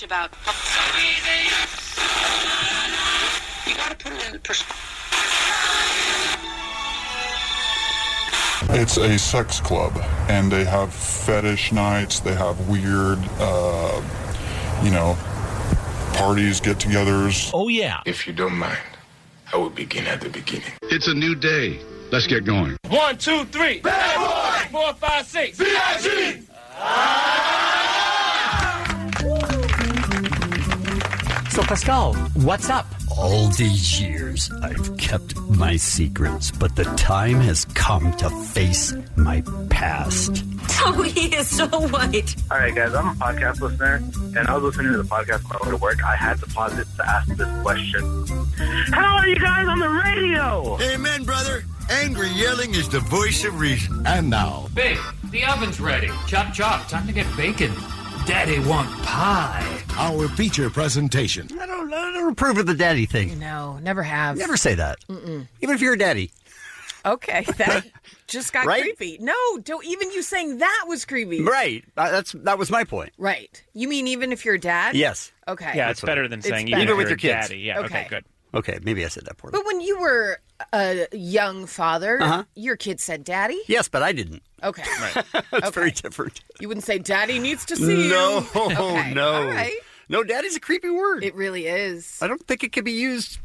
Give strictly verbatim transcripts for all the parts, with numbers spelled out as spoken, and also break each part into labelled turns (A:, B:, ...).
A: about. You gotta put it in perspective.
B: It's a sex club, and they have fetish nights. They have weird, uh, you know, parties, get-togethers.
C: Oh, yeah.
D: If you don't mind, I will begin at the beginning.
E: It's a new day. Let's get going.
F: One, two, three. Bad boy. Four, five, six. B I G.
C: So, Pascal, what's up? All these years, I've kept my secrets, but the time has come to face my past.
A: Oh, he is so white.
G: All right, guys, I'm a podcast listener, and I was listening to the podcast on my way to work. I had to pause it to ask this question. How are you guys on the radio?
H: Amen, brother. Angry yelling is the voice of reason. And now...
I: Babe, the oven's ready. Chop, chop. Time to get bacon. Daddy want pie.
H: Our feature presentation.
C: I don't, I don't approve of the daddy thing.
J: No, never have.
C: Never say that.
J: Mm-mm.
C: Even if you're a daddy.
J: Okay, that just got
C: Right?
J: creepy. No, don't, even you saying that was creepy.
C: Right. Uh, that's That was my point.
J: Right. You mean even if you're a dad?
C: Yes.
J: Okay.
K: Yeah, it's better than
J: It's
K: saying
J: better.
K: even,
C: Even
K: if
C: with
K: you're
C: your
K: a
C: kids.
K: daddy. Yeah, okay,
J: Okay.
K: good.
C: Okay, maybe I said that poorly.
J: But when you were a young father,
C: Uh-huh.
J: your kid said daddy?
C: Yes, but I didn't.
J: Okay.
C: That's
J: Okay.
C: very different.
J: You wouldn't say daddy needs to see
C: No,
J: you. Okay.
C: no.
J: All right.
C: No, daddy's a creepy word.
J: It really is.
C: I don't think it can be used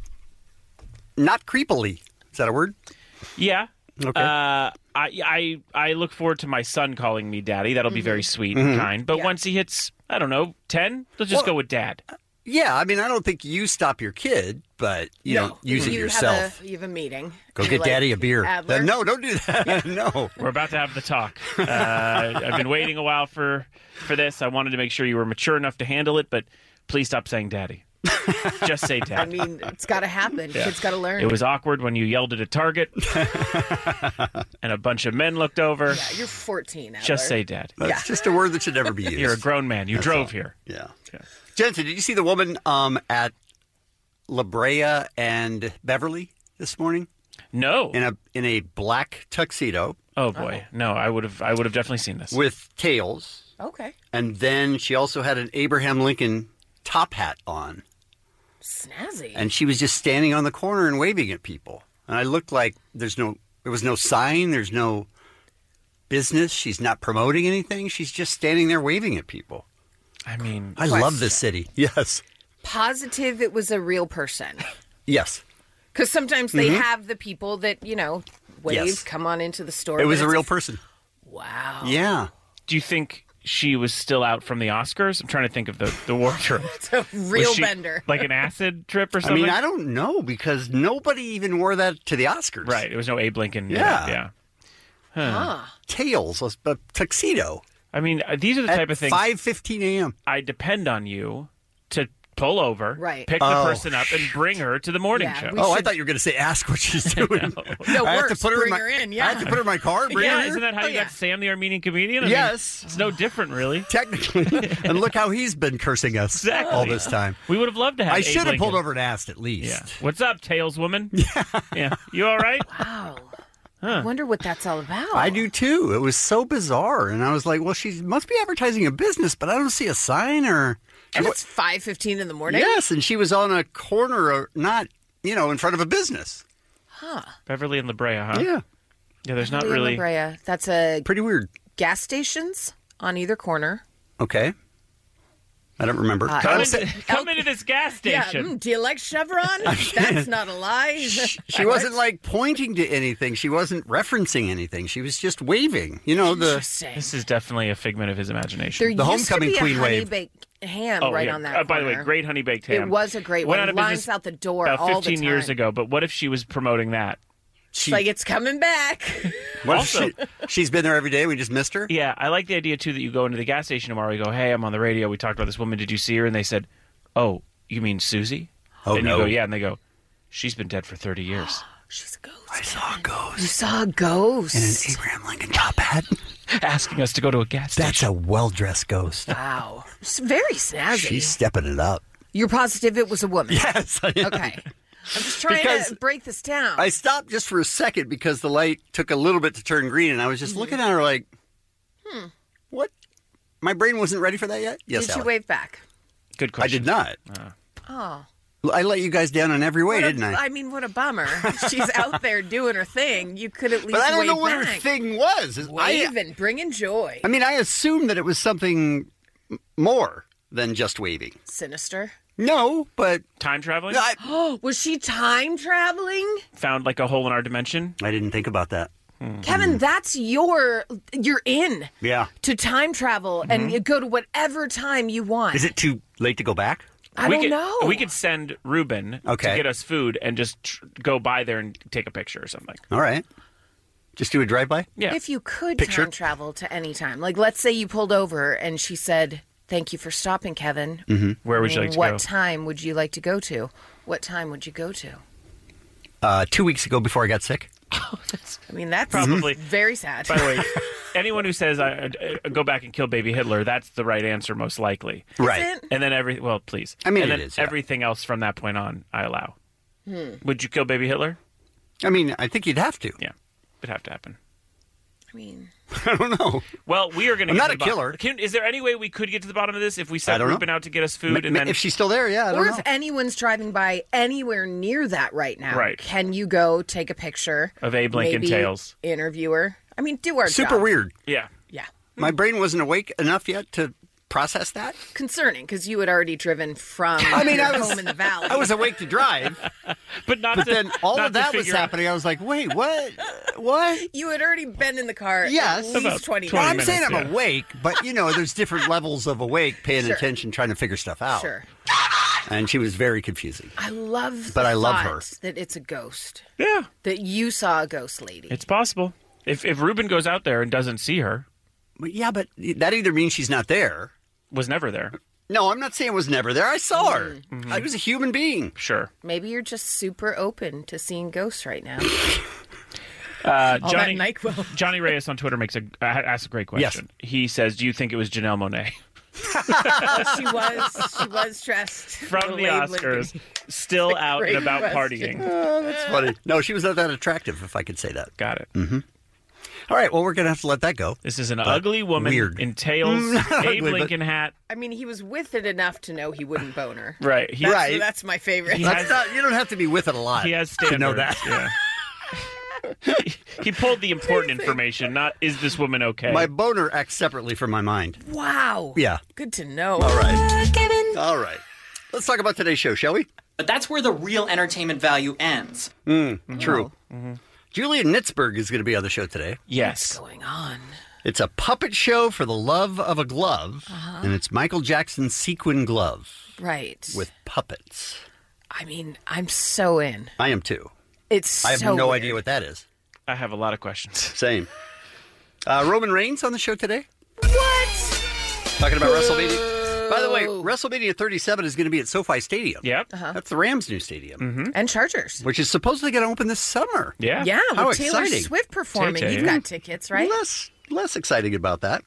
C: not creepily. Is that a word?
K: Yeah.
C: Okay.
K: Uh, I, I I look forward to my son calling me daddy. That'll be very sweet
C: Mhm.
K: and kind. But
J: Yeah.
K: once he hits, I don't know, ten, let's just
C: Well,
K: go with dad.
C: Yeah, I mean, I don't think you stop your kid, but you
J: No.
C: don't use it
J: you
C: yourself.
J: Have a, you have a meeting.
C: Go
J: You're
C: get
J: like,
C: daddy a beer.
J: Adler.
C: Uh, no, don't do that. No.
K: We're about to have the talk. Uh, I've been waiting a while for, for this. I wanted to make sure you were mature enough to handle it, but please stop saying daddy. Just say
J: I
K: dad.
J: mean, it's got to happen.
K: Yeah.
J: Kids got to learn.
K: It was awkward when you yelled at a target and a bunch of men looked over.
J: Yeah, you're fourteen. Adler.
K: Just say dad.
C: That's
J: Yeah.
C: just a word that should never be used.
K: You're a grown man. You
C: That's
K: drove
C: all.
K: here.
C: Yeah.
K: Yeah.
C: Jensen, did you see the woman um, at La Brea and Beverly this morning
K: No.
C: in a in a black tuxedo
K: Oh boy. No, I would have I would have definitely seen this.
C: with tails,
J: Okay.
C: and then she also had an Abraham Lincoln top hat on,
J: Snazzy.
C: and she was just standing on the corner and waving at people. And I looked like there's no there was no sign, there's no business. She's not promoting anything. She's just standing there waving at people.
K: I mean,
C: I
J: Question.
C: love this city. Yes.
J: Positive it was a real person.
C: Yes.
J: Because sometimes they have the people that, you know, wave,
C: Yes.
J: come on into the store.
C: It was
J: but
C: a real
J: it's-
C: person.
J: Wow.
C: Yeah.
K: do you think she was still out from the Oscars? I'm trying to think of the, the wardrobe.
J: It's a real
K: Was she
J: bender.
K: Like an acid trip or
C: I
K: something?
C: mean, I don't know because nobody even wore that to the Oscars.
K: Right. There was no Abe Lincoln.
C: Yeah.
K: Yeah.
J: Huh.
C: Tails, a, a tuxedo.
K: I mean, uh, these are the
C: At
K: type of things
C: five fifteen a.m.
K: I depend on you to pull over,
J: Right.
K: pick the
C: Oh.
K: person up, and bring her to the morning
J: Yeah,
K: show.
J: we
C: Oh, I
J: should-
C: thought you were going to say ask what she's doing.
J: No,
C: I have
J: worse,
C: to put her
J: bring
C: in my,
J: her in, yeah.
C: I have to put her in my car, bring
K: yeah,
C: her here?
K: isn't that how
J: Oh,
K: you
J: yeah.
K: got Sam the Armenian comedian? I mean,
C: Yes.
K: it's no different, really.
C: Technically. And look how he's been cursing us
K: Exactly.
C: all this time.
K: We would have loved to have
C: I
K: Abe
C: should have
K: Lincoln.
C: pulled over and asked at least.
K: Yeah. What's up, Tails woman? Yeah. Yeah. You all right?
J: Wow. I wonder what that's all about.
C: I do too. It was so bizarre. And I was like, well, she must be advertising a business, but I don't see a sign or.
J: And it's five fifteen in the morning?
C: Yes, and she was on a corner, of, not, you know, in front of a business.
J: Huh.
K: Beverly and La Brea, huh?
C: Yeah.
K: Yeah, there's not
J: Beverly
K: really.
J: and La Brea. That's a
C: Pretty weird.
J: gas stations on either corner.
C: Okay. I don't remember.
J: Uh,
K: Come,
J: El-
K: into, come
J: El-
K: into this gas
J: Yeah,
K: station.
J: mm, do you like Chevron? That's not a lie.
C: She wasn't like pointing to anything. She wasn't referencing anything. She was just waving. You know, the
J: Interesting.
K: This is definitely a figment of his imagination.
J: There
C: The
J: used
C: homecoming
J: to be
C: queen
J: a honey
C: wave.
J: baked ham
K: Oh,
J: right
K: yeah.
J: on that
K: Uh, by the way,
J: corner.
K: great honey baked ham.
J: It was a great
K: Went
J: one.
K: out of
J: Lines
K: business
J: out the door
K: about
J: all the
K: fifteen
J: time.
K: years ago. But what if she was promoting that?
J: It's like it's coming back.
C: What if
K: Also-
C: she, she's been there every day. We just missed her.
K: Yeah, I like the idea too that you go into the gas station tomorrow. You go, "Hey, I'm on the radio. We talked about this woman. Did you see her?" And they said, "Oh, you mean Susie?"
C: Oh,
K: and
C: no.
K: you go, "Yeah." And they go, "She's been dead for thirty years."
J: She's a ghost.
C: I saw a
J: You
C: ghost
J: saw a ghost.
C: in an Abraham Lincoln top hat.
K: Asking us to go to a gas station.
C: That's a well-dressed ghost.
J: Wow. It's very snazzy.
C: She's stepping it up.
J: You're positive it was a woman?
C: Yes. I am.
J: Okay. I'm just trying
C: Because
J: to break this down.
C: I stopped just for a second because the light took a little bit to turn green, and I was just looking at her like, hmm, what? My brain wasn't ready for that yet? Yes,
J: Did you
C: Alec.
J: wave back?
K: Good
C: I
K: question.
C: did not.
K: Uh,
J: Oh.
C: I let you guys down in every way,
J: What a-
C: didn't I?
J: I mean, what a bummer. She's out there doing her thing. You could at least
C: But I don't
J: wave
C: know what her
J: back.
C: thing was. Is- I,
J: Waving, bringing joy.
C: I mean, I assumed that it was something m- more than just waving.
J: Sinister.
C: No, but
K: time traveling?
C: I,
J: Oh, was she time traveling?
K: Found like a hole in our dimension?
C: I didn't think about that.
J: Kevin, that's your, you're in
C: Yeah.
J: to time travel and you go to whatever time you want.
C: Is it too late to go back?
J: I
K: we
J: don't
K: could,
J: know.
K: We could send Ruben
C: Okay.
K: to get us food and just tr- go by there and take a picture or something.
C: All right. Just do a drive-by?
K: Yeah.
J: If you could
C: Picture?
J: time travel to any time, like let's say you pulled over and she said, "Thank you for stopping, Kevin."
C: Mm-hmm.
K: Where would you like to
J: what
K: go?
J: time would you like to go to? What time would you go to?
C: Uh, two weeks ago before I got sick.
J: I mean, that's
K: Probably.
J: very sad.
K: By the way, anyone who says I, I go back and kill baby Hitler, that's the right answer most likely.
C: Right.
J: it?
K: And then every well, please.
C: I mean,
K: and
C: it
K: then
C: is, yeah.
K: everything else from that point on, I allow.
J: Hmm.
K: Would you kill baby Hitler?
C: I mean, I think you'd have to.
K: Yeah, it'd have to happen.
J: I mean,
C: I don't know.
K: Well, we are going to.
C: I'm
K: get
C: not
K: to
C: a
K: the bottom-
C: killer.
K: Can, is there any way we could get to the bottom of this if we
C: I
K: sent
C: don't know.
K: Ruben out to get us food
C: M-
K: and then
C: if she's still there, yeah, I don't
J: or
C: know.
J: if anyone's driving by anywhere near that right now,
K: Right.
J: can you go take a picture
K: of Abe Lincoln
J: maybe
K: Tails?
J: interview her? I mean, do our
C: Super
J: job.
C: weird.
K: Yeah.
J: Yeah.
C: My brain wasn't awake enough yet to process that.
J: Concerning because you had already driven from
C: I mean,
J: your
C: I was
J: home in the valley.
C: I was awake to drive,
K: but not.
C: But
K: to,
C: then all
K: not
C: of
K: to
C: that was
K: figure out-
C: happening. I was like, wait, what? What?
J: You had already been in the car
C: Yes.
J: at least
K: About
J: twenty,
K: twenty
C: Well, I'm
J: minutes.
C: saying I'm
K: minutes, yeah.
C: awake, but you know, there's different levels of awake, paying
J: Sure.
C: attention, trying to figure stuff out.
J: Sure.
C: And she was very confusing.
J: I love the
C: But I love
J: thought
C: her.
J: that it's a ghost.
K: Yeah,
J: That you saw a ghost lady.
K: it's possible. If if Ruben goes out there and doesn't see her,
C: But yeah, but that either means she's not there.
K: was never there.
C: No, I'm not saying it was never there. I saw her. I was a human being.
K: Sure.
J: Maybe you're just super open to seeing ghosts right now.
K: Uh,
J: All
K: Johnny
J: that NyQuil.
K: Johnny Reyes on Twitter makes a uh, asks a great question. He says, "Do you think it was Janelle Monáe
J: Oh, she was she was dressed
K: from the
J: Abe
K: Oscars,
J: Lincoln.
K: still
J: That's a
K: out and
J: great
K: about
J: question.
K: partying?"
C: Oh, that's funny. No, she was not that attractive, if I could say that.
K: Got it.
C: Mm-hmm. All right, well, we're going to have to let that go.
K: This is an
C: But
K: ugly woman
C: weird.
K: in tails,
C: Not ugly,
K: Abe
C: but-
K: Lincoln hat.
J: I mean, he was with it enough to know he wouldn't bone her.
K: Right. He,
J: That's,
C: Right.
J: That's my favorite.
K: He
C: That's
K: has-
C: not, you don't have to be with it a lot
K: he has
C: to
K: standards.
C: know that.
K: Yeah. he, he pulled the important information, not is this woman okay?
C: My boner acts separately from my mind.
J: Wow.
C: Yeah.
J: Good to know.
C: All right. All right. Let's talk about today's show, shall we?
L: But that's where the real entertainment value ends.
C: Mm, true. Julian Nitzberg is going to be on the show today.
K: Yes.
J: What's going on?
C: It's a puppet show for the love of a glove,
J: Uh-huh.
C: and it's Michael Jackson's sequin glove
J: Right.
C: with puppets.
J: I mean, I'm so in.
C: I am too.
J: It's
C: I have
J: so
C: no
J: weird.
C: idea what that is.
K: I have a lot of questions.
C: Same. Uh, Roman Reigns on the show today.
J: What?
C: Talking about WrestleMania. By the way, WrestleMania thirty-seven is going to be at SoFi Stadium.
K: Yep.
J: Uh-huh.
C: That's the Rams' new stadium,
K: Mm-hmm.
J: And Chargers.
C: which is supposedly going to open this summer.
K: Yeah.
J: Yeah,
C: How
J: with Taylor
C: exciting.
J: Swift performing.
K: Tay-Tay.
J: You've got tickets, right?
C: Less, less exciting about that.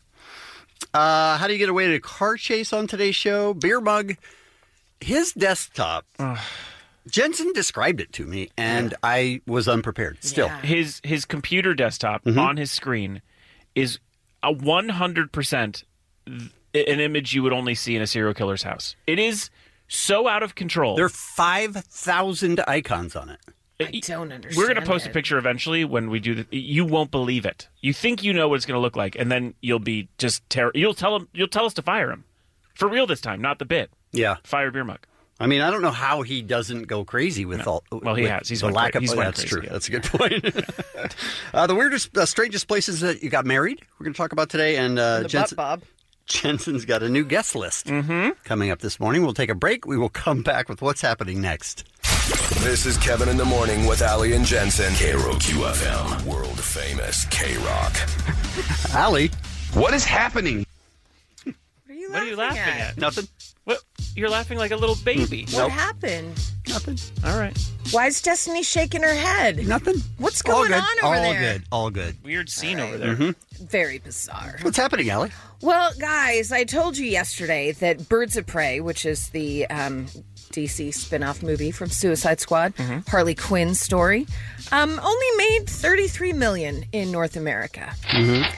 C: Uh, how do you get away to a car chase on today's show? Beer mug. His desktop. Jensen described it to me, and I was unprepared. Still,
J: Yeah.
K: His his computer desktop
C: Mm-hmm.
K: on his screen is a one hundred percent an image you would only see in a serial killer's house. It is so out of control.
C: there are five thousand icons on it.
J: I don't understand.
K: We're going to post
J: it.
K: a picture eventually when we do the, you won't believe it. You think you know what it's going to look like, and then you'll be just ter- you'll tell him you'll tell us to fire him. For real this time, not the bit.
C: Yeah.
K: Fire beer mug.
C: I mean, I don't know how he doesn't go crazy with all.
K: Well, he
C: with
K: has. He's
C: the
K: went
C: lack
K: cra-
C: of.
K: he's
C: oh,
K: went
C: that's
K: crazy,
C: true.
K: yeah.
C: That's a good point. uh, the weirdest, uh, strangest places that you got married. We're going to talk about today, and uh,
J: The
C: Jensen,
J: butt bob.
C: Jensen's got a new guest list
K: Mm-hmm.
C: coming up this morning. We'll take a break. We will come back with what's happening next.
M: This is Kevin in the Morning with Ali and Jensen. K R O Q F M, world famous K-Rock.
C: Allie,
E: What is happening?
J: What are you
K: What are you laughing at?
C: nothing.
K: What? You're laughing like a little baby.
J: What happened?
C: Nothing.
K: All right.
J: Why is Destiny shaking her head?
C: Nothing.
J: What's
C: All
J: going
C: good.
J: on over
C: All
J: there?
C: good. All good.
K: Weird scene over there.
C: Mm-hmm.
J: Very bizarre.
C: What's happening, Allie?
J: Well, guys, I told you yesterday that Birds of Prey, which is the um, D C spin-off movie from Suicide Squad,
K: Mm-hmm.
J: Harley Quinn's story, um, only made thirty-three million dollars in North America.
C: Mm-hmm.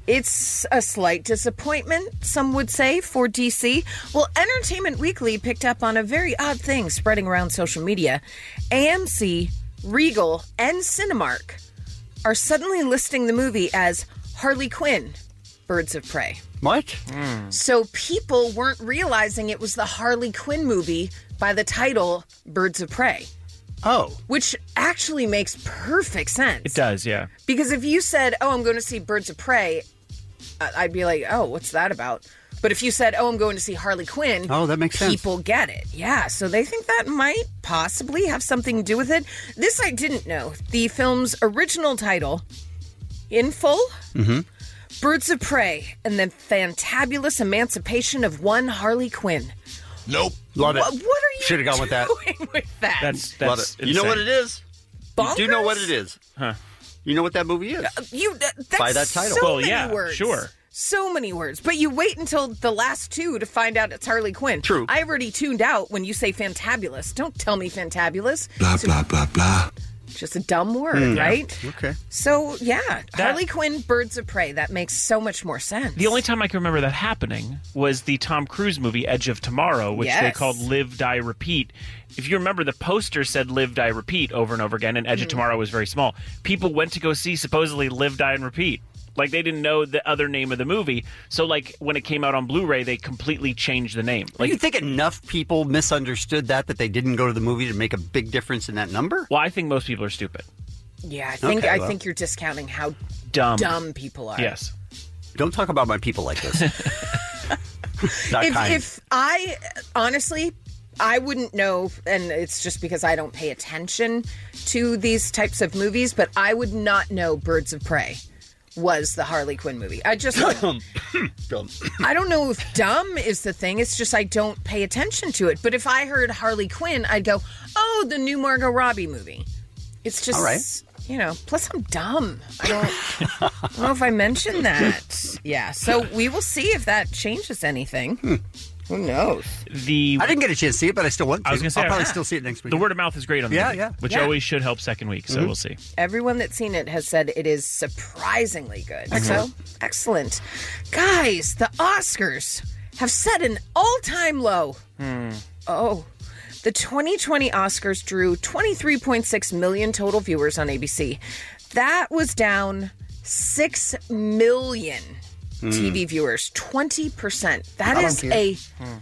J: It's a slight disappointment, some would say, for D C. Well, Entertainment Weekly picked up on a very odd thing spreading around social media. A M C, Regal, and Cinemark are suddenly listing the movie as Harley Quinn, Birds of Prey.
C: What?
J: Mm. So people weren't realizing it was the Harley Quinn movie by the title Birds of Prey.
C: Oh.
J: Which actually makes perfect sense.
K: It does, yeah.
J: Because if you said, oh, I'm going to see Birds of Prey, I'd be like, oh, what's that about? But if you said, oh, I'm going to see Harley Quinn,
C: oh, that makes sense.
J: People get it. Yeah, so they think that might possibly have something to do with it. This I didn't know. The film's original title, in full,
C: mm-hmm.
J: Birds of Prey and the Fantabulous Emancipation of One Harley Quinn.
C: Nope. Love it.
J: What, what are you
C: Should have gone with that.
J: doing with that?
K: That's,
C: Love
K: that's
C: it. You know what it is?
J: Bonkers?
C: You do know what it is.
K: Huh.
C: You know what that movie is.
J: Uh, you, uh, that's
C: By that title.
J: So
K: well,
J: many
K: yeah,
J: words.
K: sure.
J: So many words. But you wait until the last two to find out it's Harley Quinn.
C: True.
J: I already tuned out when you say fantabulous. Don't tell me fantabulous.
H: Blah,
J: So-
H: blah, blah, blah.
J: Just a dumb word,
C: Mm.
J: right?
C: Okay.
J: So, yeah,
K: That-
J: Harley Quinn, Birds of Prey. That makes so much more sense.
K: The only time I can remember that happening was the Tom Cruise movie Edge of Tomorrow, which
J: Yes.
K: they called Live, Die, Repeat. If you remember, the poster said Live, Die, Repeat over and over again, and Edge
J: Mm.
K: of Tomorrow was very small. People went to go see supposedly Live, Die, and Repeat. Like, they didn't know the other name of the movie. So, like, when it came out on Blu-ray, they completely changed the name. Like,
C: you think enough people misunderstood that that they didn't go to the movie to make a big difference in that number?
K: Well, I think most people are stupid.
J: Yeah, I think
C: Okay,
J: I
C: well.
J: think you're discounting how
K: Dumb.
J: dumb people are.
K: Yes.
C: Don't talk about my people like this. Not
J: If,
C: kind.
J: if I, honestly, I wouldn't know, and it's just because I don't pay attention to these types of movies, but I would not know Birds of Prey was the Harley Quinn movie. I just,
C: Dumb.
J: I don't know if dumb is the thing. It's just I don't pay attention to it. But if I heard Harley Quinn, I'd go, oh, the new Margot Robbie movie. It's just,
C: All right.
J: you know, plus I'm dumb. I don't, I don't know if I mentioned that. Yeah, so we will see if that changes anything.
C: Hmm.
J: Who knows?
K: The
C: I didn't get a chance to see it, but I still want to.
K: I was going to say,
C: I'll probably
K: yeah.
C: still see it next week.
K: The word of mouth is great on the
C: Yeah,
K: movie,
C: yeah.
K: which
J: Yeah.
K: always should help second week, so
C: Mhm.
K: we'll see.
J: Everyone that's seen it has said it is surprisingly good.
C: Excellent.
J: So, excellent. Guys, the Oscars have set an all-time low.
K: Hmm.
J: Oh. The twenty twenty Oscars drew twenty-three point six million total viewers on A B C. That was down six million
C: Hmm.
J: T V viewers, twenty percent. That
C: I don't
J: is
C: care.
J: a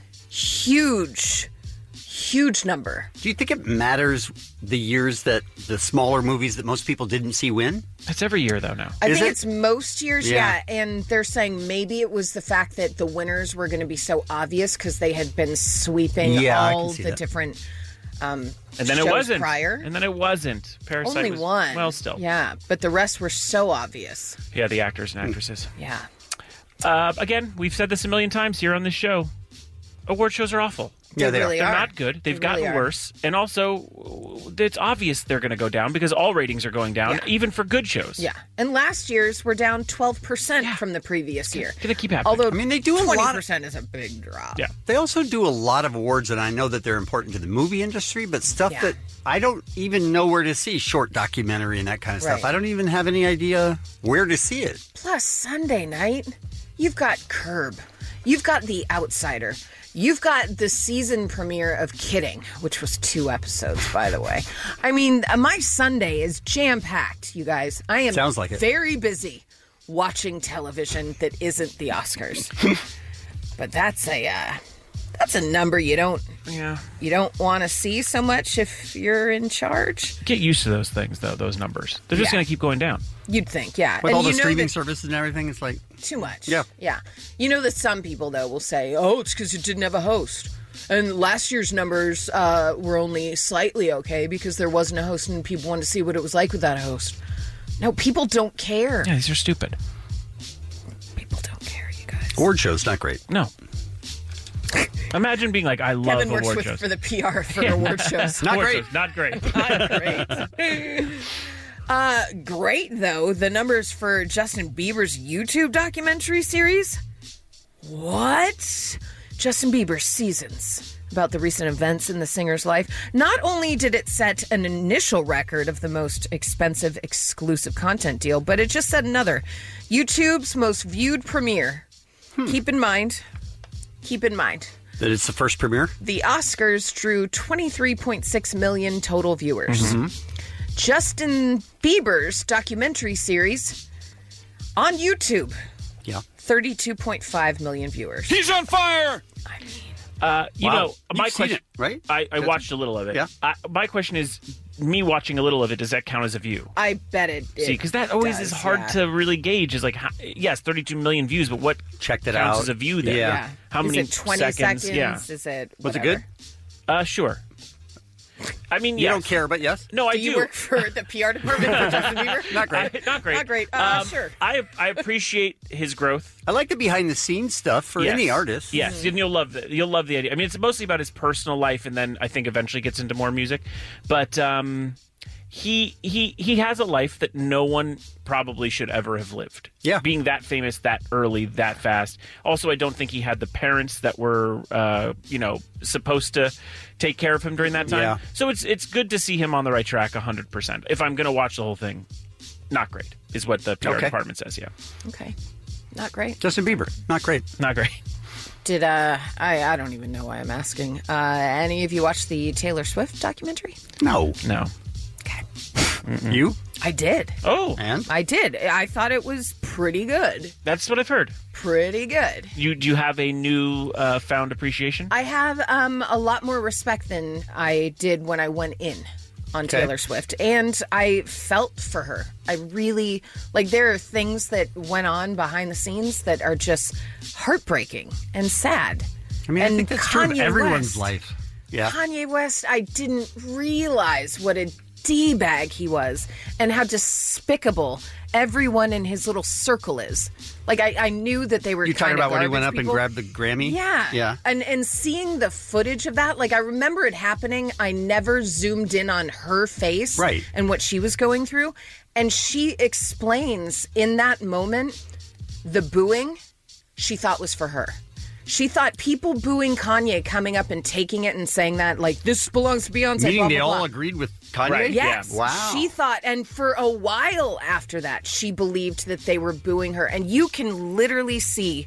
J: huge, huge number.
C: Do you think it matters the years that the smaller movies that most people didn't see win?
K: That's every year, though, now.
J: I
C: Is
J: think
C: it?
J: it's most years, yeah.
C: Yeah.
J: And they're saying maybe it was the fact that the winners were going to be so obvious because they had been sweeping
C: Yeah, I can
J: all
C: see
J: the
C: that.
J: different um,
K: And then
J: shows
K: it wasn't.
J: prior.
K: And then it wasn't. Parasite
J: Only
K: was,
J: one.
K: Well, still.
J: Yeah, but the rest were so obvious.
K: Yeah, the actors and actresses.
J: Yeah.
K: Uh, again, we've said this a million times here on this show. Award shows are awful.
C: Yeah, they,
J: really
K: They're
J: are.
K: not good. They've
J: They really
K: gotten
J: are.
K: worse. And also, it's obvious they're going to go down because all ratings are going down,
J: Yeah.
K: even for good shows.
J: Yeah. And last year's were down twelve percent from the previous year.
K: Going to keep happening.
J: Although
C: I mean, they do a lot
J: twenty
C: of-
J: percent is a big drop.
K: Yeah.
C: They also do a lot of awards, and I know that they're important to the movie industry, but stuff
J: Yeah.
C: that I don't even know where to see, short documentary and that kind of stuff.
J: Right.
C: I don't even have any idea where to see it.
J: Plus, Sunday night, you've got Curb. You've got The Outsider. You've got the season premiere of Kidding, which was two episodes, by the way. I mean, uh, my Sunday is jam-packed, you guys. I am
C: Sounds like it.
J: very busy watching television that isn't the Oscars. But that's a uh, that's a number you don't
K: Yeah.
J: you don't want to see so much if you're in charge.
K: Get used to those things, though, those numbers. They're just
J: Yeah.
K: going to keep going down.
J: You'd think, yeah.
C: With
J: And
C: all the
J: you know
C: streaming
J: that-
C: services and everything, it's like,
J: Too much.
C: Yeah.
J: Yeah. You know that some people, though, will say, oh, it's because it didn't have a host. And last year's numbers uh, were only slightly okay because there wasn't a host and people wanted to see what it was like without a host. No, people don't care.
K: Yeah, these are stupid.
J: People don't care, you guys.
C: award show's not great.
K: No. Imagine being like, I love
J: Kevin works
K: award
J: with,
K: shows.
J: for the P R for award shows.
C: Not
K: Award
C: great.
K: shows, not great.
J: Not great. Uh, great, though. The numbers for Justin Bieber's YouTube documentary series. What? Justin Bieber Seasons. about the recent events in the singer's life. Not only did it set an initial record of the most expensive exclusive content deal, but it just set another. YouTube's most viewed premiere. Hmm. Keep in mind, keep in mind.
C: That it's the first premiere?
J: The Oscars drew twenty-three point six million total viewers. Mm-hmm. Justin Bieber's documentary series on YouTube.
C: Yeah.
J: thirty-two point five million viewers.
F: He's on fire!
J: I mean...
K: Uh, you
C: wow.
K: know, my
C: You've
K: question,
C: seen it, right?
K: I, I watched a little of it.
C: Yeah.
K: I, my question is, me watching a little of it, does that count as a view?
J: I bet it. it
K: See, because that always
J: does,
K: is hard
J: yeah.
K: to really gauge. Is like, how, yes, thirty-two million views, but what
C: checked it
K: counts
C: out
K: as a view there?
C: Yeah.
J: yeah.
K: How
J: is
K: many
J: it twenty
K: seconds?
J: seconds?
K: Yeah.
J: Is it?
C: Was it
J: whatever?
C: good?
K: Uh, sure. I mean,
C: you
K: yes.
C: don't care, but yes.
K: No, I
J: do.
K: do.
J: You work for the P R department for Justin Bieber?
C: Not great.
K: I, not great.
J: Not great. Uh,
K: um,
J: sure.
K: I I appreciate his growth.
C: I like the behind the scenes stuff for
K: Yes.
C: any artist.
K: Yes,
J: Mm-hmm.
K: and you'll love the you'll love the idea. I mean, it's mostly about his personal life, and then I think eventually gets into more music. But um, he he he has a life that no one probably should ever have lived.
C: Yeah,
K: being that famous that early, that fast. Also, I don't think he had the parents that were uh, you know supposed to take care of him during that time.
C: Yeah.
K: So it's it's good to see him on the right track, one hundred percent. If I'm going to watch the whole thing, not great is what the P R
C: Okay.
K: department says. Yeah.
J: Okay. Not great.
C: Justin Bieber, not great.
K: Not great.
J: Did uh I I don't even know why I'm asking. Uh any of you watch the Taylor Swift documentary?
C: No.
K: No.
J: Okay.
C: You?
J: I did.
K: Oh.
C: And?
J: I did. I thought it was pretty good.
K: That's what I've heard.
J: Pretty good.
K: You do you have a new uh, found appreciation?
J: I have um a lot more respect than I did when I went in on
C: Okay.
J: Taylor Swift, and I felt for her. I really like there are things that went on behind the scenes that are just heartbreaking and sad.
C: I mean,
J: and
C: I think that's true of
J: Kanye
C: everyone's
J: West,
C: life. Yeah.
J: Kanye West, I didn't realize what a D-bag he was and how despicable everyone in his little circle is. Like, I, I knew that they were
C: You talking
J: kind of
C: about when he went up
J: garbage
C: and
J: people.
C: grabbed the Grammy?
J: Yeah.
C: Yeah.
J: And and seeing the footage of that, like I remember it happening. I never zoomed in on her face
C: Right.
J: and what she was going through. And she explains in that moment the booing she thought was for her. She thought people booing Kanye coming up and taking it and saying that, like, this belongs to Beyonce.
C: Meaning
J: blah,
C: they
J: blah,
C: all
J: blah.
C: agreed with Kanye?
K: Right.
J: Yes.
C: Yeah. Wow.
J: She thought, and for a while after that, she believed that they were booing her. And you can literally see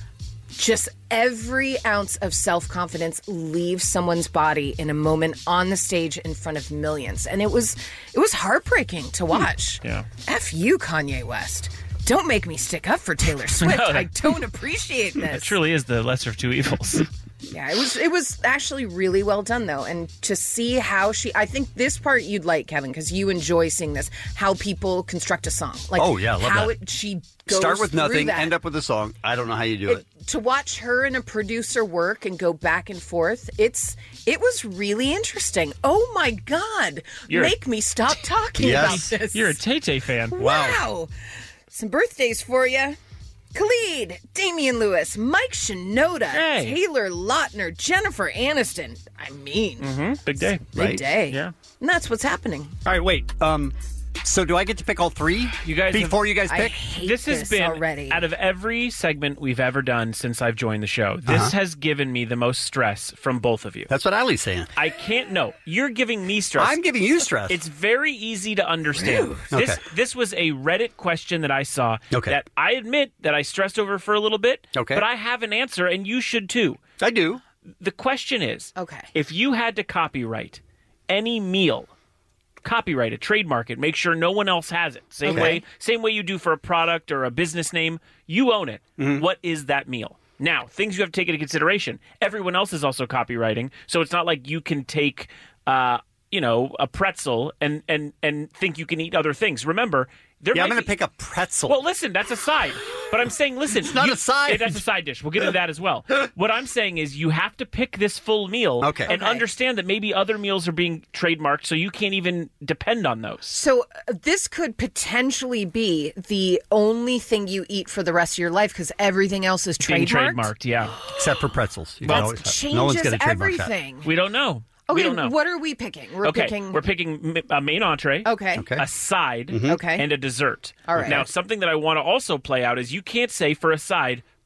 J: just every ounce of self-confidence leave someone's body in a moment on the stage in front of millions. And it was it was heartbreaking to watch.
K: Yeah.
J: F you, Kanye West. Don't make me stick up for Taylor Swift.
K: No, that-
J: I don't appreciate
K: It
J: this.
K: truly is the lesser of two evils.
J: Yeah, it was it was actually really well done though, and to see how she, I think this part you'd like, Kevin, because you enjoy seeing this, how people construct a song. Like,
C: Oh, yeah, I love
J: how
C: that.
J: It, she goes
C: Start with
J: through
C: nothing,
J: that.
C: end up with a song. I don't know how you do it.
J: It, to watch her and a producer work and go back and forth, it's it was really interesting. Oh my God,
K: You're-
J: make me stop talking
C: Yes.
J: about this.
K: You're a Tay-Tay fan.
J: Wow. Some birthdays for you. Khalid, Damian Lewis, Mike Shinoda,
K: Hey.
J: Taylor Lautner, Jennifer Aniston. I mean,
K: Mm-hmm. Big day.
J: big
C: Right.
J: day.
K: Yeah.
J: And that's what's happening.
C: All right, wait. Um, so do I get to pick all three?
K: You guys have-
C: before you guys
J: I
C: pick?
J: hate
K: This
J: this,
K: has been
J: already.
K: out of every segment we've ever done since I've joined the show. This
C: Uh-huh.
K: has given me the most stress from both of you.
C: That's what Ali's saying.
K: I can't. No, you're giving me stress.
C: I'm giving you stress.
K: It's very easy to understand. This
C: Okay.
K: this was a Reddit question that I saw
C: Okay.
K: that I admit that I stressed over for a little bit.
C: Okay.
K: But I have an answer, and you should too.
C: I do.
K: The question is,
J: Okay.
K: if you had to copyright any meal, copyright it, trademark it, make sure no one else has it. Same
J: Okay.
K: way, same way you do for a product or a business name, you own it.
C: Mm-hmm.
K: What is that meal? Now, things you have to take into consideration. Everyone else is also copywriting, so it's not like you can take, uh, you know, a pretzel and and and think you can eat other things. Remember, there
C: Yeah, I'm
K: might
C: going to
K: be-
C: pick a pretzel.
K: Well, listen, that's a side. But I'm saying, listen.
C: It's not
K: you-
C: a side.
K: Yeah, that's a side dish. We'll get into that as well. What I'm saying is you have to pick this full meal
C: Okay.
K: and
J: Okay.
K: understand that maybe other meals are being trademarked, so you can't even depend on those.
J: So uh, this could potentially be the only thing you eat for the rest of your life because everything else is
K: Being
J: trademarked.
K: trademarked, yeah.
C: Except for pretzels. You
K: That
C: can always have-
J: Changes
C: no one's going to trademark that.
J: everything.
K: We don't know.
J: Okay,
K: we don't know.
J: what are we picking? We're
K: okay,
J: picking.
K: we're picking m- a main entree,
J: Okay.
C: Okay.
K: a side,
J: Okay.
K: and a dessert.
J: All right.
K: Now, something that I want to also play out is you can't say for a side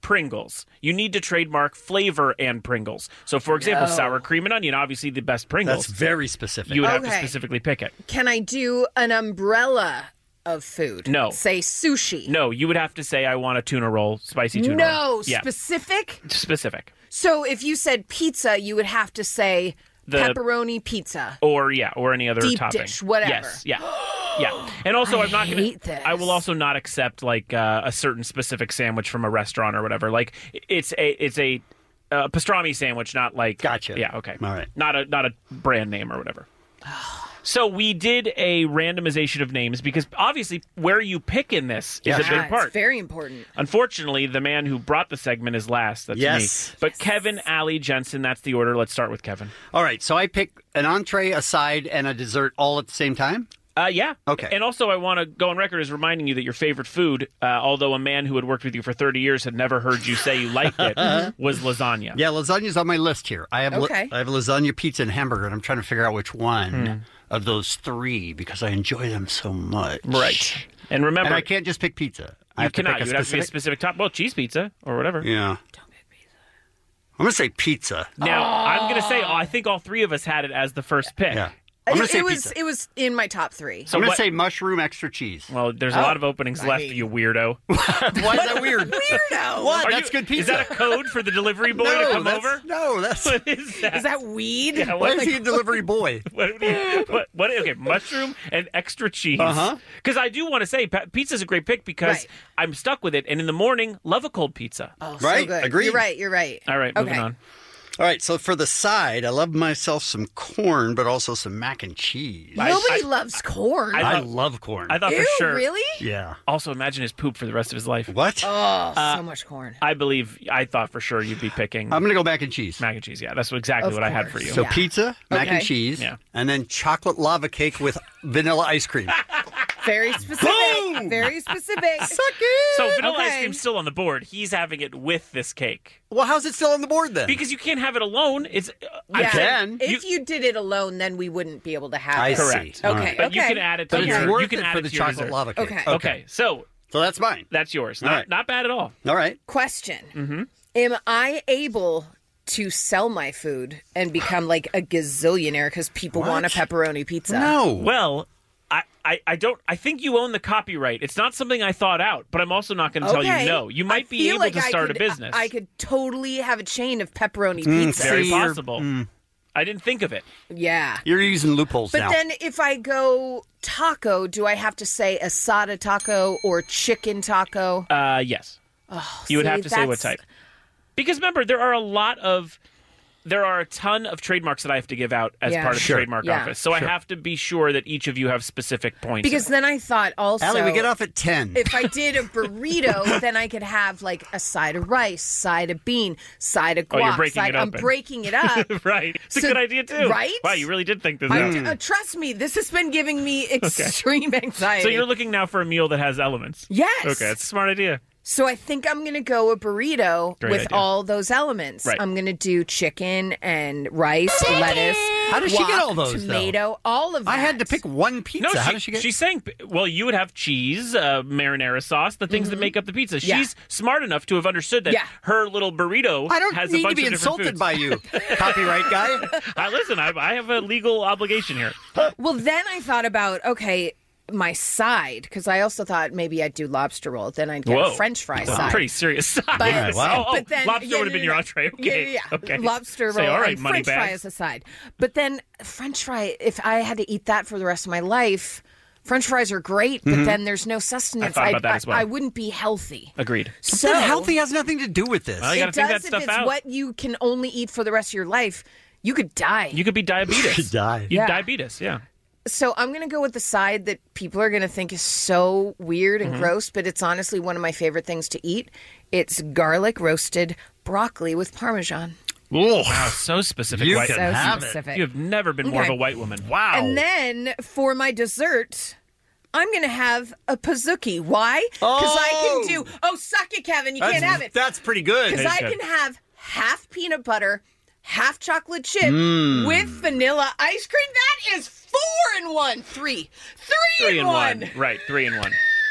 K: Pringles. You need to trademark flavor and Pringles. So, for example,
J: No.
K: sour cream and onion, obviously the best Pringles.
C: That's very specific.
K: You would have to
J: Okay.
K: specifically pick it.
J: Can I do an umbrella of food?
K: No.
J: Say sushi.
K: No, you would have to say, I want a tuna roll, spicy tuna roll.
J: No,
K: Yeah.
J: specific?
K: Specific.
J: So if you said pizza, you would have to say
K: The-
J: pepperoni pizza.
K: Or, yeah, or any other
J: Deep
K: topping.
J: dish, whatever.
K: Yes, yeah. Yeah. And also,
J: I
K: I'm not going
J: hate
K: to.
J: this.
K: I will also not accept, like, uh, a certain specific sandwich from a restaurant or whatever. Like, it's a, it's a uh, pastrami sandwich, not like.
C: Gotcha.
K: Yeah, okay.
C: All right.
K: Not a, not a brand name or whatever. So we did a randomization of names because obviously where you pick in this is
C: Yeah.
K: a
J: Yeah,
K: big part.
J: it's very important.
K: Unfortunately, the man who brought the segment is last. That's
C: Yes.
K: me. But Kevin, Allie, Jensen, that's the order. Let's start with Kevin.
C: All right, so I pick an entree, a side, and a dessert all at the same time?
K: Uh, yeah.
C: Okay.
K: And also, I want to go on record as reminding you that your favorite food, uh, although a man who had worked with you for thirty years had never heard you say you liked it, was lasagna.
C: Yeah, lasagna's on my list here. I have la-
J: Okay.
C: I have lasagna, pizza, and hamburger, and I'm trying to figure out which one
K: Hmm.
C: of those three because I enjoy them so much.
K: Right. And remember,
C: And I can't just pick pizza. I
K: you
C: have to
K: cannot.
C: pick
K: You
C: a
K: would have to be a
C: specific.
K: specific top. Well, cheese pizza or whatever.
C: Yeah. I'm gonna say pizza.
K: Now, I'm going to say, I think all three of us had it as the first pick.
C: Yeah. I'm gonna
J: It,
C: say
J: it was
C: pizza.
J: it was in my top three.
K: So
C: I'm gonna
K: what-
C: say mushroom extra cheese.
K: Well, there's a
J: Oh,
K: lot of openings
J: I
K: left,
J: mean-
K: you weirdo.
C: Why is that weird?
J: Weirdo.
C: What?
K: Are
C: That's
K: you-
C: good pizza.
K: Is that a code for the delivery boy
C: no,
K: to come
C: that's,
K: over?
C: No, that's.
K: What is that?
J: Is that weed?
K: Yeah,
C: Why
K: what,
C: is he a delivery boy?
K: what, what, what, okay, mushroom and extra cheese.
C: Uh-huh.
K: Because I do want to say, pa- pizza's a great pick because
J: Right.
K: I'm stuck with it. And in the morning, love a cold pizza.
J: Oh, so
C: Right?
J: good.
C: Agreed.
J: You're right. You're right.
K: All right, moving
J: Okay.
K: on.
C: All right, so for the side, I love myself some corn, but also some mac and cheese.
K: I-
J: Nobody
K: I-
J: loves corn.
K: I
C: I
K: thought-
C: love corn.
K: I thought
J: Ew,
K: for sure.
J: really?
C: yeah.
K: Also, imagine his poop for the rest of his life.
C: What?
J: Oh, so much corn.
K: I believe, I thought for sure you'd be picking
C: I'm gonna go mac and cheese.
K: mac and cheese. Yeah, that's exactly
J: Of
K: what I had for
J: course.
K: you.
C: So
J: Yeah.
C: pizza, mac and
J: Okay.
C: cheese,
K: Yeah.
C: and then chocolate lava cake with vanilla ice cream.
J: Very specific.
C: Boom!
J: Very specific.
C: Suck it!
K: So vanilla ice
J: Okay.
K: cream's still on the board. He's having it with this cake.
C: Well, how's it still on the board then?
K: Because you can't have it alone. It's uh, I
J: Yeah.
C: can.
J: If you, did it alone, then we wouldn't be able to have
C: I
J: it.
C: see.
K: Correct.
C: All
J: Okay.
C: right.
K: But you
J: okay.
K: can add it to
C: But
K: your.
C: it's worth
K: you can
C: it
K: add
C: for
K: it
C: the
K: to your
C: chocolate
K: dessert.
C: lava cake.
J: Okay.
K: Okay, so
C: So that's mine.
K: that's yours.
C: All
K: Not
C: right.
K: not bad at all.
C: All right.
J: Question.
K: Mm-hmm.
J: Am I able to sell my food and become like a gazillionaire because people
C: What?
J: want a pepperoni pizza?
C: No.
K: Well, I, I, I don't. I think you own the copyright. It's not something I thought out, but I'm also not going to tell
J: Okay.
K: you no. You might
J: I
K: be
J: feel
K: able
J: like
K: to
J: I
K: start
J: could-
K: a business.
J: I could totally have a chain of pepperoni
C: Mm,
J: pizza.
K: Very
C: See, you're-
K: possible.
C: mm.
K: I didn't think of it.
J: Yeah.
C: You're using loopholes
J: But
C: now.
J: then if I go taco, do I have to say asada taco or chicken taco?
K: Uh, yes.
J: Oh,
K: You would
J: see,
K: have to say what
J: that's-
K: type. Because remember, there are a lot of, there are a ton of trademarks that I have to give out as
J: Yeah.
K: part of
C: Sure.
K: the trademark
J: Yeah.
K: office. So
C: Sure.
K: I have to be sure that each of you have specific points.
J: Because
K: in it.
J: then I thought also
C: Allie, we get off at ten.
J: if I did a burrito, then I could have like a side of rice, side of bean, side of guac.
K: Oh, you're breaking
J: side,
K: it
J: I'm
K: open.
J: breaking it up.
K: right. It's a
J: So-
K: good idea too.
J: right?
K: Wow, you really did think this
J: I,
K: out.
J: uh, trust me, this has been giving me extreme anxiety.
K: So you're looking now for a meal that has elements.
J: Yes.
K: Okay, that's a smart idea.
J: So I think I'm going to go a burrito
K: Great
J: with
K: idea.
J: all those elements.
K: Right.
J: I'm going to do chicken and rice, lettuce.
C: How does she get
J: guac,
C: all those, though?
J: Tomato, all of that.
C: I had to pick one pizza.
K: No,
C: How
K: she,
C: does she get?
K: she's saying, well, you would have cheese, uh, marinara sauce, the things that make up the pizza.
J: Mm-hmm. Yeah.
K: She's smart enough to have understood that
J: Yeah.
K: her little burrito
C: I don't
K: has
C: need
K: a bunch
C: to be
K: of different
C: insulted
K: foods.
C: by you, copyright guy.
K: I listen, I, I have a legal obligation here.
J: Well, then I thought about, okay, my side, because I also thought maybe I'd do lobster roll. Then I'd get
K: Whoa.
J: a French fry
K: Wow.
J: side.
K: Pretty serious side.
J: But,
C: Yeah, wow.
K: Oh, oh,
J: but then,
K: lobster
J: yeah,
K: would have
J: no,
K: been
J: no,
K: your
J: no.
K: entree. Okay.
J: Yeah, yeah, yeah.
K: Okay.
J: Lobster
K: Say,
J: roll
K: all right,
J: and
K: money
J: French fry
K: bag.
J: as a side. But then French fry, if I had to eat that for the rest of my life, French fries are great, but then there's no sustenance.
K: I thought about that
J: I,
K: as well.
J: I wouldn't be healthy.
K: Agreed.
J: So
C: But healthy has nothing to do with this.
K: Well, you gotta
J: it
K: think
J: does
K: that
J: if
K: stuff
J: it's
K: out.
J: what you can only eat for the rest of your life. You could die.
K: You could be diabetes.
C: could die.
K: You
J: Yeah.
K: diabetes, yeah.
J: So I'm going to go with the side that people are going to think is so weird and
K: Mm-hmm.
J: gross, but it's honestly one of my favorite things to eat. It's garlic roasted broccoli with Parmesan.
K: Wow, so specific.
C: You
K: white.
C: can
J: So
C: have
J: specific.
K: You have never been more of
J: Okay.
K: a white woman.
C: Wow.
J: And then for my dessert, I'm going to have a pizookie. Why? Because I
C: Oh.
J: can do, oh, suck it, Kevin. You
C: that's,
J: can't have it.
C: That's pretty good.
J: Because
K: That is
J: I
K: good.
J: can have half peanut butter, half chocolate chip
C: Mm.
J: with vanilla ice cream. That is four in one. Three. Three,
K: Three
J: in
K: in
J: one.
K: one. Right, three in one.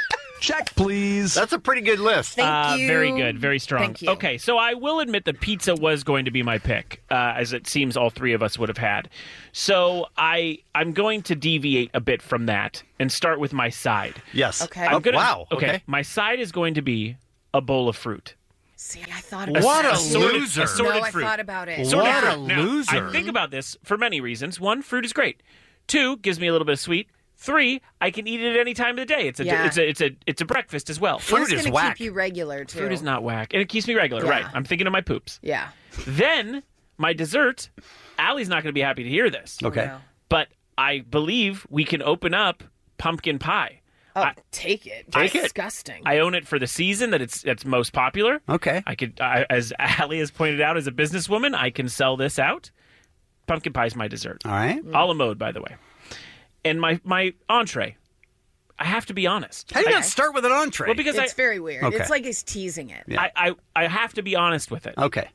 N: Check, please.
C: That's a pretty good list.
J: Thank
K: Uh,
J: you.
K: very good. Very strong.
J: Thank you.
K: Okay, so I will admit that pizza was going to be my pick, uh, as it seems all three of us would have had. So I, I'm going to deviate a bit from that and start with my side.
C: Yes.
J: Okay.
K: I'm
C: Oh,
K: gonna,
C: wow.
K: Okay.
C: Okay.
K: My side is going to be a bowl of fruit.
J: See, I thought about
C: What
J: that.
C: a
K: Assorted-
C: loser.
K: assorted
J: No, I
K: fruit.
J: thought about it.
K: Assorted
C: What
K: fruit.
C: a
K: Now,
C: loser.
K: I think about this for many reasons. One, fruit is great. Two, gives me a little bit of sweet. Three, I can eat it at any time of the day. It's a
J: Yeah.
K: it's a it's a it's a breakfast as well.
C: Fruit
J: It's
C: is
J: gonna
C: whack.
J: keep you regular too.
K: Fruit is not whack, and it keeps me regular.
J: Yeah.
K: Right? I'm thinking of my poops.
J: Yeah.
K: Then my dessert. Allie's not going to be happy to hear this.
C: Okay.
J: No.
K: But I believe we can open up pumpkin pie.
J: Oh,
K: I,
J: take it.
C: Take it.
J: Disgusting.
K: I own it for the season that it's it's most popular.
C: Okay.
K: I could, I, as Allie has pointed out, as a businesswoman, I can sell this out. Pumpkin pie is my dessert.
C: All right.
K: A la mode, by the way. And my my entree. I have to be honest.
C: How do you
K: I,
C: not start with an entree?
K: Well, because
J: it's
K: I,
J: very weird.
C: Okay.
J: It's like he's teasing it.
C: Yeah.
K: I, I I have to be honest with it.
C: Okay.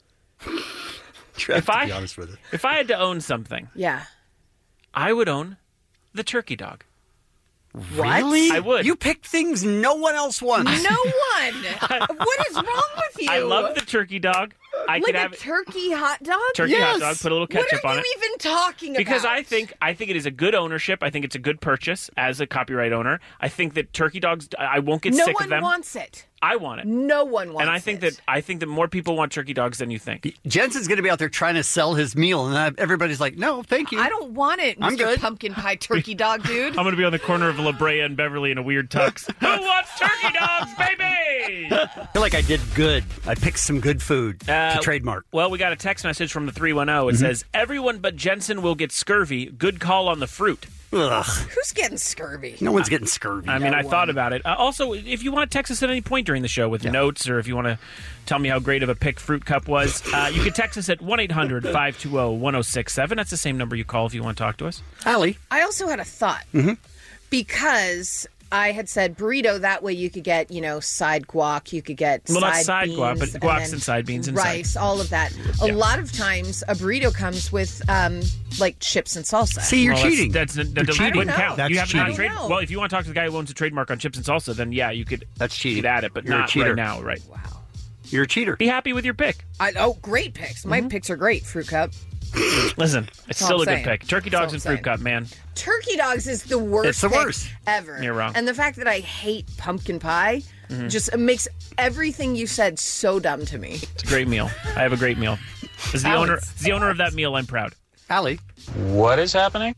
C: You have
K: If
C: to
K: I
C: be honest with it.
K: if I had to own something,
J: Yeah.
K: I would own the turkey dog.
J: What?
C: Really?
K: I would.
C: You picked things no one else wants.
J: No one. What is wrong with you?
K: I love the turkey dog. I
J: like
K: could
J: a
K: have
J: turkey hot dog.
K: turkey
C: Yes.
K: hot dog. Put a little ketchup
J: what are
K: on
J: you
K: it.
J: even talking about?
K: Because I think I think it is a good ownership. I think it's a good purchase as a copyright owner. I think that turkey dogs. I won't get
J: no
K: sick
J: one
K: of them.
J: wants it.
K: I want it,
J: No one wants it.
K: and I think that I think that more people want turkey dogs than you think.
C: Jensen's going to be out there trying to sell his meal, and everybody's like, no, thank you.
J: I don't want it,
C: I'm
J: Mister
C: good.
J: Pumpkin Pie Turkey Dog Dude.
K: I'm going to be on the corner of La Brea and Beverly in a weird tux. Who wants turkey dogs, baby?
C: I feel like I did good. I picked some good food
K: Uh,
C: to trademark.
K: Well, we got a text message from the three one zero. It says, everyone but Jensen will get scurvy. Good call on the fruit.
C: Ugh.
J: Who's getting scurvy?
C: No one's getting scurvy.
K: I mean,
J: No
K: I
J: one.
K: thought about it. Uh, also, if you want to text us at any point during the show with notes, or if you want to tell me how great of a pick Fruit Cup was, uh, you can text us at one eight hundred five two zero one zero six seven. That's the same number you call if you want to talk to us.
C: Allie.
J: I also had a thought because I had said burrito. That way you could get, you know, side guac. You could get
K: Well, not
J: side
K: side
J: beans,
K: guac, but
J: and
K: guacs
J: then
K: and side beans inside.
J: rice, all of that. A
K: Yeah.
J: lot of times, a burrito comes with um, like chips and salsa.
C: See, you're
K: Well,
C: cheating.
K: That's, that's, that
C: You're
K: doesn't-
C: cheating.
K: wouldn't
J: I don't
K: count.
C: know.
K: you
C: That's
K: have not
C: cheating.
K: trade.
J: I don't know.
K: Well, if you want to talk to the guy who owns a trademark on chips and salsa, then yeah, you could.
C: That's cheating.
K: You could add it, but
C: You're a
K: not
C: cheater.
K: right now. Right.
J: Wow.
C: You're a cheater.
K: Be happy with your pick.
J: I, oh, great picks. My picks are great. Fruit Cup.
K: Listen, it's
J: all
K: still
J: I'm
K: a good
J: saying.
K: pick. Turkey
J: That's all
K: dogs
J: I'm
K: and Fruit
J: saying.
K: Cup, man.
J: Turkey dogs is the worst.
C: It's the
J: pick
C: worst.
J: ever.
K: You're wrong.
J: And the fact that I hate pumpkin pie
K: Mm-hmm.
J: just makes everything you said so dumb to me.
K: It's a great meal. I have a great meal. As the
J: Alex.
K: owner, as the owner of that meal, I'm proud.
C: Allie.
O: What is happening?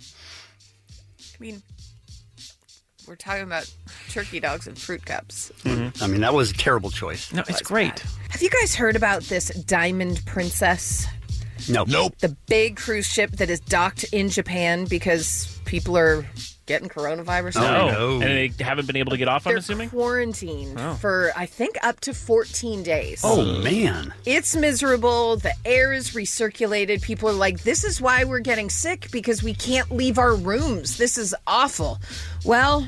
J: I mean, we're talking about turkey dogs and fruit cups.
C: I mean, that was a terrible choice.
K: No, it's great.
J: Have you guys heard about this Diamond Princess?
C: No. Nope.
J: The big cruise ship that is docked in Japan because people are getting coronavirus.
K: No.
C: no.
K: And they haven't been able to get off, I'm
J: They're
K: assuming?
J: quarantined
K: Oh.
J: for, I think, up to fourteen days.
C: Oh, man.
J: It's miserable. The air is recirculated. People are like, this is why we're getting sick, because we can't leave our rooms. This is awful. Well,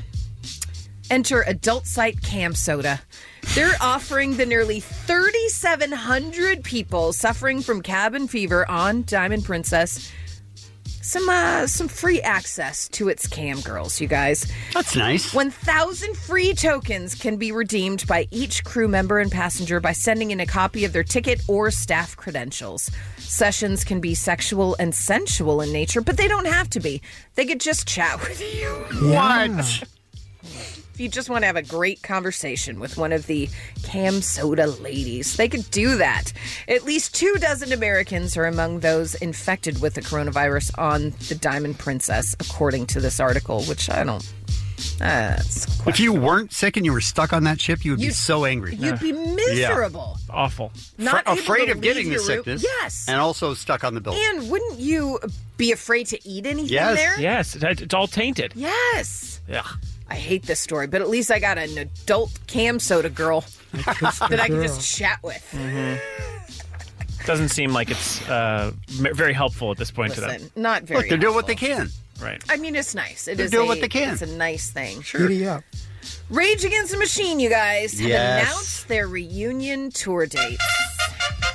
J: enter adult site Cam Soda. They're offering the nearly thirty-seven hundred people suffering from cabin fever on Diamond Princess some uh, some free access to its cam girls, you guys.
C: That's nice.
J: one thousand free tokens can be redeemed by each crew member and passenger by sending in a copy of their ticket or staff credentials. Sessions can be sexual and sensual in nature, but they don't have to be. They could just chat with you.
C: What?
J: If you just want to have a great conversation with one of the Cam Soda ladies, they could do that. At least two dozen Americans are among those infected with the coronavirus on the Diamond Princess, according to this article, which I don't... Uh, it's
C: If you weren't sick and you were stuck on that ship, you would be
J: You'd-
C: so angry.
J: You'd be miserable.
K: Awful.
J: Not
C: Fra-
J: able
C: afraid
J: to
C: of getting
J: leave
C: the
J: your room.
C: sickness.
J: Yes.
C: And also stuck on the bill.
J: And wouldn't you be afraid to eat anything
C: Yes.
J: there?
K: Yes, it's it's all tainted.
J: Yes.
K: Yeah.
J: I hate this story, but at least I got an adult Cam Soda girl that I can just chat with.
K: Mm-hmm. Doesn't seem like it's uh, m- very helpful at this point to
J: Listen,
K: them.
J: not very
C: Look, they're doing what they
J: helpful.
C: can.
K: Right.
J: I mean, it's nice. It
C: They're
J: is
C: doing
J: a,
C: what they can.
J: It's a nice thing.
C: Sure.
N: Giddy up.
J: Rage Against the Machine, you guys, have
C: Yes.
J: announced their reunion tour dates.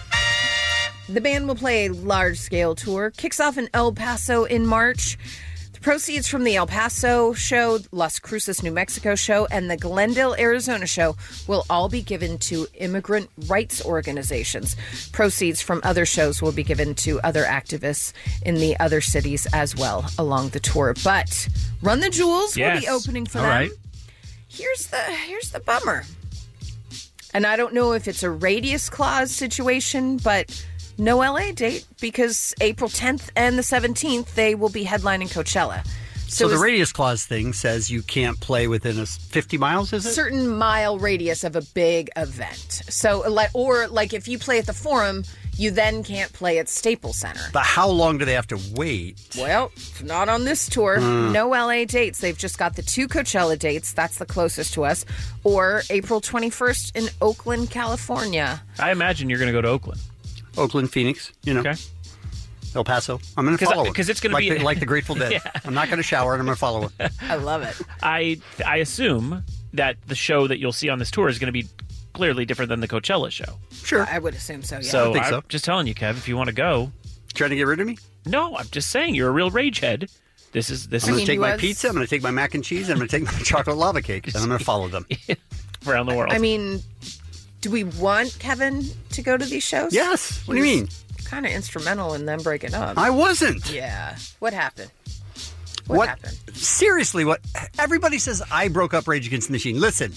J: The band will play a large-scale tour. Kicks off in El Paso in March. The proceeds from the El Paso show, Las Cruces, New Mexico show, and the Glendale, Arizona show will all be given to immigrant rights organizations. Proceeds from other shows will be given to other activists in the other cities as well along the tour. But Run the Jewels
K: Yes.
J: will be opening for
C: All
J: them.
C: right.
J: Here's the here's the bummer. And I don't know if it's a radius clause situation, but no L A date because April tenth and the seventeenth, they will be headlining Coachella.
C: So, the
J: is-
C: radius clause thing says you can't play within a s- fifty miles, is it?
J: certain mile radius of a big event. So, like, or like if you play at the Forum, you then can't play at Staples Center.
C: But how long do they have to wait?
J: Well, not on this tour.
C: Hmm.
J: No L A dates. They've just got the two Coachella dates. That's the closest to us. Or April twenty-first in Oakland, California.
K: I imagine you're going to go to Oakland.
C: Oakland, Phoenix, you know.
K: Okay.
C: El Paso. I'm going to
K: 'Cause I-
C: follow it.
K: 'cause it's gonna
C: like
K: be-
C: the, like the Grateful Dead.
K: Yeah.
C: I'm not going to shower and I'm going to follow it.
J: I love it.
K: I I assume that the show that you'll see on this tour is going to be clearly different than the Coachella show.
C: Sure.
J: I would assume so, yeah.
K: So
C: I think
K: I'm
C: so.
K: just telling you, Kev, if you want to go.
C: Trying to get rid of me?
K: No, I'm just saying you're a real ragehead. This is this
C: I'm going
K: is
C: to take my pizza, I'm going to take my mac and cheese, and I'm going to take my chocolate lava cake, and I'm going to follow them.
K: around the world.
J: I mean, do we want Kevin to go to these shows?
C: Yes. What do you mean?
J: Kind of instrumental in them breaking up.
C: I wasn't.
J: Yeah. What happened? What, happened?
C: Seriously, what? Everybody says I broke up Rage Against the Machine. Listen,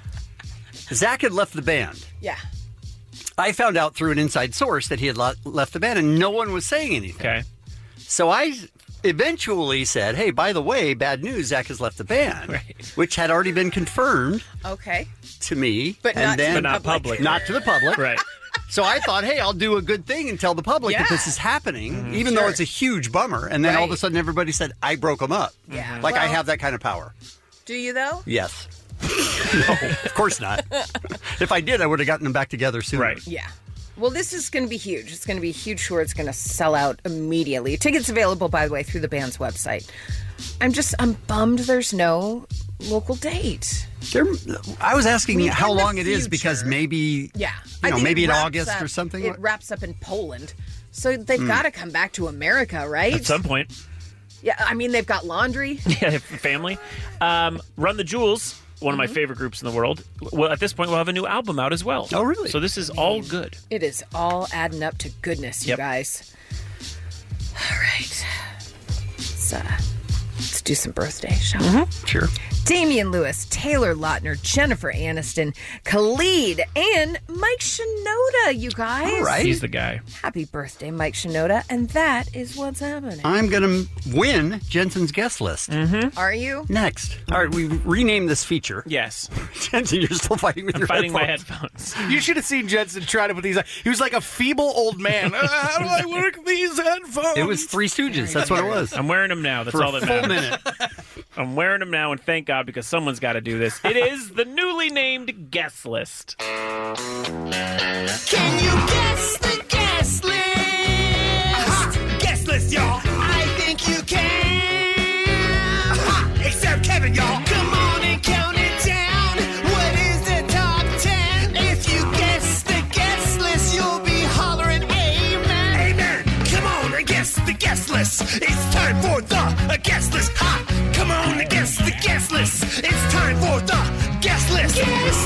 C: Zach had left the band.
J: Yeah.
C: I found out through an inside source that he had lo- left the band, and no one was saying anything.
K: Okay.
C: So I eventually said, hey, by the way, bad news, Zach has left the band,
K: Right.
C: which had already been confirmed
J: Okay.
C: to me.
J: But
C: and
J: not to
C: then,
J: the But not public. public.
C: Not to the public.
K: Right.
C: So I thought, hey, I'll do a good thing and tell the public that
J: Yeah.
C: this is happening,
K: Mm-hmm.
C: even
J: Sure.
C: though it's a huge bummer. And then all of a
J: Right.
C: sudden everybody said, I broke them up.
J: Yeah.
C: Like I
J: Well-
C: have that kind of power.
J: Do you, though?
C: Yes. No, of course not. If I did, I would have gotten them back together sooner.
K: Right.
J: Yeah. Well, this is going to be huge. It's going to be a huge tour. It's going to sell out immediately. Tickets available, by the way, through the band's website. I'm just, I'm bummed there's no local date.
C: There, I was asking
J: I mean,
C: how
J: in the
C: long it is because
J: future-
C: maybe,
J: Yeah.
C: you know,
J: think
C: maybe
J: it
C: in
J: wraps
C: August
J: up-
C: or something.
J: It wraps up in Poland. So they've
C: Hmm.
J: got to come back to America, right?
K: At some point.
J: Yeah, I mean, they've got laundry.
K: Yeah, family. Um, Run the Jewels, one of my favorite groups in the world. Well, at this point, we'll have a new album out as well.
C: Oh, really?
K: So this is all good.
J: It is all adding up to goodness, you
K: Yep.
J: guys. All right. Let's, uh, let's do some birthday, shall we?
C: Sure.
J: Damian Lewis, Taylor Lautner, Jennifer Aniston, Khalid, and Mike Shinoda, you guys.
C: All right.
K: He's the guy.
J: Happy birthday, Mike Shinoda. And that is what's happening.
C: I'm going to win Jensen's guest list.
K: Mm-hmm.
J: Are you?
C: Next. All right, we renamed this feature.
K: Yes.
C: Jensen, you're still fighting with
K: I'm
C: your
K: fighting
C: headphones.
K: my headphones.
N: You should have seen Jensen try to put these on. He was like a feeble old man. Uh, how do I work these headphones?
C: It was Three Stooges. That's what it was.
K: I'm wearing them now. That's
C: For
K: all
C: a
K: that
C: full
K: matters.
C: minute.
K: I'm wearing them now, and thank God, because someone's got to do this. It is the newly named guest list.
O: Can you guess the guest list? Uh-huh. Guest list, y'all. I think you can. Uh-huh. Except Kevin, y'all. Come on and count it down. What is the top ten? If you guess the guest list, you'll be hollering amen. Amen. Come on and guess the guest list. It's time for the uh, guest list. Ha! Come on and guess the guest list. It's time for the guest list. Guest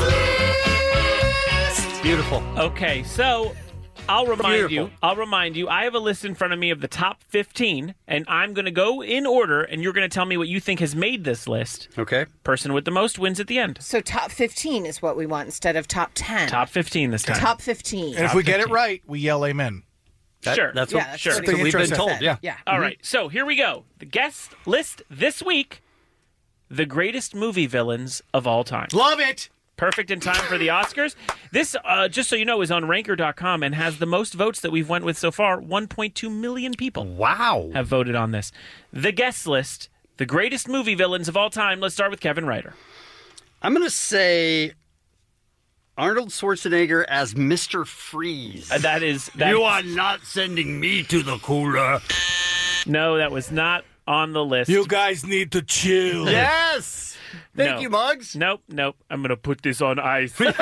O: list.
C: Beautiful.
K: Okay, so I'll remind
C: Beautiful.
K: you. I'll remind you. I have a list in front of me of the top fifteen, and I'm going to go in order, and you're going to tell me what you think has made this list.
C: Okay.
K: Person with the most wins at the end.
J: So top fifteen is what we want instead of top ten.
K: Top fifteen this time.
J: Top fifteen.
N: And if we get it right, we yell amen.
C: That-
K: sure.
C: That's
J: Yeah,
C: what,
J: that's
K: sure.
J: what
C: that's what
J: he
C: we've been
J: just
C: told.
J: said.
C: Yeah.
J: Yeah.
K: All right, so here we go. The guest list this week: the greatest movie villains of all time.
N: Love it.
K: Perfect in time for the Oscars. This, uh, just so you know, is on ranker dot com and has the most votes that we've went with so far. one point two million people
C: Wow.
K: have voted on this. The guest list: the greatest movie villains of all time. Let's start with Kevin Ryder.
C: I'm going to say Arnold Schwarzenegger as Mister Freeze.
K: Uh, that is that.
C: You are not sending me to the cooler.
K: No, that was not on the list.
N: You guys need to chill.
C: Yes. Thank
K: No.
C: you, Muggs.
K: Nope, nope. I'm going to put this on ice. uh,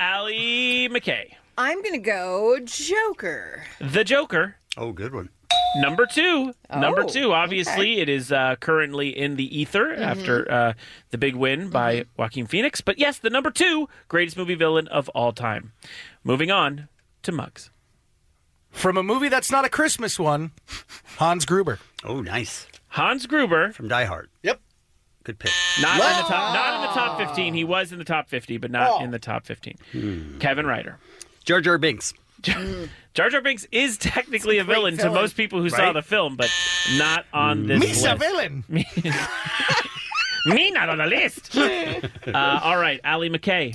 K: Allie McKay.
J: I'm going to go Joker.
K: The Joker.
C: Oh, good one.
K: Number two.
J: Oh,
K: Number two. Obviously,
J: okay.
K: it is uh, currently in the ether
J: Mm-hmm.
K: after uh, the big win by
J: Mm-hmm.
K: Joaquin Phoenix. But yes, the number two greatest movie villain of all time. Moving on to Muggs.
N: From a movie that's not a Christmas one, Hans Gruber.
C: Oh, nice.
K: Hans Gruber.
C: From Die Hard.
N: Yep.
C: Good pick.
K: Not in the top. Not in the top fifteen. He was in the top fifty, but not
N: Oh.
K: in the top fifteen.
C: Hmm.
K: Kevin Ryder.
C: Jar Jar Binks.
K: Jar Jar Binks is technically a,
J: a great
K: villain, to
J: villain.
K: most people who saw
C: Right?
K: the film, but not on this
N: Me's
K: list.
N: a villain.
K: Me, me not on the list. Uh, all right, Allie McKay.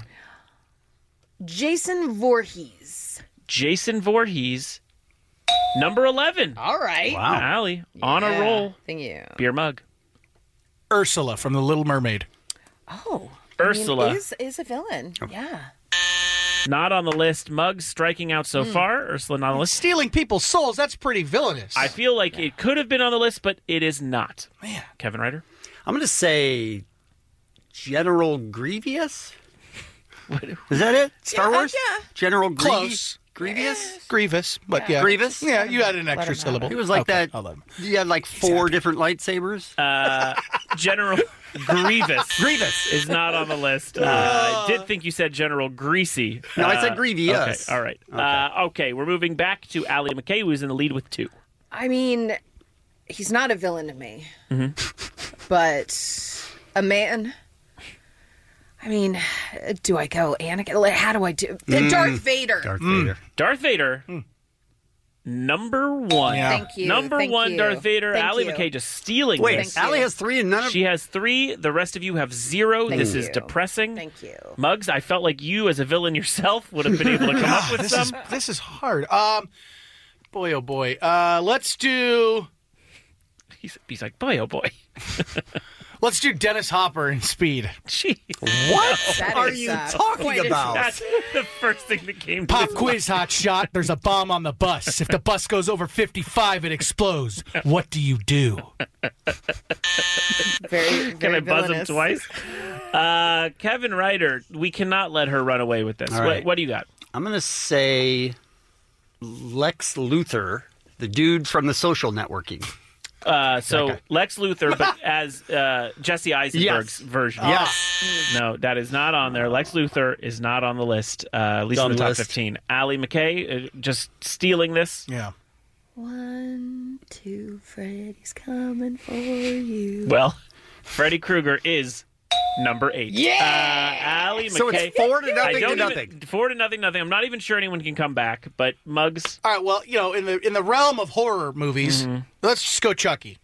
J: Jason Voorhees.
K: Jason Voorhees. Number eleven.
J: All right.
C: Wow.
K: Allie, on a
J: Yeah,
K: roll.
J: Thank you.
K: Beer mug.
N: Ursula from The Little Mermaid.
J: Oh.
K: Ursula.
J: I mean, is, is a villain. Yeah.
K: Not on the list. Mugs striking out so far. Ursula not on the list.
N: Stealing people's souls, that's pretty villainous.
K: I feel like it could have been on the list, but it is not.
N: Man.
K: Kevin Ryder.
C: I'm going to say General Grievous. Is that it? Star
J: Yeah,
C: Wars?
J: yeah.
C: General Grievous?
N: Close.
C: Grievous?
N: Grievous, but yeah.
C: Grievous?
N: Yeah, you added an extra
J: Let him
N: syllable.
C: He was like
N: Okay,
C: that.
N: I'll let him.
C: You had like four different lightsabers.
K: Uh, General Grievous.
C: Grievous.
K: Is not on the list. Uh, I did think you said General Greasy.
C: No, I said
K: Uh,
C: Grievous.
K: Okay, all right.
C: Okay.
K: Uh, okay, we're moving back to Allie McKay, who's in the lead with two.
J: I mean, he's not a villain to me.
K: Mm-hmm.
J: But a man. I mean, do I go Anakin? Like, how do I do? Darth Vader.
C: Darth Vader.
K: Darth Vader. Number one.
N: Yeah.
J: Thank you.
K: Number
J: thank
K: one,
J: you.
K: Darth Vader.
J: Thank
K: Allie
J: you.
K: McKay just stealing
C: Wait,
K: this.
J: Thank
C: Allie
J: you.
C: has three and none of
K: She has three. The rest of you have zero.
J: Thank
K: this is
J: you.
K: depressing.
J: Thank you.
K: Muggs, I felt like you, as a villain yourself, would have been able to come up with
N: this
K: some.
N: is this is hard. Um, boy, oh boy. Uh, let's do
K: He's, he's like, boy, oh boy.
N: let's do Dennis Hopper in Speed.
K: Jeez.
C: What
J: That
C: are
J: is,
C: you
J: uh,
C: talking
J: quite a-
C: about?
K: That's the first thing that came to
N: Pop
K: mind.
N: quiz, hot shot. There's a bomb on the bus. If the bus goes over fifty-five, it explodes. What do you do?
J: Very, very
K: Can I buzz him
J: villainous.
K: twice? Uh, Kevin Ryder, we cannot let her run away with this.
C: All
K: What,
C: right.
K: what do you got?
C: I'm going to say Lex Luthor, the dude from the Social Networking.
K: Uh, so Lex Luthor, but as uh, Jesse Eisenberg's
C: Yes.
K: version.
C: Yes.
K: No, that is not on there. Lex Luthor is not on the list, uh, at least
C: Dumb
K: in the top
C: list.
K: fifteen. Allie McKay, uh, just stealing this.
N: Yeah.
J: One, two, Freddy's coming for you.
K: Well, Freddy Krueger is number eight. Yeah! Uh, Allie McKay.
C: So it's four to
K: I
C: nothing
K: don't
C: to
K: even-
C: nothing.
K: Four to nothing, nothing. I'm not even sure anyone can come back, but Muggs,
N: All right. Well, you know, in the in the realm of horror movies,
K: Mm-hmm.
N: let's just go Chucky.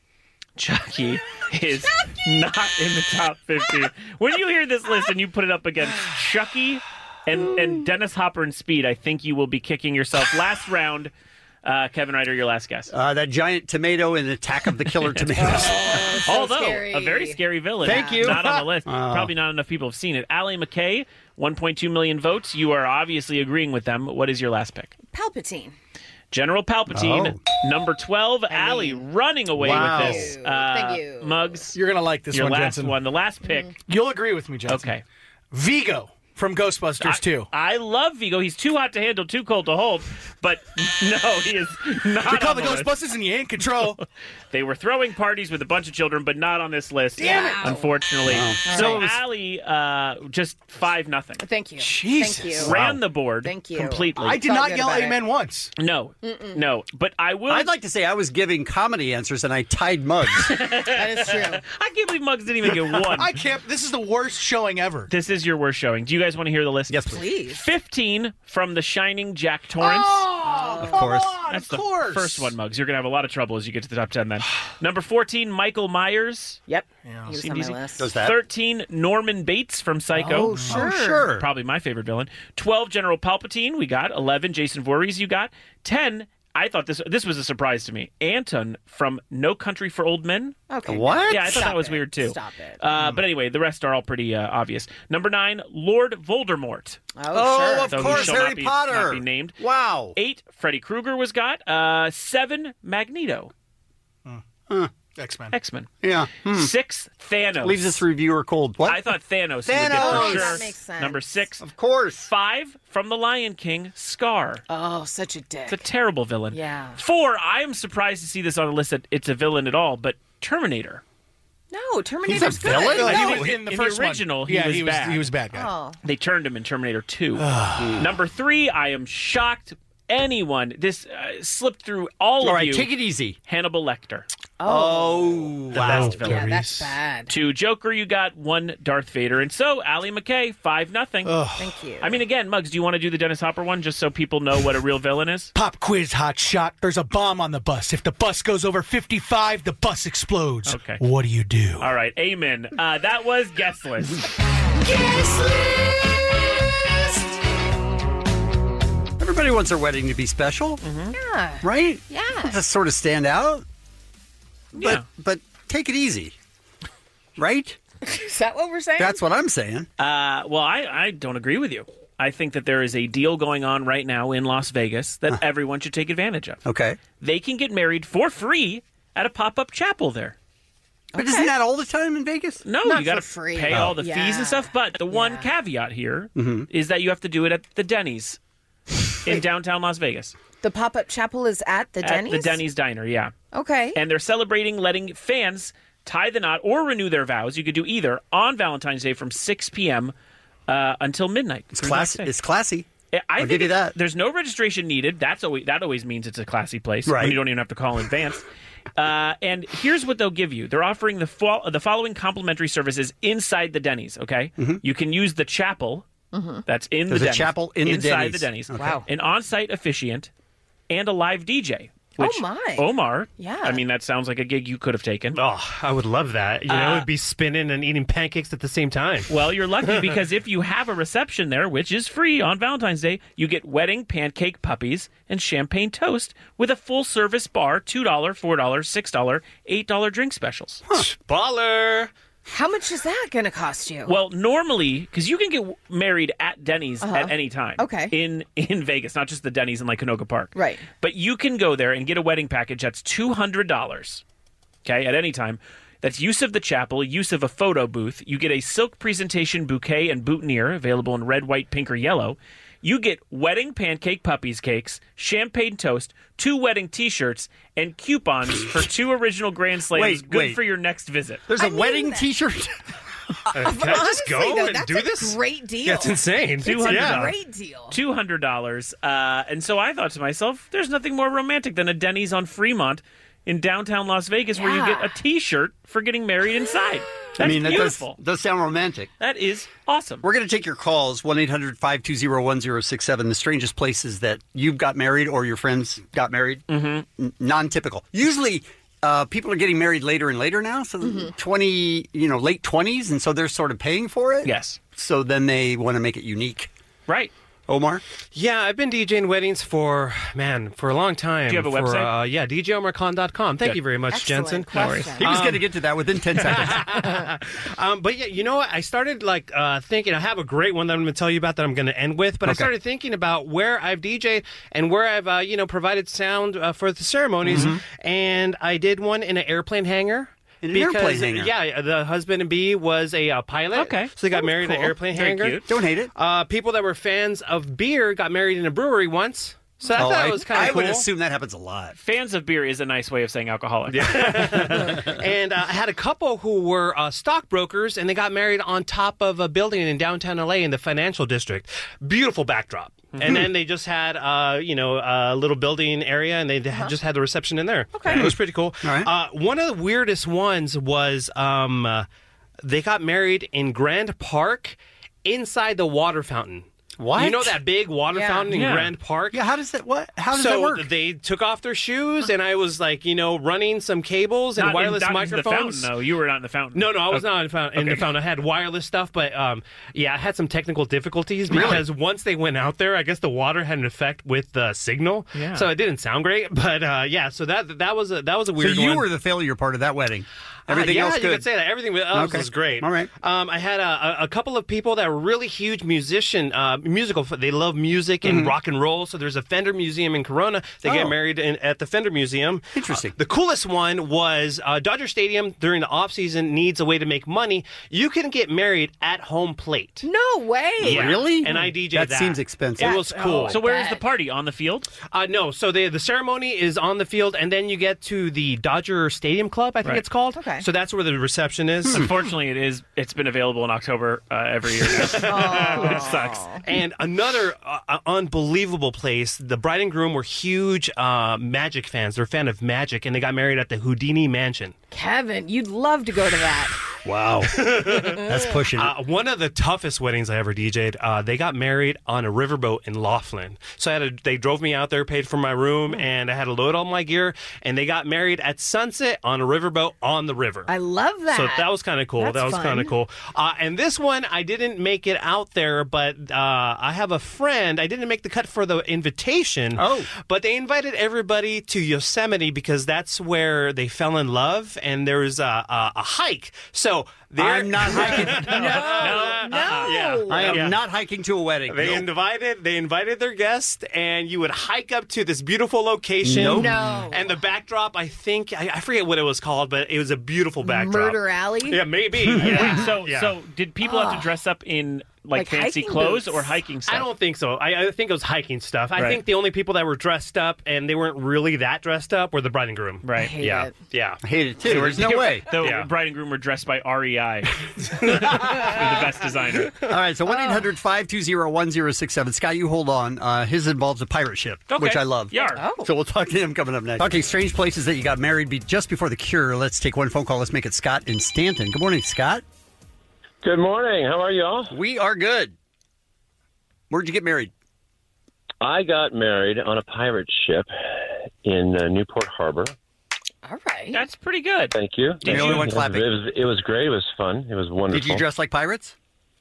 K: Chucky is not in the top fifteen. When you hear this list and you put it up against Chucky and, and Dennis Hopper and Speed, I think you will be kicking yourself. Last round, uh, Kevin Ryder, your last guess.
C: Uh, that giant tomato in Attack of the Killer Tomatoes.
J: So
K: Although,
J: scary.
K: a very scary villain.
C: Thank you.
K: Not on the list.
C: Oh.
K: Probably not enough people have seen it. Allie McKay, one point two million votes. You are obviously agreeing with them. What is your last pick?
J: Palpatine.
K: General Palpatine, number twelve. Allie running away
C: Wow.
K: with this.
J: Thank you.
K: Uh,
J: Thank you.
K: Muggs,
N: You're gonna like this
K: your
N: one,
K: last
N: Jensen.
K: one. The last pick.
N: You'll agree with me, Jensen.
K: Okay.
N: Vigo from Ghostbusters two.
K: I love Vigo. He's too hot to handle, too cold to hold. But no, he is not.
N: They're called
K: on
N: the
K: list.
N: Ghostbusters, and you ain't in control.
K: They were throwing parties with a bunch of children, but not on this list.
N: Damn it.
K: Unfortunately.
C: Wow.
K: So
J: All right.
K: Allie, uh, just five nothing.
J: Thank you.
N: Jesus.
J: Thank you.
K: Ran the board
J: Thank you.
K: completely.
N: I did
J: Felt
N: not
J: good
N: yell
J: about it.
N: amen once.
K: no, no. But I will.
C: I'd like to say I was giving comedy answers and I tied Muggs.
J: That is true.
K: I can't believe Muggs didn't even get one.
N: I can't. This is the worst showing ever.
K: This is your worst showing. Do you guys want to hear the list?
C: Yes, please.
J: Please.
K: fifteen from The Shining, Jack Torrance.
N: Oh,
C: Of
N: come
C: course.
N: on,
K: That's
N: of
K: the
N: course.
K: first one, Muggs. You're going to have a lot of trouble as you get to the top ten then. Number fourteen, Michael Myers.
J: Yep. He was
K: Seemed
J: on my
K: easy.
J: list.
C: Does that?
K: thirteen, Norman Bates from Psycho.
J: Oh, sure.
C: Oh, sure.
K: Probably my favorite villain. twelve, General Palpatine, we got. eleven, Jason Voorhees, you got. ten, I thought this this was a surprise to me. Anton from No Country for Old Men.
J: Okay.
C: What?
K: Yeah, I thought
J: Stop
K: that was
J: it.
K: weird too.
J: Stop it.
K: Uh, but anyway, the rest are all pretty uh, obvious. Number nine, Lord Voldemort.
J: Oh,
C: Oh,
J: sure.
C: of
K: Though he
C: course,
K: shall
C: Harry
K: not be-
C: Potter.
K: not be named.
C: Wow.
K: Eight, Freddy Krueger was got. Uh, seven, Magneto.
C: Huh.
N: X-Men.
K: X-Men.
C: Yeah. Hmm.
K: Six, Thanos.
C: Leaves this reviewer cold. What?
K: I thought Thanos.
C: Thanos.
K: You would get for
C: Oh,
K: sure.
J: that makes sense.
K: Number six.
C: Of course.
K: Five, from The Lion King, Scar.
J: Oh, such a dick.
K: It's a terrible villain.
J: Yeah.
K: Four, I am surprised to see this on the list that it's a villain at all, but Terminator.
J: No, Terminator's
C: He's a
J: good.
C: villain?
N: No,
K: No,
N: he was in the first
K: original,
N: one.
K: he
N: yeah,
K: was
N: he was
K: bad.
N: he was bad guy.
J: Oh.
K: They turned him in Terminator two. Number three, I am shocked anyone, this uh, slipped through all,
C: All
K: of
C: right,
K: you.
C: take it easy.
K: Hannibal Lecter.
C: Oh,
K: The
C: wow.
K: best villain.
J: Yeah, that's bad.
K: Two Joker, you got one Darth Vader. And so, Allie McKay, five nothing.
J: Thank you.
K: I mean, again, Muggs, do you want to do the Dennis Hopper one just so people know what a real villain is?
N: Pop quiz, hot shot. There's a bomb on the bus. If the bus goes over fifty-five, the bus explodes.
K: Okay.
N: What do you do?
K: All right, amen. Uh, that was Guest List.
O: Guest list.
C: Everybody wants their wedding to be special,
J: Yeah.
C: right?
J: Yeah.
C: To sort of stand out. But
K: Yeah.
C: but take it easy, right?
J: Is that what we're saying?
C: That's what I'm saying.
K: Uh, well, I, I don't agree with you. I think that there is a deal going on right now in Las Vegas that everyone should take advantage of.
C: Okay.
K: They can get married for free at a pop-up chapel there.
C: But isn't that all the time in Vegas?
K: No,
J: Not
K: you got to
J: for free.
K: pay
J: Oh.
K: all the
J: Yeah.
K: fees and stuff. But the one
J: Yeah.
K: caveat here is
C: Mm-hmm.
K: that you have to do it at the Denny's in downtown Las Vegas.
J: The pop-up chapel is at the Denny's?
K: At the Denny's Diner, yeah.
J: Okay.
K: And they're celebrating letting fans tie the knot or renew their vows. You could do either on Valentine's Day from six p.m. Uh, until midnight.
C: It's classy. It's classy.
K: I
C: I'll
K: think
C: give you
K: it's-
C: that.
K: There's no registration needed. That's always that always means it's a classy place.
C: Right.
K: When you don't even have to call in advance. Uh, and here's what they'll give you. They're offering the fo- the following complimentary services inside the Denny's. Okay, you can use the chapel. That's in
C: There's
K: the
C: a
K: Denny's.
C: chapel in the
K: inside
C: Denny's.
K: the Denny's.
C: Okay.
J: Wow.
K: An on-site officiant and a live D J.
J: Oh,
K: Which
J: my.
K: Omar.
J: Yeah.
K: I mean, that sounds like a gig you could have taken.
P: Oh, I would love that. You know,
K: Uh,
P: it'd be spinning and eating pancakes at the same time.
K: Well, you're lucky because if you have a reception there, which is free on Valentine's Day, you get wedding pancake puppies and champagne toast with a full-service bar, two dollars, four dollars, six dollars, eight dollars drink specials.
P: Baller.
J: How much is that going to cost you?
K: Well, normally, because you can get married at Denny's
J: Uh-huh.
K: at any time.
J: Okay.
K: In in Vegas, not just the Denny's in like Canoga Park.
J: Right.
K: But you can go there and get a wedding package that's two hundred dollars. Okay, at any time. That's use of the chapel, use of a photo booth. You get a silk presentation bouquet and boutonniere available in red, white, pink, or yellow. You get wedding pancake puppies cakes, champagne toast, two wedding T-shirts, and coupons for two original Grand Slams.
C: Wait,
K: good
C: wait.
K: for your next visit.
C: There's a
J: I mean
C: wedding
J: that-
C: T-shirt.
P: Uh, can I just
J: Honestly,
P: go
J: though,
P: and
J: that's
P: do
J: a
P: this?
J: great deal.
P: That's insane.
K: Two
J: It's
K: hundred
J: a
K: dollars.
J: great deal.
K: Two hundred dollars. Uh, and so I thought to myself, "There's nothing more romantic than a Denny's on Fremont in downtown Las Vegas, where you
J: Yeah.
K: get a T-shirt for getting married inside." That's
C: I mean, that does,
K: beautiful.
C: does sound romantic.
K: That is awesome.
C: We're going to take your calls, one eight hundred five two zero one zero six seven, the strangest places that you've got married or your friends got married. Mm-hmm. N- non-typical. Usually, uh, people are getting married later and later now, so
J: Mm-hmm.
C: twenty, you know, late twenties, and so they're sort of paying for it.
K: Yes.
C: So then they want to make it unique.
K: Right.
C: Omar?
P: Yeah, I've been DJing weddings for, man, for a long time.
K: Do you have a
P: for,
K: website?
P: Uh, yeah, d j omar con dot com. Thank
K: Good.
P: you very much,
J: Excellent
P: Jensen.
J: question.
C: He was
P: Um,
C: going to get to that within ten seconds.
P: Um, but yeah, you know what? I started like uh, thinking. I have a great one that I'm going to tell you about that I'm going to end with. But I
C: Okay.
P: started thinking about where I've D J'd and where I've uh, you know provided sound uh, for the ceremonies. And I did one in an airplane hangar.
C: In an
P: because,
C: airplane hangar?
P: Yeah, the husband and bee was a uh, pilot.
K: Okay.
P: So they got
K: That was
P: married in
K: cool.
P: an airplane
K: Very
P: hangar.
K: cute.
C: Don't hate it.
P: Uh, people that were fans of beer got married in a brewery once. So I
C: Oh,
P: thought
C: I,
P: it was kind
C: I
P: of cool.
C: would assume that happens a lot.
K: Fans of beer is a nice way of saying alcoholic.
P: And uh, I had a couple who were uh, stockbrokers, and they got married on top of a building in downtown L A in the financial district. Beautiful backdrop. And then they just had, uh, you know, a little building area, and they had just had the reception in there. Okay, it was pretty cool.
C: All right.
P: Uh, one of the weirdest ones was um, uh, they got married in Grand Park inside the water fountain.
C: What?
P: You know that big water
J: Yeah.
P: fountain in
K: Yeah.
P: Grand Park?
C: Yeah, how does that, what? How does
P: so
C: that work?
P: they took off their shoes, and I was like, you know, running some cables and
K: Not in-
P: wireless
K: not into the
P: microphones.
K: fountain, though. You were not in the fountain.
P: No, no, I was
K: Okay.
P: not in the, fountain, in the
K: Okay.
P: fountain. I had wireless stuff, but um, yeah, I had some technical difficulties because once they went out there, I guess the water had an effect with the signal,
K: Yeah.
P: so it didn't sound great. But uh, yeah, so that that was a that was a
C: so
P: weird
C: you
P: one.
C: were the failure part of that wedding. Everything
P: uh, yeah,
C: else
P: you
C: good.
P: could say that. Everything else
C: Okay.
P: was great.
C: All right.
P: Um, I had a, a, a couple of people that were really huge musician uh, musical. They love music and rock and roll. So there's a Fender Museum in Corona. They
C: Oh.
P: get married in, at the Fender Museum.
C: Interesting.
P: Uh, the coolest one was uh, Dodger Stadium during the off season needs a way to make money. You can get married at home plate.
J: No way.
P: Yeah.
C: Really?
P: And I D J'd
C: That
P: that.
C: seems expensive.
P: It was
J: That's-
P: cool.
J: oh,
K: So where is
J: bet.
K: the party? On the field?
P: Uh, no, so the the ceremony is on the field, and then you get to the Dodger Stadium Club, I think
K: Right.
P: it's called.
J: Okay.
P: So that's where the reception is.
K: Unfortunately, it is. It's been available in October uh, every year. It sucks.
P: And another uh, unbelievable place. The bride and groom were huge uh, Magic fans. They're a fan of Magic, and they got married at the Houdini Mansion.
J: Kevin, you'd love to go to that.
C: Wow. That's pushing it.
P: Uh, one of the toughest weddings I ever D J'd. Uh, they got married on a riverboat in Laughlin. So I had a, they drove me out there, paid for my room, and I had to load all my gear. And they got married at sunset on a riverboat on the river.
J: I love that.
P: So that was kind of cool.
J: That's
P: that was
J: fun.
P: kind of cool. Uh, and this one, I didn't make it out there, but uh, I have a friend. I didn't make the cut for the invitation.
C: Oh.
P: But they invited everybody to Yosemite because that's where they fell in love, and there was a, a, a hike. So they're
C: I'm not hiking.
J: no, no.
P: Yeah.
C: I am
P: Yeah.
C: not hiking to a wedding.
P: They
C: Nope.
P: invited they invited their guests, and you would hike up to this beautiful location.
C: Nope.
J: No.
P: And the backdrop, I think I, I forget what it was called, but it was a beautiful backdrop.
J: Murder Alley?
P: Yeah, maybe. Yeah.
K: Wait, so
P: Yeah.
K: so did people have to dress up in like,
J: Like
K: fancy
J: hiking
K: clothes
J: boots.
K: or hiking stuff?
P: I don't think so. I, I think it was hiking stuff. I
K: Right.
P: think the only people that were dressed up and they weren't really that dressed up were the bride and groom.
K: Right.
J: hate
P: Yeah.
J: it.
P: Yeah.
C: I hate it too. There's no way.
K: The
P: Yeah.
K: bride and groom were dressed by R E I, the best designer.
C: All right, so one eight hundred five two zero one zero six seven. Scott, you hold on. Uh, his involves a pirate ship,
K: Okay.
C: which I love.
K: Yar.
J: Oh.
C: So we'll talk to him coming up next. Talking strange places that you got married be just before the cure. Let's take one phone call. Let's make it Scott in Stanton. Good morning, Scott.
Q: Good morning. How are y'all?
C: We are good. Where'd you get married?
Q: I got married on a pirate ship in uh, Newport Harbor.
J: All right.
K: That's pretty good.
Q: Thank you.
C: You're the only one clapping.
Q: It was, it was great. It was fun. It was wonderful.
C: Did you dress like pirates?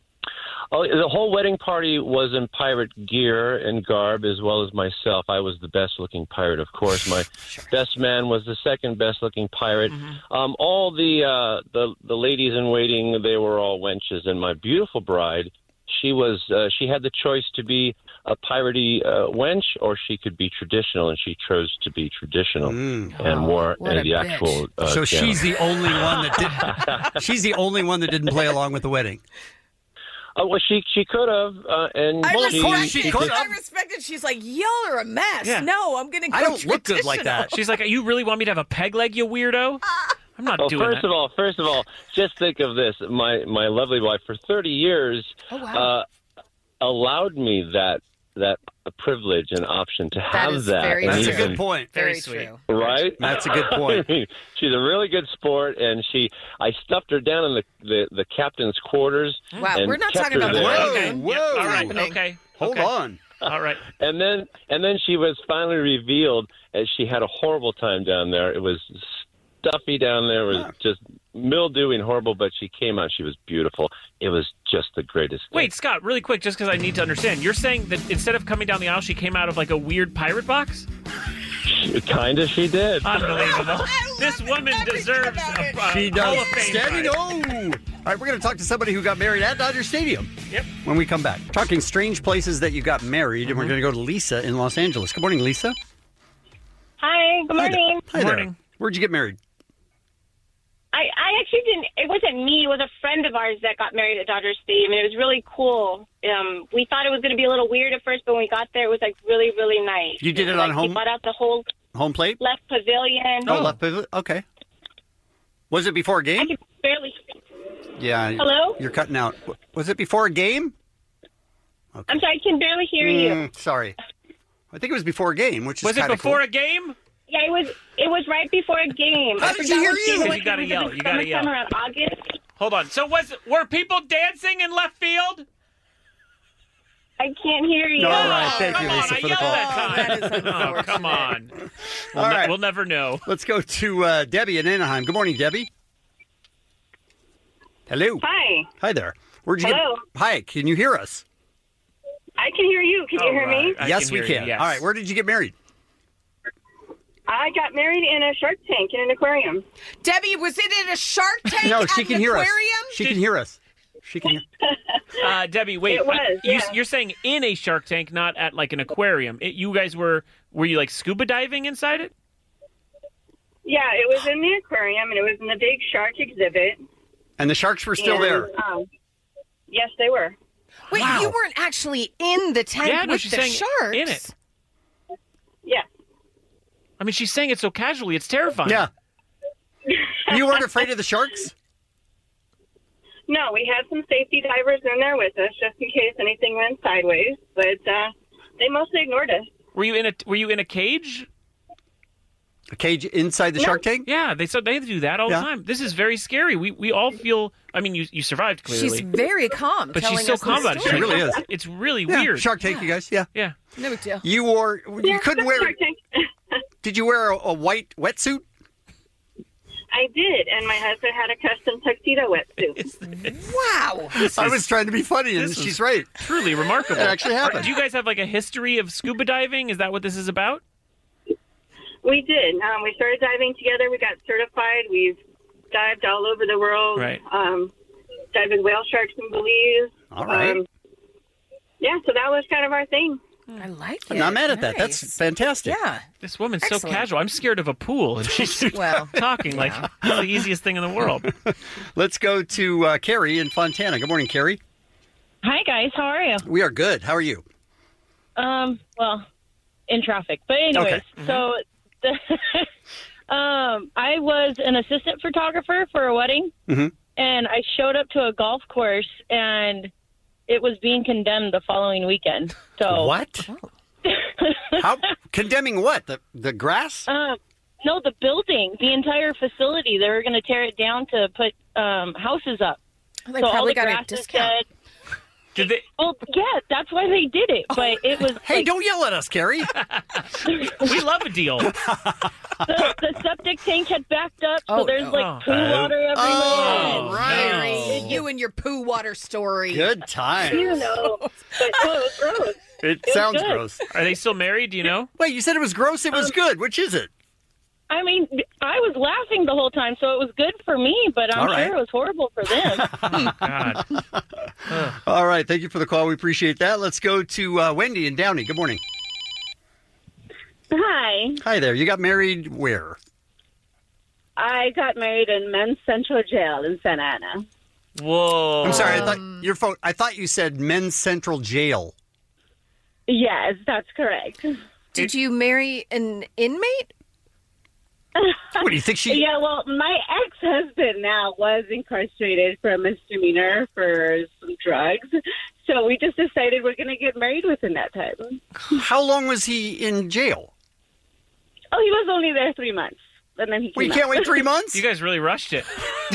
Q: Oh, the whole wedding party was in pirate gear and garb, as well as myself. I was the best-looking pirate, of course. My best man was the second best-looking pirate.
C: Mm-hmm.
Q: Um, all the, uh, the the ladies in waiting, they were all wenches, and my beautiful bride, she was uh, she had the choice to be a piratey uh, wench, or she could be traditional, and she chose to be traditional and wore
J: what
Q: uh,
J: a
Q: the
J: bitch.
Q: actual. Uh,
C: so
Q: gown.
C: she's the only one that did. She's the only one that didn't play along with the wedding.
Q: Oh, well, she she could have, uh, and
J: I
C: Well, of
Q: she,
C: course
J: respect
C: she
J: it.
C: could
J: I
C: have.
J: respect it. She's like, y'all are a mess.
K: Yeah.
J: No, I'm going to go
C: I don't look good like that.
J: traditional.
K: She's like, you really want me to have a peg leg, you weirdo? I'm not
Q: Well,
K: doing
Q: first
K: that.
Q: of all, first of all, just think of this: my my lovely wife for thirty years
J: Oh, wow.
Q: uh, allowed me that that privilege and option to have
J: is
Q: that.
J: very
Q: and
C: That's a
Q: even-
C: good point.
K: Very
J: Very
K: sweet.
J: true.
Q: Right?
C: That's a good point.
Q: I mean, she's a really good sport, and she I stuffed her down in the the, the captain's quarters.
J: Wow,
Q: and
J: we're not
Q: kept
J: talking
Q: her
J: about the
Q: there.
J: wedding.
C: Whoa,
J: Okay.
C: whoa.
K: Yep, all right.
J: happening?
K: Okay.
C: Hold
K: okay.
C: on.
K: All right.
Q: And then and then she was finally revealed as she had a horrible time down there. It was stuffy down there. It was just mildewy and horrible, but she came out. She was beautiful. It was just the greatest thing.
K: Wait, Scott, really quick, just because I need to understand. You're saying that instead of coming down the aisle, she came out of like a weird pirate box?
Q: Kind of, she did.
K: Unbelievable. This woman deserves a, a
C: She
K: Hall
C: does.
K: of Fame
C: Standing
K: prize.
C: O. All right, we're going to talk to somebody who got married at Dodger Stadium.
K: Yep.
C: When we come back. Talking strange places that you got married, and we're going to go to Lisa in Los Angeles. Good morning, Lisa.
R: Hi, good
C: Hi there.
R: morning.
C: Hi there. Where'd you get married?
R: I, I actually didn't, it wasn't me, it was a friend of ours that got married at Dodger Stadium, and it was really cool. Um, we thought it was going to be a little weird at first, but when we got there, it was like really, really nice.
C: You did it
R: like,
C: on home-
R: We bought out the whole
C: Home plate?
R: left pavilion.
C: Oh, left pivot. Okay. Was it before a game?
R: I could barely.
C: Yeah.
R: Hello?
C: You're cutting out. Was it before a game?
R: I'm sorry, I can barely hear you.
C: Mm, sorry. I think it was before a game, which is
K: Was it
C: kinda
K: before
C: cool.
K: a game?
R: Yeah, it was. It was right before a game.
C: How
R: I
C: did
R: forgot
C: you hear
R: what
C: you?
R: game it was.
K: You gotta
R: It was
K: yell,
R: in the
K: you gotta
R: summertime
K: yell.
R: around August.
K: Hold on. So was were people dancing in left field?
R: I can't hear you.
C: All right, thank
K: come
C: you,
K: on,
C: Lisa,
K: I
C: for the
K: yelled
C: call.
K: that time. Oh, come on. We'll,
C: All
K: ne-
C: right.
K: we'll never know.
C: Let's go to uh, Debbie in Anaheim. Good morning, Debbie. Hello.
R: Hi.
C: Hi there. Where'd you
R: Hello.
C: get? Hi. Can you hear us?
R: I can hear you. Can you
K: All
R: hear me?
K: right. I
C: yes,
K: can
C: we
K: hear you,
C: can.
K: yes.
C: All right. Where did you get married?
R: I got married in a Shark Tank in an aquarium.
J: Debbie, was it in a Shark Tank
C: No,
J: at
C: she
J: an
C: can hear us.
J: aquarium?
C: She can hear us. She can.
K: Uh, Debbie, wait.
R: It was,
K: I- you,
R: yeah.
K: You're saying in a Shark Tank, not at like an aquarium. It, you guys were were you like scuba diving inside it?
R: Yeah, it was in the aquarium, and it was in the big shark exhibit.
C: And the sharks were still
R: And,
C: there.
R: Um, yes, they were.
J: Wait, you weren't actually in the tank
K: Yeah, no,
J: with
K: she's
J: the
K: saying
J: sharks?
K: in it.
R: Yeah.
K: I mean, she's saying it so casually. It's terrifying.
C: Yeah. You weren't afraid of the sharks?
R: No, we had some safety divers in there with us just in case anything went sideways, but uh, they mostly ignored us.
K: Were you in a Were you in a cage?
C: A cage inside the
R: No.
C: Shark Tank?
K: Yeah, they so they do that all
C: Yeah.
K: the time. This is very scary. We we all feel. I mean, you you survived clearly.
J: She's very calm.
K: But
J: telling
K: she's so
J: us the
K: calm about it.
J: story.
C: She really is.
K: It's really
C: Yeah,
K: weird.
C: Shark Tank, you guys. Yeah.
K: Yeah.
J: No big deal.
C: You wore. You
R: Yeah,
C: couldn't
R: that's
C: wear.
R: Shark Tank.
C: Did you wear a, a white wetsuit?
R: I did, and my husband had a custom tuxedo wetsuit.
J: Wow.
C: I was trying to be funny, and
K: This is
C: she's right.
K: Truly remarkable.
C: It actually happened.
K: Do you guys have like a history of scuba diving? Is that what this is about?
R: We did. Um, we started diving together. We got certified. We've dived all over the world.
K: Right.
R: Um, dived with whale sharks in Belize.
C: All right.
R: Um, yeah, so that was kind of our thing.
J: I like it.
C: I'm not mad at that. That's
J: Nice.
C: fantastic.
J: Yeah.
K: This woman's so
J: Excellent.
K: casual. I'm scared of a pool, and she's
J: Well,
K: talking like it's the easiest thing in the world.
C: Let's go to uh, Carrie in Fontana. Good morning, Carrie.
S: Hi, guys. How are you?
C: We are good. How are you?
S: Um, well, in traffic. But anyways,
C: Okay.
S: so the, um, I was an assistant photographer for a wedding,
C: Mhm.
S: and I showed up to a golf course, and it was being condemned the following weekend. So
C: What? How condemning what? The the grass?
S: Um, no, the building, the entire facility. They were going to tear it down to put um, houses up.
J: They
S: so all
J: probably
S: the
J: got a
S: grass is
J: discount.
S: dead.
K: Did they?
S: Well, yeah, that's why they did it. But it was
C: Hey,
S: like,
C: don't yell at us, Carrie.
K: We love a deal.
S: the, the septic tank had backed up, so
J: Oh,
S: there's
J: no.
S: like poo
C: Oh.
S: water everywhere.
C: Oh,
K: no.
J: Carrie, you and your poo water story.
C: Good time.
S: You know, but no, it was gross.
C: It
S: was
C: sounds
S: good.
C: gross.
K: Are they still married? Do you know?
C: Wait, you said it was gross. It was good. Which is it?
S: I mean, I was laughing the whole time, so it was good for me, but I'm
C: All right.
S: sure it was horrible for them.
K: Oh, God. Ugh.
C: All right. Thank you for the call. We appreciate that. Let's go to uh, Wendy in Downey. Good morning.
T: Hi.
C: Hi there. You got married where?
T: I got married in Men's Central Jail in Santa Ana.
K: Whoa.
C: I'm sorry. I thought your phone. I thought you said Men's Central Jail.
T: Yes, that's correct.
J: Did you marry an inmate?
C: What do you think she?
T: Yeah, well, my ex-husband now was incarcerated for a misdemeanor for some drugs. So we just decided we're going to get married within that time.
C: How long was he in jail?
T: Oh, he was only there three months. And then he
C: Well,
T: came
C: you can't
T: out.
C: wait three months?
K: You guys really rushed it.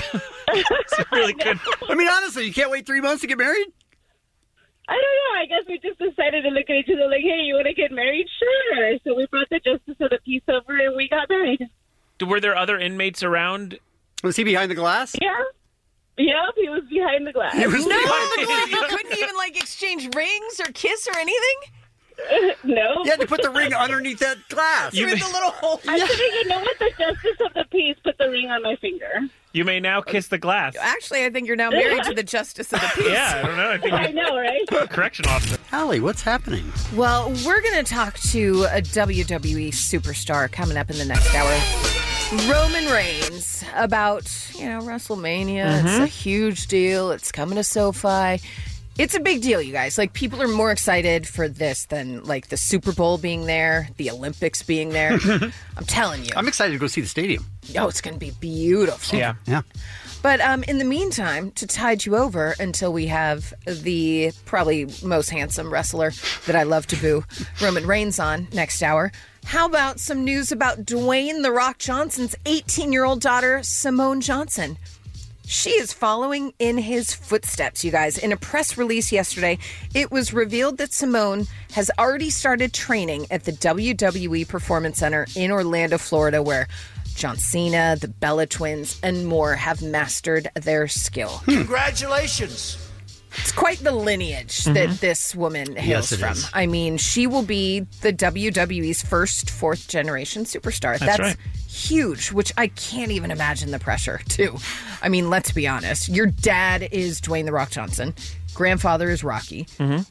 K: It's really good.
C: I mean, honestly, you can't wait three months to get married?
T: I don't know. I guess we just decided to look at each other like, hey, you want to get married? Sure. So we brought the justice of the peace over and we got married.
K: Were there other inmates around?
C: Was he behind the glass?
T: Yeah. Yep, he was behind the glass.
C: He was
J: No,
C: behind the
J: you
C: glass.
J: couldn't even like exchange rings or kiss or anything.
T: No.
C: You had to put the ring underneath that glass.
K: You
J: Through
K: may,
J: the little hole.
T: I said, you know what? The justice of the peace put the ring on my finger.
K: you may now kiss the glass.
J: Actually, I think you're now married to the justice of the peace.
K: Yeah, I don't know. I think
T: I know, right?
K: correction officer.
C: Allie, what's happening?
J: Well, we're going to talk to a W W E superstar coming up in the next hour. Roman Reigns, about, you know, WrestleMania.
K: Mm-hmm.
J: It's a huge deal. It's coming to SoFi. It's a big deal, you guys. Like, people are more excited for this than, like, the Super Bowl being there, the Olympics being there. I'm telling you.
C: I'm excited to go see the stadium.
J: Oh, it's going to be beautiful.
K: Yeah.
C: Yeah.
J: But um, in the meantime, to tide you over until we have the probably most handsome wrestler that I love to boo, Roman Reigns, on next hour, how about some news about Dwayne "The Rock" Johnson's eighteen-year-old daughter, Simone Johnson? She is following in his footsteps, you guys. In a press release yesterday, it was revealed that Simone has already started training at the W W E Performance Center in Orlando, Florida, where John Cena, the Bella Twins, and more have mastered their skill.
O: Congratulations.
J: It's quite the lineage that
C: Mhm.
J: this woman hails
C: Yes, it
J: from.
C: is.
J: I mean, she will be the W W E's first fourth generation superstar.
K: That's right.
J: huge, which I can't even imagine the pressure, too. I mean, let's be honest. Your dad is Dwayne The Rock Johnson. Grandfather is Rocky.
K: Mm-hmm.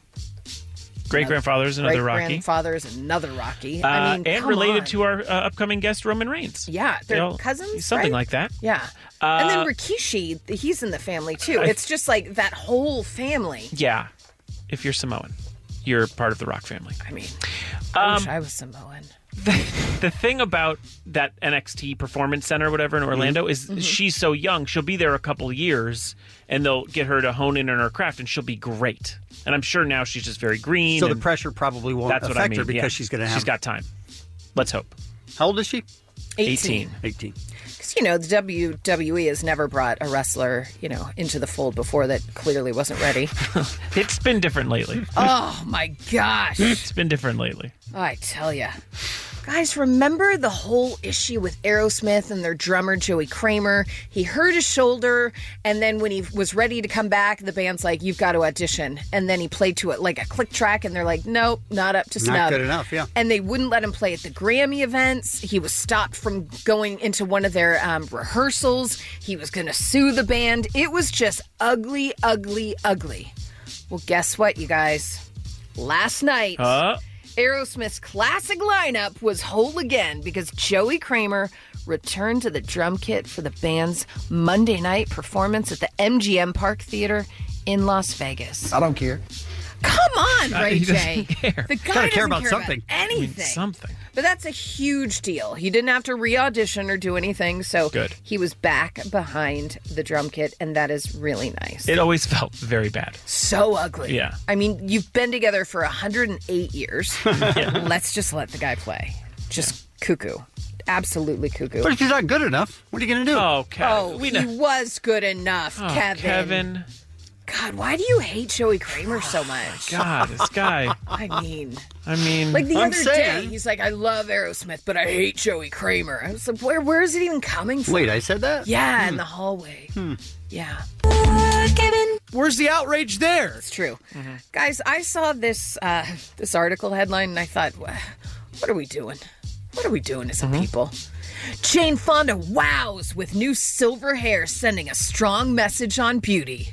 K: Great grandfather is another Rocky.
J: Grandfather is another Rocky.
K: Uh,
J: I mean,
K: and
J: come
K: related
J: on.
K: to our uh, upcoming guest, Roman Reigns.
J: Yeah, they're
K: You know,
J: cousins,
K: Something
J: right?
K: like that.
J: Yeah.
K: Uh,
J: and then Rikishi, he's in the family, too.
K: I-
J: It's just like that whole family.
K: Yeah. If you're Samoan, you're part of the Rock family.
J: I mean, I wish
K: Um,
J: I was Samoan.
K: The thing about that N X T Performance Center or whatever in Orlando is
J: Mhm.
K: she's so young. She'll be there a couple of years, and they'll get her to hone in on her craft, and she'll be great. And I'm sure now she's just very green.
C: So the
K: and
C: pressure probably won't
K: that's
C: affect
K: what I mean.
C: her because
K: yeah.
C: she's going to have.
K: She's got time. Let's hope.
C: How old is she?
J: eighteen.
C: eighteen.
J: Because, you know, the W W E has never brought a wrestler, you know, into the fold before that clearly wasn't ready.
K: It's been different lately.
J: Oh, my gosh.
K: It's been different lately.
J: I tell ya. Guys, remember the whole issue with Aerosmith and their drummer, Joey Kramer? He hurt his shoulder, and then when he was ready to come back, the band's like, you've got to audition. And then he played to it like a click track, and they're like, nope, not up to
C: Not
J: snub.
C: good enough, yeah.
J: And they wouldn't let him play at the Grammy events. He was stopped from going into one of their um, rehearsals. He was going to sue the band. It was just ugly, ugly, ugly. Well, guess what, you guys? Last night...
K: Uh,
J: Aerosmith's classic lineup was whole again because Joey Kramer returned to the drum kit for the band's Monday night performance at the M G M Park Theater in Las Vegas.
C: I don't care.
J: Come on,
K: Uh,
J: Ray
K: he doesn't
J: J.
K: care.
J: The guy
C: Gotta care
J: doesn't
C: about
J: care
C: something.
J: about anything.
K: I mean, something.
J: But that's a huge deal. He didn't have to re-audition or do anything, so
K: Good.
J: he was back behind the drum kit, and that is really nice.
K: It always felt very bad.
J: So ugly.
K: Yeah.
J: I mean, you've been together for one hundred eight years. Let's just let the guy play. Just cuckoo. Absolutely cuckoo.
C: But if he's not good enough, what are you going to do?
K: Oh, Kevin.
J: Oh,
K: we
J: he
K: know.
J: was good enough,
K: Oh,
J: Kevin.
K: Kevin.
J: God, why do you hate Joey Kramer so much?
K: God, this guy.
J: I mean,
K: I mean,
J: like the
C: I'm
J: other
C: saying-
J: day, he's like, I love Aerosmith, but I hate Joey Kramer. I was like, where, where is it even coming from?
C: Wait, I said that?
J: Yeah,
C: Hmm.
J: in the hallway. Yeah.
N: Where's the outrage there?
J: It's true. Guys, I saw this uh, this article headline and I thought, "Wha- what are we doing? What are we doing as a people? Jane Fonda wows with new silver hair, sending a strong message on beauty.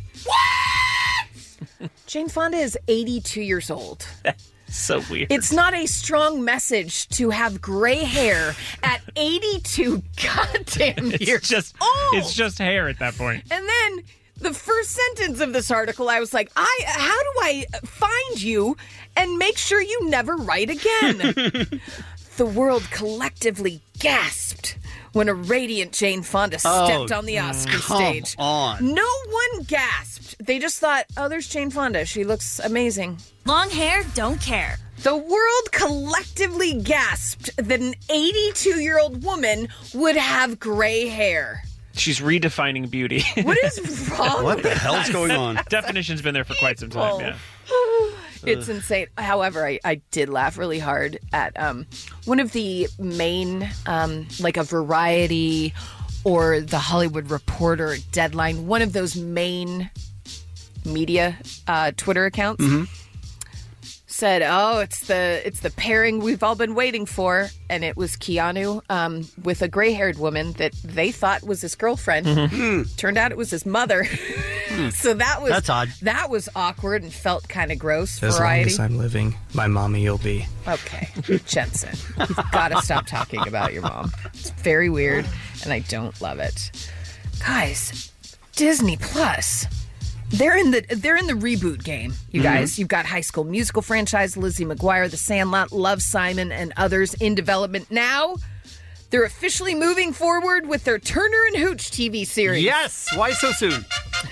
J: What? Jane Fonda is eighty-two years old.
K: so weird.
J: It's not a strong message to have gray hair at eighty-two goddamn
K: it's
J: years
K: just,
J: old.
K: it's just hair at that point.
J: And then the first sentence of this article, I was like, I how do I find you and make sure you never write again? The world collectively gasped when a radiant Jane Fonda stepped
C: Oh,
J: on the Oscar
C: come
J: stage.
C: on.
J: No one gasped. They just thought, oh, there's Jane Fonda. She looks amazing.
U: Long hair, don't care.
J: The world collectively gasped that an eighty-two-year-old woman would have gray hair.
K: She's redefining beauty.
J: What is wrong
C: What the
J: with
C: hell's
J: us?
C: going on?
K: Definition's been there for quite some time, yeah.
J: It's insane. However, I, I did laugh really hard at um, one of the main, um, like a Variety or the Hollywood Reporter, Deadline, one of those main media uh, Twitter accounts said, "Oh, it's the it's the pairing we've all been waiting for," and it was Keanu um, with a gray-haired woman that they thought was his girlfriend.
C: Mhm.
J: Turned out it was his mother. So that was
C: That's odd.
J: That was awkward and felt kind of gross.
V: As
J: Variety.
V: long as I'm living, my mommy will be.
J: Okay, Jensen, you've got to stop talking about your mom. It's very weird, and I don't love it. Guys, Disney Plus. They're in the they're in the reboot game, you guys. You've got High School Musical franchise, Lizzie McGuire, The Sandlot, Love, Simon, and others in development now. They're officially moving forward with their Turner and Hooch T V series.
C: Yes. Why so soon?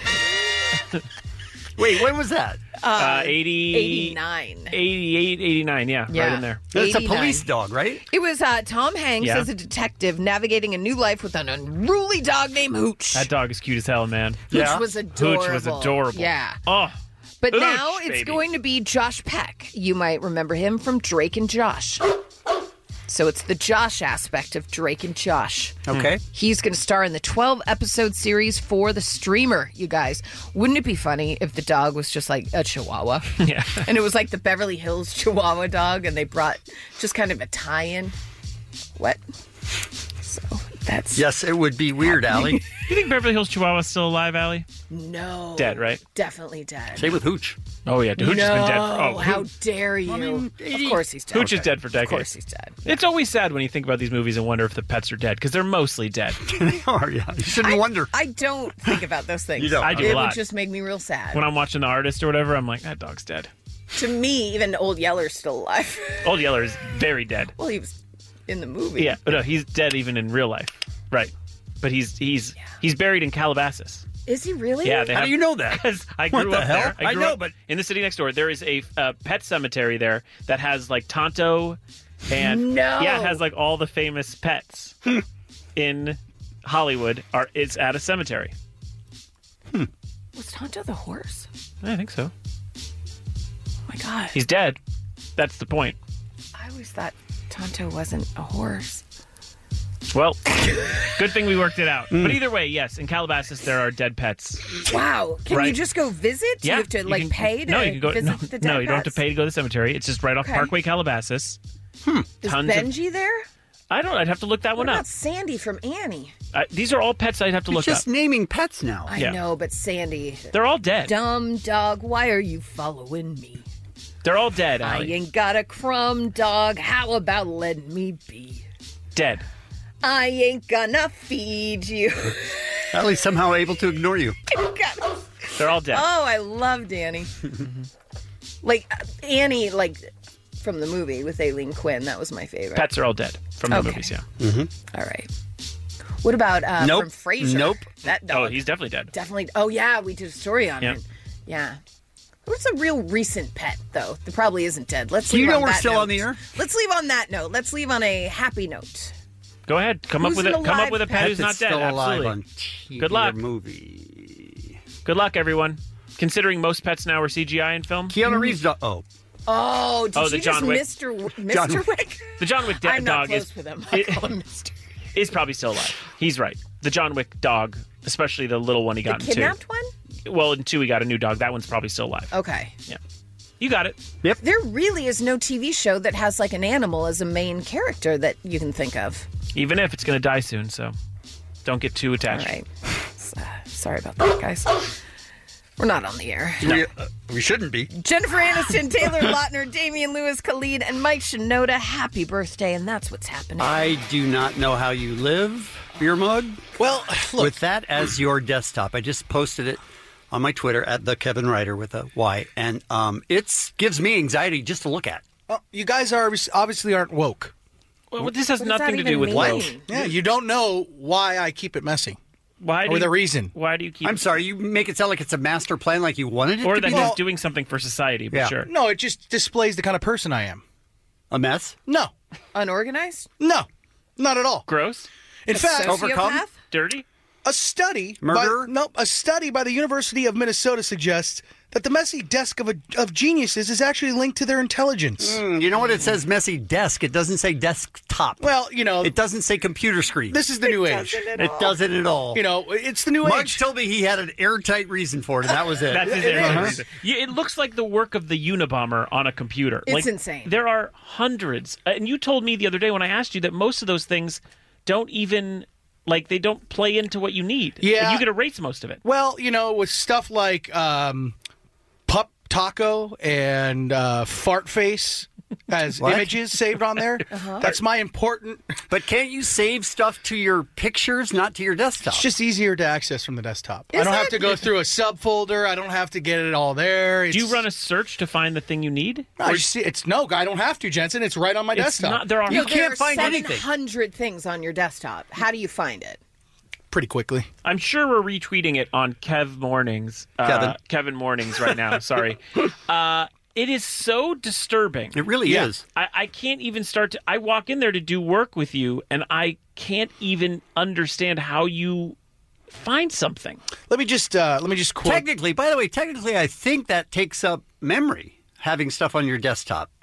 C: Wait, when was that?
K: Uh, eighty,
J: eighty-nine.
K: eighty-eight, eighty-nine, yeah,
J: Yeah.
K: right in there.
C: It's a
J: eighty-nine.
C: police dog, right?
J: It was uh, Tom Hanks
K: Yeah.
J: as a detective navigating a new life with an unruly dog named Hooch.
K: That dog is cute as hell, man.
J: Hooch was adorable.
K: Hooch was adorable.
J: Yeah.
K: Oh.
J: But
K: Hooch,
J: now it's
K: baby.
J: going to be Josh Peck. You might remember him from Drake and Josh. So it's the Josh aspect of Drake and Josh.
C: Okay.
J: He's going to star in the twelve-episode series for the streamer, you guys. Wouldn't it be funny if the dog was just like a Chihuahua?
K: Yeah.
J: And it was like the Beverly Hills Chihuahua dog, and they brought just kind of a tie-in. What? So that's...
C: Yes, it would be weird, Allie.
K: You think Beverly Hills Chihuahua is still alive, Allie?
J: No.
K: Dead, right?
J: Definitely dead.
C: Same with Hooch.
K: Oh, yeah. Hooch
J: no,
K: has been dead. For, oh,
J: how
K: Hooch,
J: dare you?
C: I mean,
J: of course he's dead.
K: Hooch is dead for decades.
J: Of course he's dead.
K: It's always sad when you think about these movies and wonder if the pets are dead, because they're mostly dead.
C: They are, yeah. You shouldn't
J: I,
C: wonder.
J: I don't think about those things.
C: You don't.
K: I do
J: It
K: a lot.
J: would just make me real sad.
K: When I'm watching The Artist or whatever, I'm like, that dog's dead.
J: To me, even Old Yeller's still alive.
K: Old Yeller is very dead.
J: Well, he was in the movie.
K: Yeah, but no, he's dead even in real life. Right. But he's he's yeah. he's buried in Calabasas.
J: Is he really?
K: Yeah. They
C: How
K: have,
C: do you know that?
K: Because I
C: What
K: grew
C: the
K: up
C: hell?
K: there.
C: I
K: grew
C: know,
K: up
C: but-
K: in the city next door, there is a uh, pet cemetery there that has like Tonto, and
J: No.
K: yeah, it has like all the famous pets in Hollywood are is at a cemetery.
J: Was Tonto the horse?
K: I think so.
J: Oh my god.
K: He's dead. That's the point.
J: I always thought Tonto wasn't a horse.
K: Well, good thing we worked it out. But either way, yes, in Calabasas there are dead pets.
J: Wow. Can you
K: Right.
J: just go visit? Do
K: Yeah,
J: you have to
K: you
J: like
K: can-
J: pay to
K: no, you can go.
J: visit
K: No,
J: the dead
K: no, you don't have to
J: pets?
K: pay to go to the cemetery. It's just right off
J: Okay.
K: Parkway, Calabasas.
J: Is
K: Tons of-
J: Benji there?
K: I don't. I'd have to look that
J: What
K: one
J: about
K: up.
J: Sandy from Annie?
K: Uh, these are all pets I'd have to
C: You're
K: look
C: just
K: up.
C: naming pets now.
J: I
K: Yeah.
J: know, but Sandy.
K: They're all dead.
J: Dumb dog, why are you following me?
K: They're all dead,
J: I
K: Allie.
J: ain't got a crumb, dog. How about letting me be?
K: Dead.
J: I ain't gonna feed you.
C: Allie somehow able to ignore you.
J: God.
K: They're all dead.
J: Oh, I love Danny. Like uh, Annie, like from the movie with Aileen Quinn. That was my favorite.
K: Pets are all dead from the
J: Okay.
K: movies, yeah.
C: Mm-hmm.
J: All right. What about uh,
C: Nope.
J: from Frasier?
C: Nope.
J: That dog.
K: Oh, he's definitely dead.
J: Definitely. Oh, yeah, we did a story on
K: Yeah.
J: it. Yeah. What's a real recent pet, though? That probably isn't dead. Let's
C: Do
J: leave
C: you know
J: on
C: we're
J: that
C: still
J: note.
C: on the air?
J: Let's leave on that note. Let's leave on a happy note.
K: Go ahead. Come
J: Who's
K: up with
J: an
K: it. Come up
J: alive
K: with a pet
J: pet
K: who's not
C: that's
K: dead.
C: still alive
K: Absolutely.
C: on T V
K: Good luck.
C: or movie.
K: Good luck, everyone. Considering most pets now are C G I in film.
C: Keanu Reeves. Do- oh,
J: Oh, did
K: Oh,
J: you
K: the
J: just
K: John Wick.
J: Mister W-
C: John
J: Mister
C: Wick.
J: Wick?
K: The John Wick de-
J: I'm not
K: dog
J: close
K: is
J: with him. I
K: it-
J: call him Mister
K: is probably still alive. He's right. The John Wick dog, especially the little one he
J: The
K: got in two.
J: kidnapped one?
K: Well, in two he got a new dog. That one's probably still alive.
J: Okay.
K: Yeah. You got it.
C: Yep.
J: There really is no T V show that has like an animal as a main character that you can think of.
K: Even if it's going to die soon, so don't get too
J: All
K: attached.
J: right. Uh, sorry about that, guys. We're not on the air.
C: we, uh, we shouldn't be.
J: Jennifer Aniston, Taylor Lautner, Damian Lewis, Khalid, and Mike Shinoda, happy birthday, and that's what's happening.
C: I do not know how you live, Beer Mug.
N: Well, look.
C: With that as your desktop, I just posted it on my Twitter at the Kevin Ryder with a Y, and um, it gives me anxiety just to look at.
N: Well, you guys are obviously aren't woke.
K: Well, this has
J: What does
K: nothing
J: that
K: to do
J: even
K: with
J: mean?
K: woke.
N: Yeah, you don't know why I keep it messy.
K: Why do
N: Or
K: you,
N: the reason.
K: Why do you keep?
C: I'm sorry, you make it sound like it's a master plan, like you wanted it
K: Or
C: to
K: that
C: be.
K: he's
N: Well-
K: doing something for society. But
C: Yeah.
K: sure.
N: No, it just displays the kind of person I am.
C: A mess.
N: No,
J: Unorganized?
N: no, not at all.
K: Gross.
N: In
J: A
N: fact,
C: Overcome?
J: sociopath?
K: Dirty.
N: a study,
C: Murderer?
N: By, nope, a study by the University of Minnesota suggests that the messy desk of a, of geniuses is actually linked to their intelligence.
C: Mm, you know what? It says messy desk. It doesn't say desktop.
N: Well, you know,
C: It doesn't say computer screen.
N: this is the new age.
C: It doesn't at all.
N: You know, it's the new
C: Muggs
N: age.
C: told me he had an airtight reason for it, and that was it.
K: That's his
N: It
K: area.
N: is.
K: Yeah, it looks like the work of the Unabomber on a computer.
J: It's
K: Like,
J: insane.
K: There are hundreds, uh, and you told me the other day when I asked you that most of those things don't even like they don't play into what you need.
N: Yeah.
K: Like, you could erase most of it.
N: Well, you know, with stuff like um, Pup Taco and uh, Fart Face as
C: What?
N: images saved on there,
J: Uh-huh.
N: that's my important.
C: But can't you save stuff to your pictures, not to your desktop?
N: It's just easier to access from the desktop. I
J: Is
N: don't have
J: it?
N: to go through a subfolder. I don't have to get it all there. It's,
K: Do you run a search to find the thing you need?
N: I just see, it's no, I don't have to, Jensen. It's right on my
K: It's
N: desktop.
K: not. There are.
C: You
J: No,
C: can't
J: there are
C: find anything.
J: seven hundred things on your desktop. How do you find it?
N: Pretty quickly.
K: I'm sure we're retweeting it on Kev Mornings. Uh,
C: Kevin.
K: Kevin Mornings right now. Sorry. Uh, it is so disturbing.
C: It really
N: Yeah.
C: is.
K: I, I can't even start to. I walk in there to do work with you, and I can't even understand how you find something.
N: Let me just uh, let me just quote.
C: Technically, by the way, technically, I think that takes up memory, having stuff on your desktop.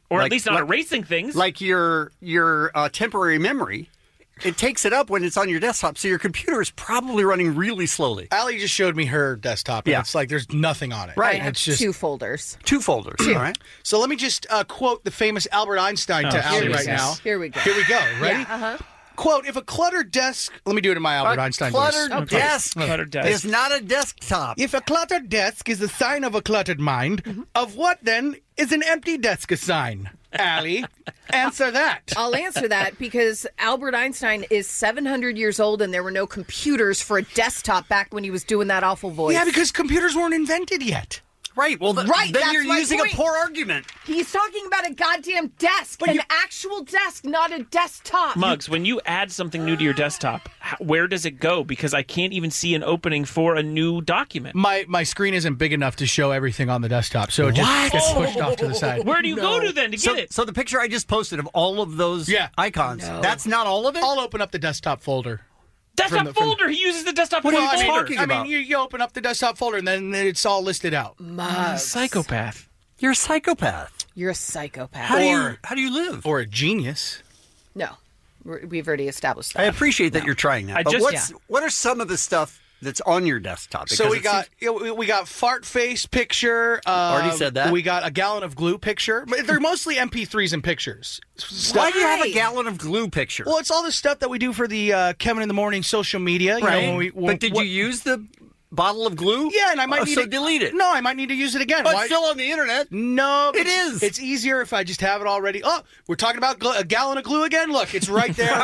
K: Or
C: Like-
K: at least not
C: like-
K: erasing things.
C: Like your your uh, temporary memory, it takes it up when it's on your desktop, so your computer is probably running really slowly.
N: Allie just showed me her desktop, and
C: Yeah.
N: it's like there's nothing on it.
J: I have
N: It's just
J: two folders.
C: Two folders.
N: Two.
C: All right.
N: So let me just uh, quote the famous Albert Einstein
K: Oh,
N: to Allie
K: Jesus.
N: right now.
J: Here we go.
N: Here we go. Ready?
J: Yeah, uh-huh.
N: Quote, if a cluttered desk... Let me do it in my Albert
C: A
N: Einstein
C: cluttered
N: voice.
C: desk
K: Cluttered desk.
C: is not a desktop.
N: If a cluttered desk is a sign of a cluttered mind,
J: Mm-hmm.
N: of what then is an empty desk a sign? Allie, answer that.
J: I'll answer that because Albert Einstein is seven hundred years old and there were no computers for a desktop back when he was doing that awful voice.
N: Yeah, because computers weren't invented yet.
C: Right. Well, th-
J: Right,
C: then
J: that's
C: you're
J: my
C: using
J: point.
C: a poor argument.
J: He's talking about a goddamn desk, an actual desk, not a desktop.
K: Muggs, when you add something new to your desktop, h- where does it go? Because I can't even see an opening for a new document.
N: My my screen isn't big enough to show everything on the desktop, so it just
C: What?
N: gets pushed off to the side.
K: Where do you go to then to
C: So,
K: get it?
C: so the picture I just posted of all of those
N: Yeah.
C: icons,
J: No.
C: that's not all of it?
N: I'll open up the desktop folder.
K: Desktop
N: from the- from-
K: folder. He uses the desktop
C: What are
K: folder.
C: you
N: I mean,
C: talking
N: I
C: about?
N: mean, you, you open up the desktop folder and then it's all listed out.
J: Mugs.
K: Psychopath.
C: You're a psychopath.
J: You're a psychopath.
C: How do you
N: Or-
C: how do you live?
N: Or a genius.
J: No, We're, we've already established that.
C: I appreciate that you're trying that.
K: I
C: but
K: just-
C: what's, what are some of the stuff that's on your desktop?
N: So
C: Because
N: we
C: it
N: got
C: seems-
N: you know, we- we got fart face picture. Uh,
C: Already said that.
N: We got a gallon of glue picture. But they're mostly M P threes and pictures.
C: Why do you have a
J: Why?
C: gallon of glue picture?
N: Well, it's all the stuff that we do for the uh, Kevin in the Morning social media. You
C: right.
N: know, when we, when,
C: but did
N: what-
C: you use the bottle of glue?
N: Yeah, and I might
C: Oh,
N: need
C: so
N: to
C: delete it.
N: No, I might need to use it again.
C: But
N: Why-
C: it's still on the internet.
N: No,
C: It
N: it's-
C: is.
N: It's easier if I just have it already. Oh, we're talking about gl- a gallon of glue again. Look, it's right there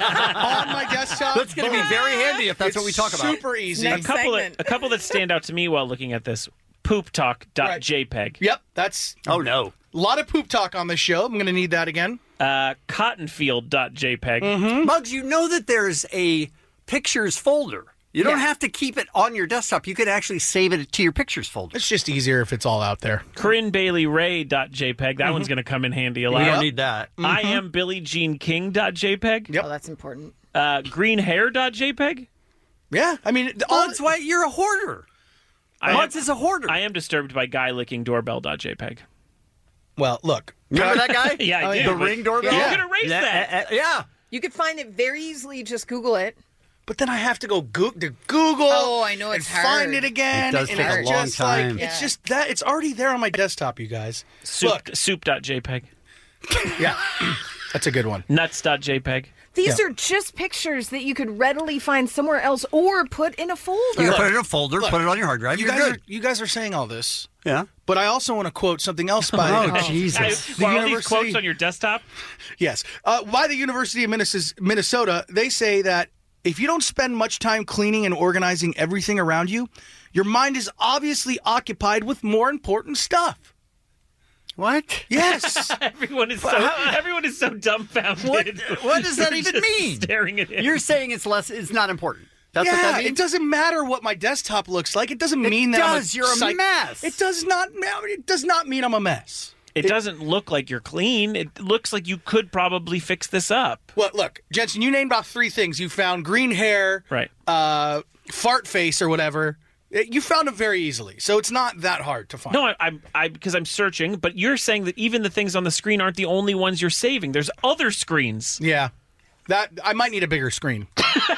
N: on my desktop.
C: That's going to be very handy if that's
N: It's
C: what we talk about.
N: Super easy.
K: A
J: Next
K: couple, that,
J: segment.
K: a couple that stand out to me while looking at this. Pooptalk.jpg.
N: Yep, that's
C: Oh no.
N: a lot of poop talk on this show. I'm going to need that again.
K: Uh, Cottonfield.jpg.
N: Mm-hmm.
C: Mugs, you know that there's a pictures folder. You don't
J: Yeah.
C: have to keep it on your desktop. You could actually save it to your pictures folder.
N: It's just easier if it's all out there.
K: CorinneBaileyRay.jpg. That one's going to come in handy a lot.
C: We don't need that.
K: I am Billie Jean King.jpg.
N: Yep.
J: Oh, that's important.
K: Uh, greenhair.jpg.
N: Yeah, I mean, all,
C: Mugs, why you're a hoarder.
K: I
C: Mugs
K: am,
C: is a hoarder.
K: I am disturbed by guy licking doorbell.jpg.
N: well, look.
C: Remember that guy?
K: Yeah, I
N: Oh,
K: do.
N: yeah.
C: The
K: but
C: ring doorbell?
K: You
N: Yeah.
K: can erase
C: Yeah,
K: that.
C: uh, uh, yeah.
J: You could find it very easily. Just Google it.
N: But then I have to go go- to Google.
J: Oh, I know, it's
N: and find
J: hard.
N: it again.
C: It does
N: and
C: take a
N: it's
C: long
N: just like-
C: time.
N: It's
J: Yeah.
N: just that it's already there on my desktop, you guys.
K: Soup,
N: Look,
K: soup.jpg.
N: yeah, that's a good one.
K: Nuts.jpg.
J: These
N: Yeah.
J: are just pictures that you could readily find somewhere else or put in a folder.
C: You can put it in a folder,
N: Look,
C: put it on your hard drive.
N: You
C: You're
N: guys
C: good.
N: are you guys are saying all this,
C: Yeah.
N: but I also want to quote something else by
C: Oh,
N: uh,
C: Jesus.
K: I,
N: The
K: are all these
N: university-
K: quotes on your desktop?
N: Yes. Uh, by the University of Minnes- Minnesota, they say that if you don't spend much time cleaning and organizing everything around you, your mind is obviously occupied with more important stuff.
C: What?
N: Yes.
K: everyone is so everyone is so dumbfounded.
C: What, what does that
K: They're
C: even
K: just
C: mean?
K: Staring at him.
C: You're saying it's less. It's not important. That's
N: yeah,
C: what that means.
N: it doesn't matter what my desktop looks like. It doesn't
C: It
N: mean that
C: does.
N: I'm a
C: You're a
N: psych-
C: mess.
N: It does not. It does not mean I'm a mess.
K: It doesn't look like you're clean. It looks like you could probably fix this up.
N: Well, look, Jensen, you named off three things. You found green hair,
K: Right.
N: uh, fart face, or whatever. You found them very easily, so it's not that hard to find.
K: No, I, I'm I because I'm searching, but you're saying that even the things on the screen aren't the only ones you're saving. There's other screens.
N: Yeah, that I might need a bigger screen.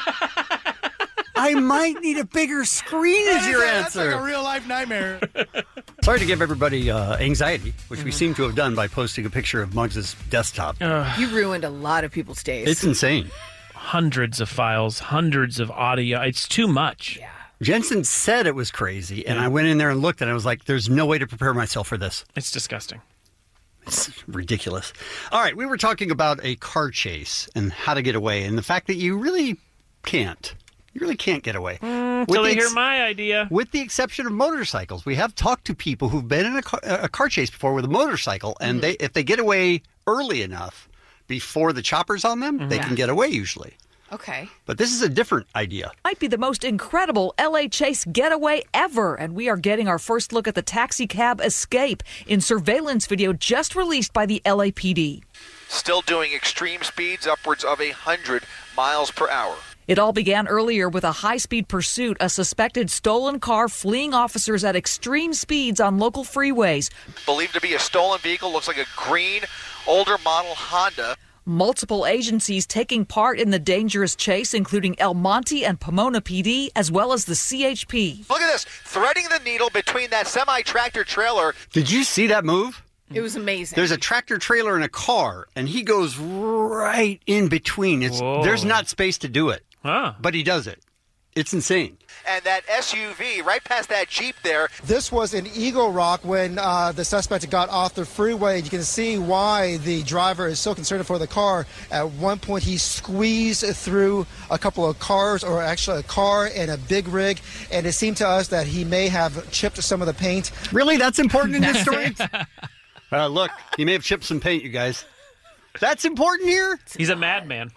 C: I might need a bigger screen as your
N: That's
C: answer.
N: like a real life nightmare.
C: Sorry to give everybody uh, anxiety, which we seem to have done by posting a picture of Muggs' desktop.
J: You ruined a lot of people's days.
C: It's insane.
K: Hundreds of files, hundreds of audio. It's too much.
J: Yeah.
C: Jensen said it was crazy, and I went in there and looked, and I was like, there's no way to prepare myself for this.
K: It's disgusting.
C: It's ridiculous. All right, we were talking about a car chase and how to get away, and the fact that you really can't. You really can't get away.
K: Until
C: With
K: they
C: the
K: hear
C: ex-
K: my idea.
C: With the exception of motorcycles. We have talked to people who've been in a car, a car chase before with a motorcycle, and they if they get away early enough before the chopper's on them, they
B: Yeah.
C: can get away usually.
B: Okay.
C: But this is a different idea.
B: Might be the most incredible L A chase getaway ever, and we are getting our first look at the taxi cab escape in surveillance video just released by the L A P D.
D: Still doing extreme speeds upwards of one hundred miles per hour.
B: It all began earlier with a high-speed pursuit, a suspected stolen car fleeing officers at extreme speeds on local freeways.
A: Believed to be a stolen vehicle, looks like a green, older model Honda.
B: Multiple agencies taking part in the dangerous chase, including El Monte and Pomona P D, as well as the C H P.
A: Look at this, threading the needle between that semi-tractor trailer.
C: Did you see that move?
J: It was amazing.
C: There's a tractor trailer and a car, and he goes right in between. It's
K: Whoa.
C: There's not space to do it,
K: huh.
C: but he does it. It's insane.
A: And that S U V right past that Jeep there.
D: This was in Eagle Rock when uh, the suspect got off the freeway. You can see why the driver is so concerned for the car. At one point, he squeezed through a couple of cars, or actually a car and a big rig, and it seemed to us that he may have chipped some of the paint.
C: Really? That's important in this story? Uh, look, he may have chipped some paint, you guys. That's important here?
K: He's a madman.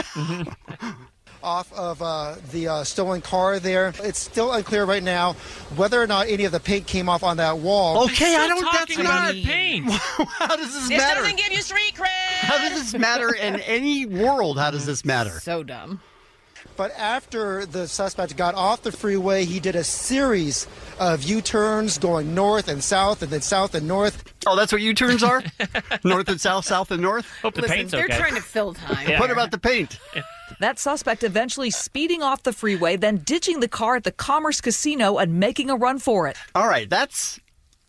D: Off of uh, the uh, stolen car there. It's still unclear right now whether or not any of the paint came off on that wall.
C: Okay, I don't, that's not...
K: paint.
C: How does this,
J: this
C: matter?
J: doesn't give you street cred.
C: How does this matter in any world? How does this matter?
J: So dumb.
D: But after the suspect got off the freeway, he did a series of U-turns going north and south and then south and north.
C: Oh, that's what U-turns are? North and south, south and north?
K: Hope the
J: Listen,
K: paint's
J: they're
K: okay.
J: trying to fill time.
K: Yeah.
C: What about the paint?
B: That suspect eventually speeding off the freeway, then ditching the car at the Commerce Casino and making a run for it.
C: All right, that's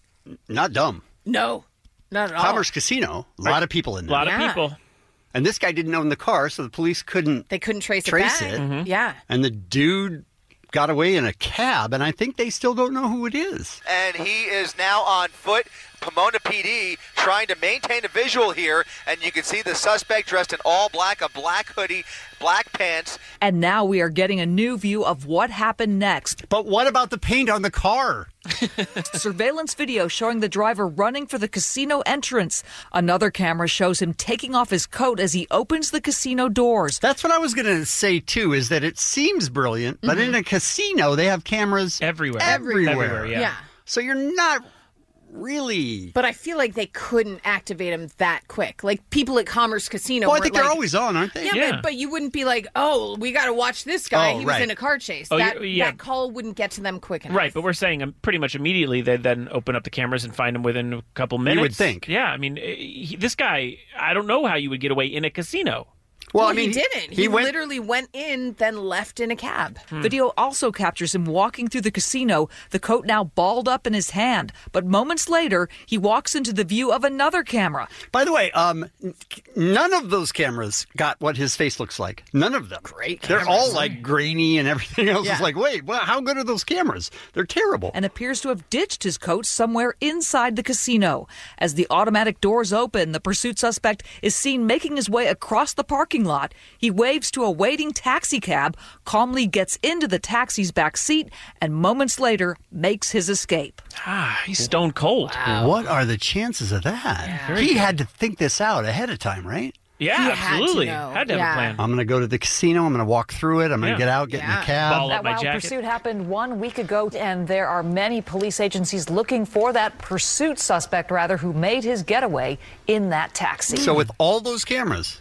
C: not dumb.
J: No, not at all.
C: Commerce Casino, a lot of people in
K: A
C: there.
K: lot
J: Yeah.
K: of people.
C: And this guy didn't own the car, so the police couldn't
J: They couldn't trace,
C: trace
J: it
C: it.
J: back. Yeah.
C: And the dude got away in a cab, and I think they still don't know who it is.
A: And he is now on foot. Pomona P D trying to maintain a visual here, and you can see the suspect dressed in all black, a black hoodie, black pants.
B: And now we are getting a new view of what happened next.
C: But what about the paint on the car?
B: Surveillance video showing the driver running for the casino entrance. Another camera shows him taking off his coat as he opens the casino doors.
C: That's what I was going to say, too, is that it seems brilliant, but
J: Mm-hmm.
C: in a casino, they have cameras
K: Everywhere.
C: everywhere.
K: Everywhere, yeah.
J: Yeah.
C: So you're not really...
J: But I feel like they couldn't activate him that quick. Like people at Commerce Casino.
C: Well, I
J: weren't
C: think they're
J: like,
C: always on, aren't they?
J: Yeah,
K: Yeah.
J: But, but you wouldn't be like, oh, we got to watch this guy.
C: Oh,
J: he
C: right.
J: was in a car chase.
K: Oh,
J: that,
K: you- yeah.
J: that call wouldn't get to them quick enough.
K: Right, but we're saying um, pretty much immediately they then open up the cameras and find him within a couple minutes.
C: would think.
K: Yeah, I mean, eh, he, this guy, I don't know how you would get away in a casino.
C: Well,
J: Well,
C: I mean,
J: he didn't. He,
C: he went-
J: literally went in, then left in a cab.
B: Video also captures him walking through the casino, the coat now balled up in his hand. But moments later, he walks into the view of another camera.
C: By the way, um, none of those cameras got what his face looks like. None of them.
J: Great
C: They're
J: cameras.
C: all like grainy and everything else.
J: Yeah.
C: Is like, wait, well, how good are those cameras? They're terrible.
B: And appears to have ditched his coat somewhere inside the casino. As the automatic doors open, the pursuit suspect is seen making his way across the parking lot. He waves to a waiting taxi cab, calmly gets into the taxi's back seat, and moments later makes his escape.
K: Ah, he's stone cold.
C: What are the chances of that? He had to think this out ahead of time, right?
K: Yeah,
J: He had to
K: absolutely.
J: know.
K: Had to have
J: Yeah.
K: a plan.
C: I'm going to go to the casino. I'm going to walk through it. I'm going to
K: Yeah.
C: get out, get in
J: Yeah.
C: the cab.
K: Ball up
W: That
K: my
W: wild
K: jacket.
W: pursuit happened one week ago, and there are many police agencies looking for that pursuit suspect, rather, who made his getaway in that taxi.
C: So with all those cameras,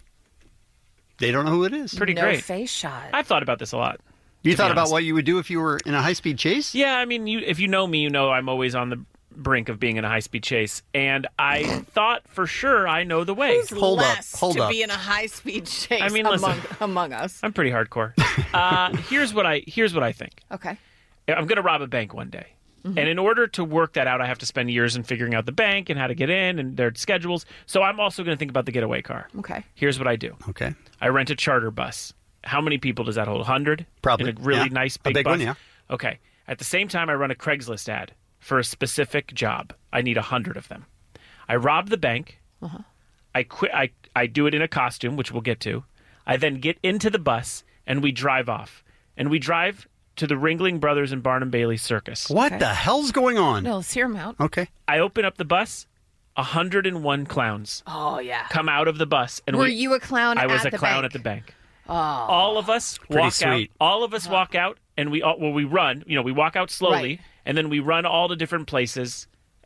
C: they don't know who it is.
K: Pretty
J: no
K: great.
J: face shot.
K: I've thought about this a lot.
C: You
K: to
C: thought
K: be
C: about
K: honest.
C: what you would do if you were in a high-speed chase?
K: Yeah, I mean, you, if you know me, you know I'm always on the brink of being in a high-speed chase, and I thought for sure I know the way.
J: Who's
C: Hold up,
J: less
C: hold
J: to
C: up.
J: be in a high-speed chase
K: I mean,
J: among,
K: listen.
J: among us?
K: I'm pretty hardcore. Uh, here's what I here's what I think.
J: Okay.
K: I'm going to rob a bank one day. And in order to work that out, I have to spend years in figuring out the bank and how to get in and their schedules. So I'm also going to think about the getaway car.
J: Okay.
K: Here's what I do.
C: Okay.
K: I rent a charter bus. How many people does that hold? one hundred?
C: Probably,
K: In a really
C: yeah.
K: nice
C: A
K: big,
C: big
K: bus?
C: one, yeah.
K: Okay. At the same time, I run a Craigslist ad for a specific job. I need one hundred of them. I rob the bank.
J: Uh-huh.
K: I quit. I, I do it in a costume, which we'll get to. I then get into the bus, and we drive off. And we drive to the Ringling Brothers and Barnum Bailey Circus.
C: What
J: Okay.
C: the hell's going on?
J: No, let's hear him out.
C: Okay.
K: I open up the bus. one hundred one clowns
J: Oh, yeah.
K: come out of the bus. And
J: Were
K: we,
J: you a clown
K: I was
J: at
K: a
J: the
K: clown
J: bank?
K: at the bank.
J: Oh.
K: All of us
C: Pretty
K: walk
C: sweet.
K: out. All of us walk out, and we all, well, we run. You know, we walk out slowly,
J: Right.
K: and then we run all to different places,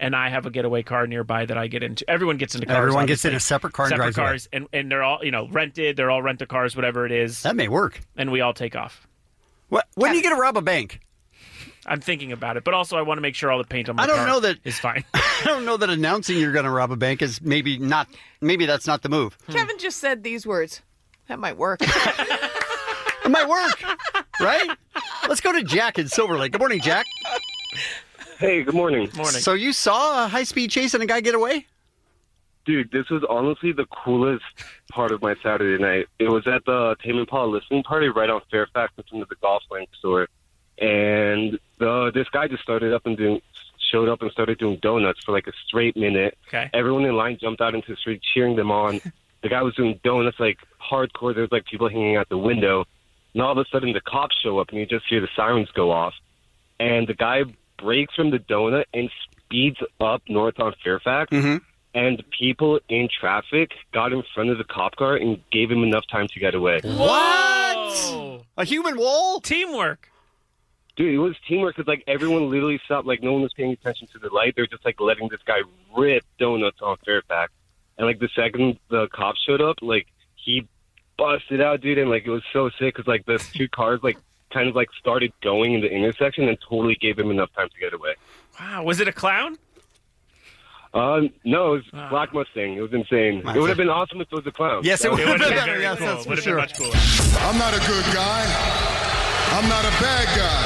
K: and I have a getaway car nearby that I get into. Everyone gets into cars.
C: Everyone
K: obviously.
C: gets in a separate car and
K: separate
C: drives away.
K: cars, and, and they're all, you know, rented. They're all rent-a-cars, whatever it is.
C: That may work.
K: And we all take off.
C: What? When are you going to rob a bank?
K: I'm thinking about it, but also I want to make sure all the paint on my
C: I don't
K: car
C: know that
K: is fine.
C: I don't know that announcing you're going to rob a bank is maybe not. Maybe that's not the move.
J: Kevin just said these words. That might work.
C: It might work, right? Let's go to Jack in Silver Lake. Good morning, Jack.
G: Hey, good morning.
K: Morning.
C: So you saw a high-speed chase and a guy get away?
G: Dude, this was honestly the coolest part of my Saturday night. It was at the Tame Impala listening party right on Fairfax in front of the golf link store. And the, this guy just started up and doing, showed up and started doing donuts for like a straight minute.
K: Okay.
G: Everyone in line jumped out into the street cheering them on. The guy was doing donuts like hardcore. There's like people hanging out the window. And all of a sudden the cops show up and you just hear the sirens go off. And the guy breaks from the donut and speeds up north on Fairfax.
C: Mm-hmm.
G: And people in traffic got in front of the cop car and gave him enough time to get away.
C: What? A human wall?
K: Teamwork.
G: Dude, it was teamwork because, like, everyone literally stopped. Like, no one was paying attention to the light. They're just, like, letting this guy rip donuts on Fairfax. And, like, the second the cops showed up, like, he busted out, dude. And, like, it was so sick because, like, the two cars, like, kind of, like, started going in the intersection and totally gave him enough time to get away.
K: Wow. Was it a clown?
G: Uh, no, it was Black Mustang. It was insane. It would have been awesome if it was a clown.
C: Yes, it
G: That
C: would have
G: was-
C: been better. Yes, that's for sure.
I: I'm not a good guy. I'm not a bad guy.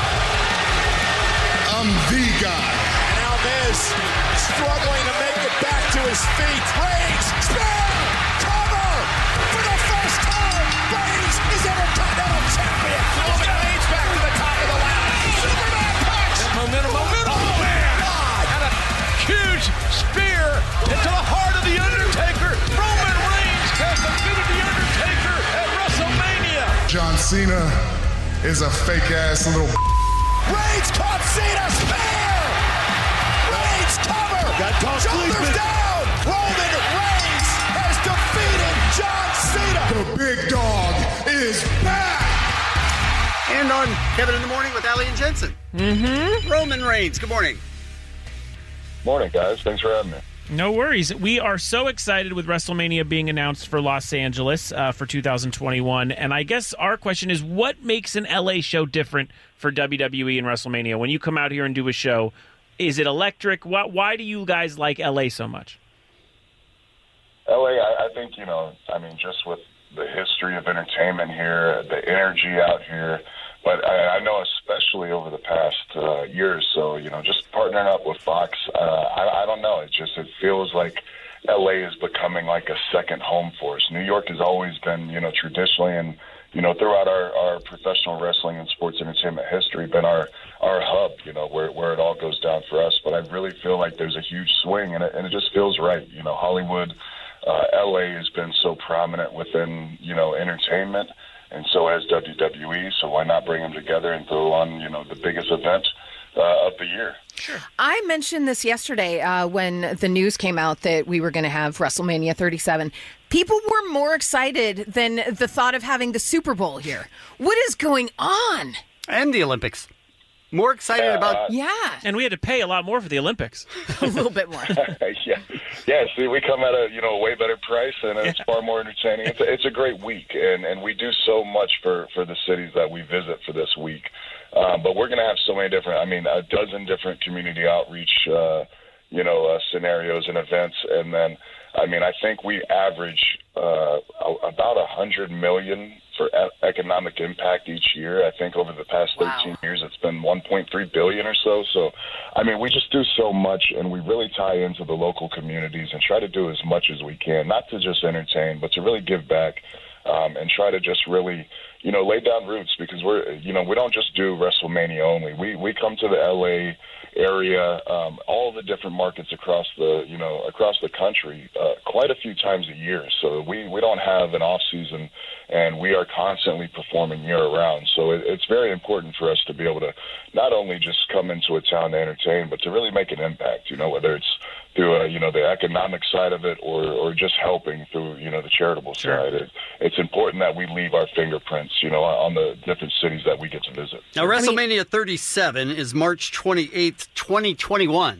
I: I'm the guy.
O: And Alves struggling to make it back to his feet. Reigns, spear, cover for the first time. Reigns is Intercontinental Champion. Roman Reigns back to the top of the ladder. Superman punch.
F: Momentum, momentum. Oh, man. And a huge spear into the heart of the Undertaker. Roman Reigns has defeated the Undertaker at WrestleMania.
I: John Cena is a fake-ass little
O: Reigns caught Cena, spear! Reigns cover! Shoulders down! Roman Reigns has defeated John Cena!
I: The big dog is back!
C: And on Kevin in the Morning with Allie and Jensen.
K: Mm-hmm.
C: Roman Reigns, good morning.
L: Morning, guys. Thanks for having me.
K: No worries. We are so excited with WrestleMania being announced for Los Angeles uh, for two thousand twenty-one. And I guess our question is, what makes an L A show different for W W E and WrestleMania? When you come out here and do a show, is it electric? Why, why do you guys like L A so much?
L: L A, I, I think, you know, I mean, just with the history of entertainment here, the energy out here, but I, I know especially over the past uh, year or so, you know, just partnering up with Fox, uh, I, I don't know. It just it feels like L A is becoming like a second home for us. New York has always been, you know, traditionally and, you know, throughout our, our professional wrestling and sports entertainment history, been our, our hub, you know, where, where it all goes down for us. But I really feel like there's a huge swing, and it, and it just feels right. You know, Hollywood, uh, L A has been so prominent within, you know, entertainment, and so has W W E, so why not bring them together and throw on, you know, the biggest event uh, of the year?
J: Sure. I mentioned this yesterday uh, when the news came out that we were going to have WrestleMania thirty-seven. People were more excited than the thought of having the Super Bowl here. What is going on?
C: And the Olympics. More excited
L: Uh,
C: about...
J: Yeah.
K: And we had to pay a lot more for the Olympics.
J: A little bit more.
L: yeah, yeah. See, we come at a you know a way better price, and it's far more entertaining. It's a, it's a great week, and, and we do so much for, for the cities that we visit for this week. Um, but we're going to have so many different, I mean, a dozen different community outreach, uh, you know, uh, scenarios and events, and then, I mean, I think we average uh, about a hundred million for e- economic impact each year. I think over the past thirteen wow. years, it's been one point three billion or so. So, I mean, we just do so much, and we really tie into the local communities and try to do as much as we can, not to just entertain, but to really give back um, and try to just really, you know, lay down roots, because we're, you know, we don't just do WrestleMania only. We we come to the L A area, um, all the different markets across the, you know, across the country, uh, quite a few times a year. So we, we don't have an off season, and we are constantly performing year round. So it, it's very important for us to be able to not only just come into a town to entertain, but to really make an impact, you know, whether it's through, uh, you know, the economic side of it, or, or just helping through, you know, the charitable
K: sure.
L: side. It, it's important that we leave our fingerprints, you know, on the different cities that we get to visit.
C: Now, WrestleMania thirty-seven is March twenty-eighth, twenty twenty-one.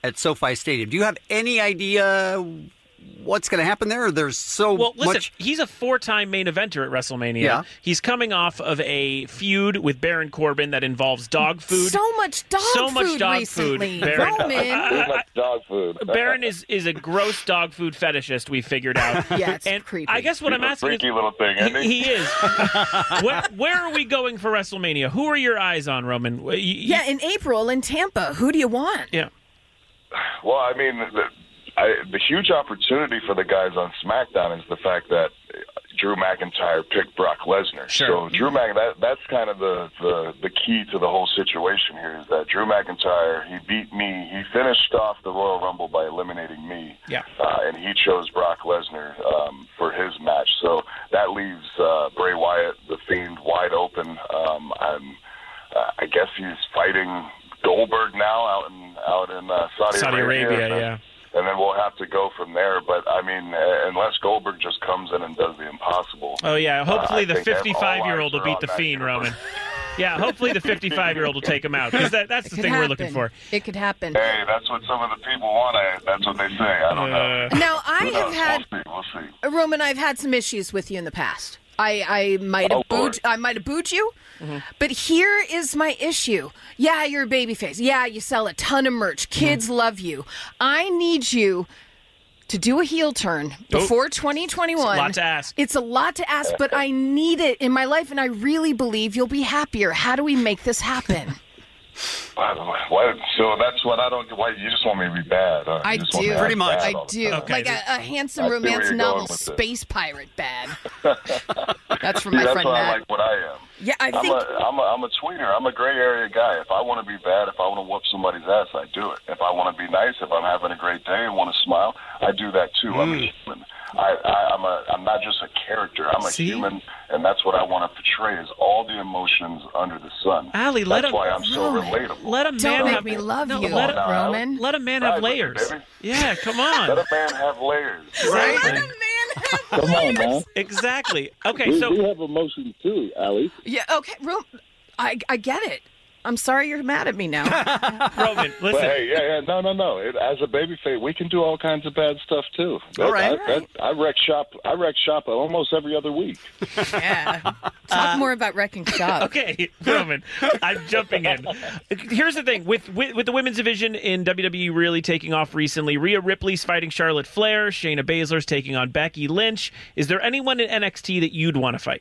C: at SoFi Stadium. Do you have any idea what's going to happen there? There's so
K: well, listen,
C: much.
K: He's a four-time main eventer at WrestleMania.
C: Yeah.
K: He's coming off of a feud with Baron Corbin that involves dog food.
J: So much dog
K: so
J: food
K: much dog
J: recently.
K: food. Baron,
J: Roman.
L: Too much dog food.
K: Baron is, is a gross dog food fetishist, we figured out.
J: Yeah, it's
K: and
J: creepy.
K: I guess what
L: He's
K: I'm
L: a
K: asking
L: freaky
K: is,
L: little thing, isn't he?
K: he is. where, where are we going for WrestleMania? Who are your eyes on, Roman? You- you-
J: Yeah, in April in Tampa. Who do you want?
K: Yeah.
L: Well, I mean, the, I, the huge opportunity for the guys on SmackDown is the fact that Drew McIntyre picked Brock Lesnar.
K: Sure.
L: So Drew Mc, that that's kind of the, the the key to the whole situation here is that Drew McIntyre, he beat me. He finished off the Royal Rumble by eliminating me.
K: Yeah.
L: Uh, and he chose Brock Lesnar um, for his match. So that leaves uh, Bray Wyatt, the Fiend, wide open. Um, I'm, uh, I guess he's fighting Goldberg now out in out in uh, Saudi,
K: Saudi
L: Arabia.
K: Arabia,
L: and,
K: yeah.
L: And then we'll have to go from there. But I mean, uh, unless Goldberg just comes in and does the impossible.
K: Oh, yeah. Hopefully
L: uh,
K: the
L: I think
K: fifty-five-year-old
L: all
K: will beat
L: eyes
K: the
L: are on
K: Fiend,
L: that
K: Roman. Yeah, hopefully the fifty-five-year-old will take him out, because that, that's the
J: Could
K: thing we're
J: happen.
K: looking for.
J: It could happen.
L: Hey, that's what some of the people want. I, that's what they say. I don't know.
K: Uh,
J: Now, I
L: Who
J: have
L: knows?
J: had,
L: We'll see. We'll see.
J: Roman, I've had some issues with you in the past. I, I might have
L: Oh,
J: booed, I might have booed you, but here is my issue. Yeah, you're a babyface. Yeah, you sell a ton of merch. Kids love you. I need you to do a heel turn before twenty twenty-one.
K: It's a lot to ask.
J: It's a lot to ask, but I need it in my life, and I really believe you'll be happier. How do we make this happen?
L: By the way, what, so that's what I don't. Why you just want me to be bad? Huh? You
J: I
L: just want
J: do.
L: me to
C: Pretty
L: act
C: much.
L: bad
J: I
L: all the
J: do.
L: time.
K: Okay.
J: Like a, a handsome
L: I see where
J: romance
L: you're
J: novel,
L: going with this.
J: space pirate bad. That's from
L: See,
J: my
L: that's
J: friend
L: why
J: Matt.
L: I like what I am.
J: Yeah, I
L: I'm
J: think.
L: a, I'm a, I'm a tweener. I'm a gray area guy. If I want to be bad, if I want to whoop somebody's ass, I do it. If I want to be nice, if I'm having a great day and want to smile, I do that too. I'm a human. I, I, I'm a. I'm not just a character. I'm a
K: See?
L: human, and that's what I want to portray: is all the emotions under the sun.
K: Allie, let
L: that's
K: him.
L: why I'm so
J: No.
L: relatable.
K: Let a man
J: Don't make
K: have,
J: me love
K: no,
J: you,
K: let a,
J: Roman.
K: let a man
L: Right,
K: have layers.
L: baby.
K: Yeah, come
L: Let
K: on.
L: a man have layers.
K: Right?
J: Let a man have
E: Come on, man.
K: Exactly. Okay,
E: We,
K: so
E: we have emotions too, Allie.
J: Yeah. Okay. Ro- I I get it. I'm sorry you're mad at me now.
K: Roman,
L: But
K: listen.
L: hey, yeah, yeah, no, no, no. It, as a babyface, we can do all kinds of bad stuff too.
C: All right.
L: I, that, I wreck shop. I wreck shop almost every other week.
J: Yeah. Talk more about wrecking shop.
K: Okay, Roman, I'm jumping in. Here's the thing with, with with the women's division in W W E really taking off recently. Rhea Ripley's fighting Charlotte Flair. Shayna Baszler's taking on Becky Lynch. Is there anyone in N X T that you'd want to fight?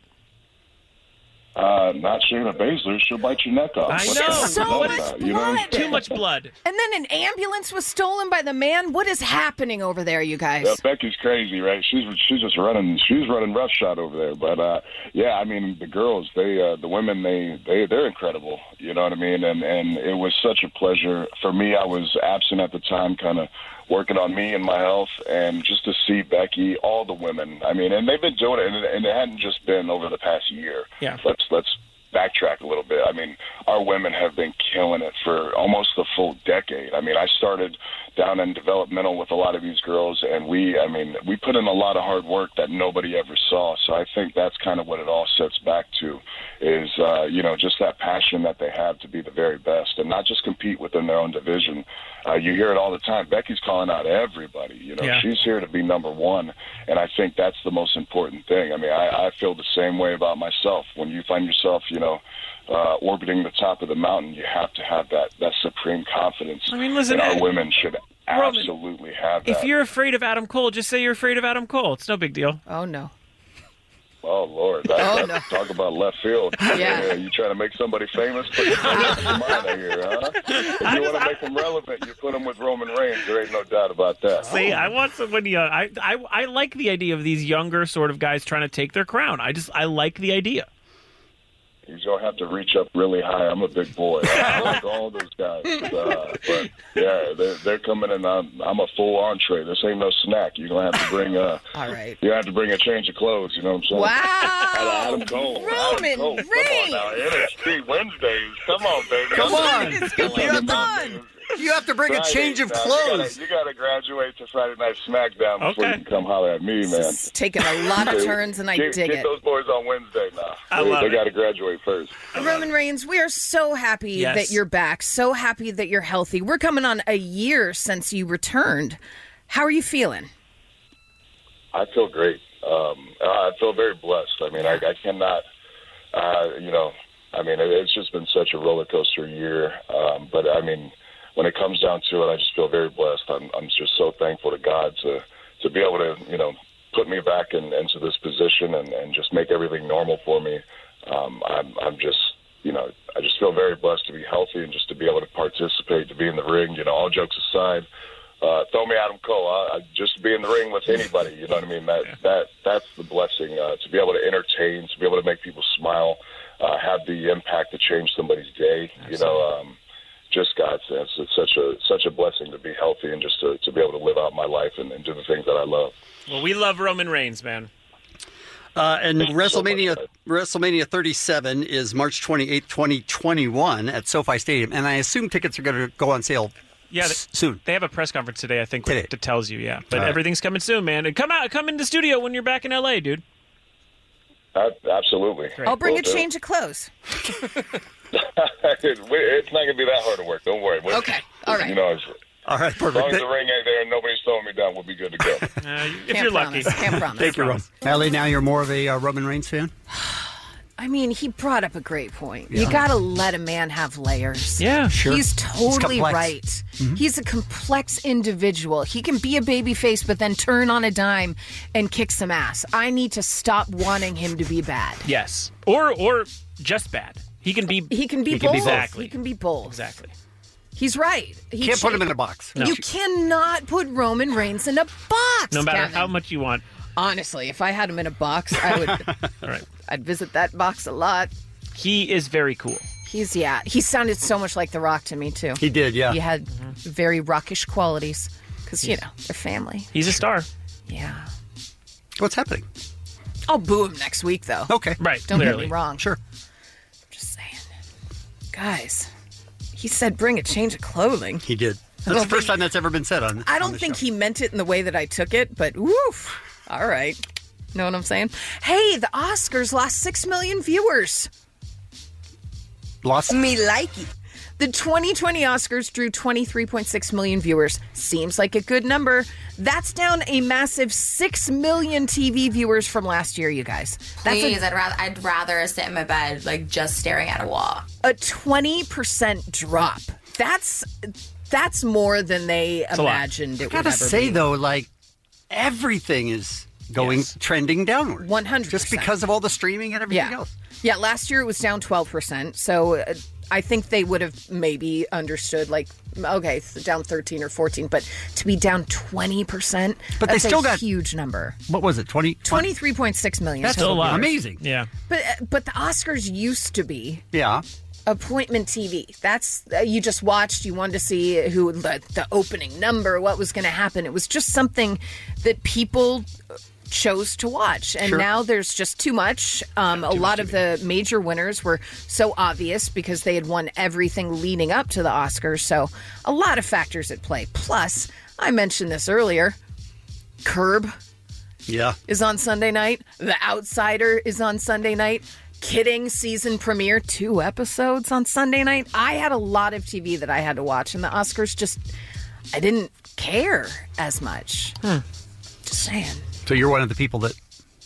L: Uh, not Shayna Baszler. She'll bite your neck off.
K: I
L: What's
K: know.
L: that
J: So
L: about?
J: much
L: You know?
J: blood.
K: Too much blood.
J: And then an ambulance was stolen by the man. What is happening over there, you guys?
L: Yeah, Becky's crazy, right? She's she's just running. She's running roughshod over there. But uh, yeah, I mean the girls, they uh, the women, they they they're incredible. You know what I mean? And and it was such a pleasure for me. I was absent at the time, kind of working on me and my health, and just to see Becky, all the women. I mean, and they've been doing it, and it, and it hadn't just been over the past year.
K: Yeah.
L: Let's let's backtrack a little bit. I mean, our women have been killing it for almost a full decade. I mean, I started down in developmental with a lot of these girls, and we, I mean, we put in a lot of hard work that nobody ever saw. So I think that's kind of what it all sets back to is, uh, you know, just that passion that they have to be the very best and not just compete within their own division. Uh, you hear it all the time. Becky's calling out everybody. You know,
K: Yeah.
L: she's here to be number one, and I think that's the most important thing. I mean, I, I feel the same way about myself. When you find yourself, you know, uh, orbiting the top of the mountain, you have to have that, that supreme confidence.
K: I mean, listen,
L: and our
K: Ed-
L: women should
K: Roman,
L: absolutely have that.
K: If you're afraid of Adam Cole, just say you're afraid of Adam Cole. It's no big deal.
J: Oh, no.
L: Oh, Lord. That,
J: Oh,
L: that-
J: no.
L: Talk about left field.
J: Yeah.
L: You trying to make somebody famous? Put your mind here, huh? If you want to make them relevant, you put them with Roman Reigns. There ain't no doubt about that.
K: See, I want somebody young. I, I, I like the idea of these younger sort of guys trying to take their crown. I just, I like the idea.
L: You're going to have to reach up really high. I'm a big boy. I, I like all those guys. Uh, but, yeah, they're, they're coming in. I'm, I'm a full entree. This ain't no snack. You're going to have to bring uh,
J: All right.
L: you have to bring a change of clothes. You know what I'm saying?
J: Wow.
L: Adam Cole.
J: Roman
L: Adam Cole. Come on
J: Reigns.
L: now. N X T Wednesdays. Come on, baby.
C: Come on.
J: What is going on?
C: You have to bring
L: Friday,
C: a change of
L: now,
C: clothes.
L: You got to graduate to Friday Night SmackDown before
K: Okay.
L: you can come holler at me, man.
J: It's taken a lot of turns, and I
L: get,
J: dig
L: get
J: it.
L: those boys on Wednesday now.
K: I
L: they
K: love
L: they
K: it.
L: got to graduate first.
J: Roman Reigns, we are so happy
K: Yes.
J: that you're back. So happy that you're healthy. We're coming on a year since you returned. How are you feeling?
L: I feel great. Um, I feel very blessed. I mean, I, I cannot, uh, you know, I mean, it, it's just been such a roller coaster year. Um, but I mean, when it comes down to it, I just feel very blessed. I'm, I'm just so thankful to God to to be able to, you know, put me back in, into this position and, and just make everything normal for me. Um, I'm, I'm just, you know, I just feel very blessed to be healthy and just to be able to participate, to be in the ring. You know, all jokes aside. Uh, throw me Adam Cole. I, I, just to be in the ring with anybody, you know what I mean? That that that's the blessing. Uh, to be able to entertain, to be able to make people smile, uh, have the impact to change somebody's day. You know, um, just God, it's, it's such a such a blessing to be healthy and just to, to be able to live out my life and, and do the things that I love.
K: Well, we love Roman Reigns, man.
C: Uh, and WrestleMania WrestleMania thirty-seven is March twenty-eighth, twenty twenty-one at SoFi Stadium, and I assume tickets are going to go on sale.
K: Yeah,
C: s- soon.
K: They have a press conference today, I think,
C: Today.
K: that tells you, yeah. But
C: All right.
K: everything's coming soon, man. And come out, come into studio when you're back in L A, dude.
L: Uh, absolutely.
J: I'll bring
L: Will
J: a
L: do.
J: change of clothes.
L: It's not going to be that hard to work. Don't worry. We're-
J: Okay. All right.
L: You know, as,
C: All right,
L: as long
C: perfect.
L: as the ring ain't there and nobody's throwing me down, we'll be good to go.
K: Uh, if
J: Can't
K: you're
J: promise.
K: lucky.
J: Can't promise.
C: Thank you, Ron. Allie, now you're more of a uh, Roman Reigns fan?
J: I mean, he brought up a great point.
C: Yeah.
J: You got to let a man have layers.
K: Yeah,
C: sure.
J: He's totally
C: He's complex.
J: right.
C: Mhm.
J: He's a complex individual. He can be a baby face, but then turn on a dime and kick some ass. I need to stop wanting him to be bad.
K: Yes. Or or just bad. He can be
J: He can be
K: He
J: both.
K: can be exactly.
J: He can be both.
K: Exactly.
J: He's right. He
C: Can't put
J: ch-
C: him in a box.
J: You cannot put Roman Reigns in a box.
K: No matter
J: Kevin.
K: how much you want.
J: Honestly, if I had him in a box, I would.
K: All right.
J: I'd visit that box a lot.
K: He is very cool.
J: He's yeah. He sounded so much like The Rock to me too.
C: He did, yeah.
J: He had very rockish qualities because you know they're family.
K: He's a star.
J: Yeah.
C: What's happening?
J: I'll boo him next week though.
C: Okay.
K: Right.
J: Don't
K: clearly.
J: get me wrong.
C: Sure.
J: Just saying, guys. He said bring a change of clothing.
C: He did.
J: I
C: That's the
J: don't
C: first
J: think-
C: time that's ever been said on
J: I
C: on
J: don't
C: the
J: think
C: show.
J: he meant it in the way that I took it, but woof. All right. Know what I'm saying? Hey, the Oscars lost six million viewers.
C: Lost?
J: Me like it. The twenty twenty Oscars drew twenty-three point six million viewers. Seems like a good number. That's down a massive six million T V viewers from last year, you guys. That's
H: Please,
J: a,
H: I'd rather I'd rather sit in my bed like just staring at a wall.
J: a twenty percent drop. That's that's more than they
C: It's a lot.
J: imagined it
C: I
J: would
C: gotta
J: ever
C: say
J: be.
C: though, like everything is going trending downward.
J: one hundred percent.
C: Just because of all the streaming and everything
J: Yeah.
C: else.
J: Yeah, last year it was down twelve percent. So uh, I think they would have maybe understood, like, okay, it's down thirteen or fourteen, but to be down twenty percent,
C: But they
J: that's
C: still
J: a
C: got-
J: huge number.
C: What was it? Twenty.
J: twenty-three point six million.
C: That's
J: total
C: a lot.
J: viewers.
C: Amazing.
K: Yeah.
J: But, uh, but the Oscars used to be
C: Yeah.
J: appointment T V. That's uh, you just watched. You wanted to see who the, the opening number, what was going to happen. It was just something that people chose to watch, and
M: Sure.
J: now there's just too much. Um, a lot of the major winners were so obvious because they had won everything leading up to the Oscars. So a lot of factors at play. Plus, I mentioned this earlier. Curb
C: Yeah.
J: is on Sunday night. The Outsider is on Sunday night. Kidding season premiere, two episodes on Sunday night. I had a lot of T V that I had to watch, and the Oscars just, I didn't care as much. Just saying.
C: So you're one of the people that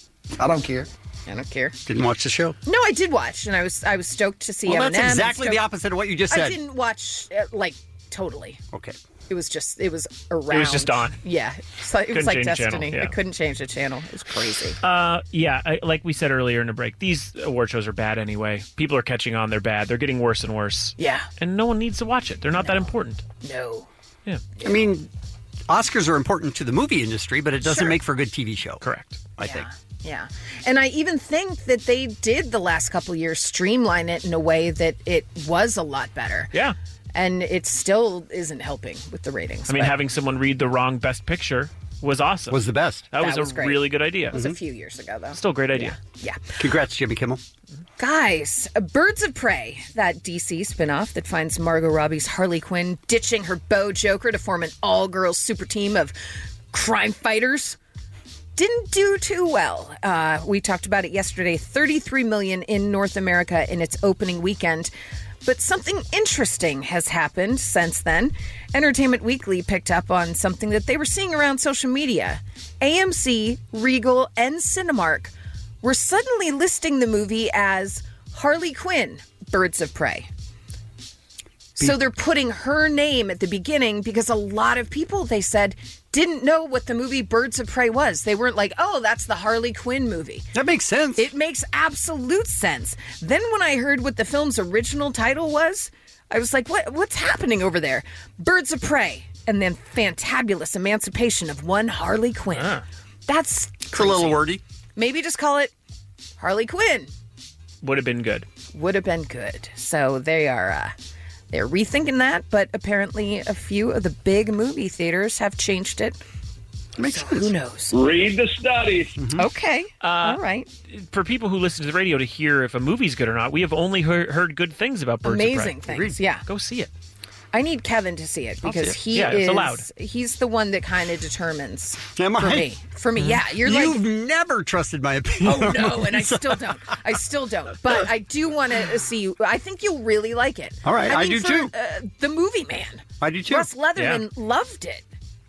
D: I don't care.
J: I don't care.
C: Didn't watch the show.
J: No, I did watch, and I was I was stoked to see
C: Well,
J: Eminem.
C: that's
J: and
C: exactly the
J: stoked-
C: opposite of what you just
J: I
C: said.
J: didn't watch uh, like totally.
C: Okay.
J: It was just it was around.
K: just on.
J: Yeah, so it
K: Couldn't
J: was like
K: change the channel,
J: Destiny.
K: yeah.
J: I couldn't change the channel. It was crazy.
K: Uh, yeah, I, like we said earlier in the break, these award shows are bad anyway. People are catching on; they're bad. They're getting worse and worse.
J: Yeah,
K: and no one needs to watch it. They're not that important.
J: No.
K: Yeah.
C: I mean, Oscars are important to the movie industry, but it doesn't
J: Sure.
C: make for a good T V show.
K: Correct.
C: I think.
J: Yeah. And I even think that they did the last couple of years streamline it in a way that it was a lot better.
K: Yeah.
J: And it still isn't helping with the ratings.
K: I mean,
J: but-
K: having someone read the wrong Best Picture was awesome.
C: Was the best.
K: That,
J: That
K: was,
J: was
K: a
J: great.
K: really good idea.
J: It was a few years ago, though.
K: Still a great idea.
J: Yeah.
C: Congrats, Jimmy Kimmel.
J: Guys, Birds of Prey, that D C spinoff that finds Margot Robbie's Harley Quinn ditching her Bo Joker to form an all-girls super team of crime fighters, didn't do too well. Uh, we talked about it yesterday. thirty-three million dollars in North America in its opening weekend. But something interesting has happened since then. Entertainment Weekly picked up on something that they were seeing around social media. A M C, Regal, and Cinemark were suddenly listing the movie as Harley Quinn, Birds of Prey. So they're putting her name at the beginning because a lot of people, they said, didn't know what the movie Birds of Prey was. They weren't like, oh, that's the Harley Quinn movie.
C: That makes sense.
J: It makes absolute sense. Then when I heard what the film's original title was, I was like, what? what's happening over there? Birds of Prey. And then Fantabulous Emancipation of One Harley Quinn.
K: Ah.
J: That's
C: It's a little wordy.
J: Maybe just call it Harley Quinn.
K: Would have been good.
J: Would have been good. So they are... Uh, They're rethinking that, but apparently a few of the big movie theaters have changed it.
C: Makes
J: so
C: sense.
J: Who knows?
F: Read the studies.
K: Mm-hmm.
J: Okay.
K: Uh,
J: All right.
K: For people who listen to the radio to hear if a movie's good or not, we have only heard, heard good things about Birds
J: Amazing
K: of Prey.
J: things, yeah.
K: Go see it.
J: I need Kevin to see it
K: I'll
J: because
K: see it.
J: he
K: Yeah, it's
J: is
K: allowed.
J: he's the one that kind of determines
C: Am
J: for
C: I?
J: me. For me, yeah. You're
C: You've
J: like
C: never trusted my opinion.
J: oh no, and I still don't. I still don't. But I do want to see you. I think you'll really like it.
C: All right, I
J: mean,
C: do
J: for,
C: too.
J: Uh, the Movie Man.
C: I do too.
J: Russ Leatherman
C: Yeah.
J: loved it.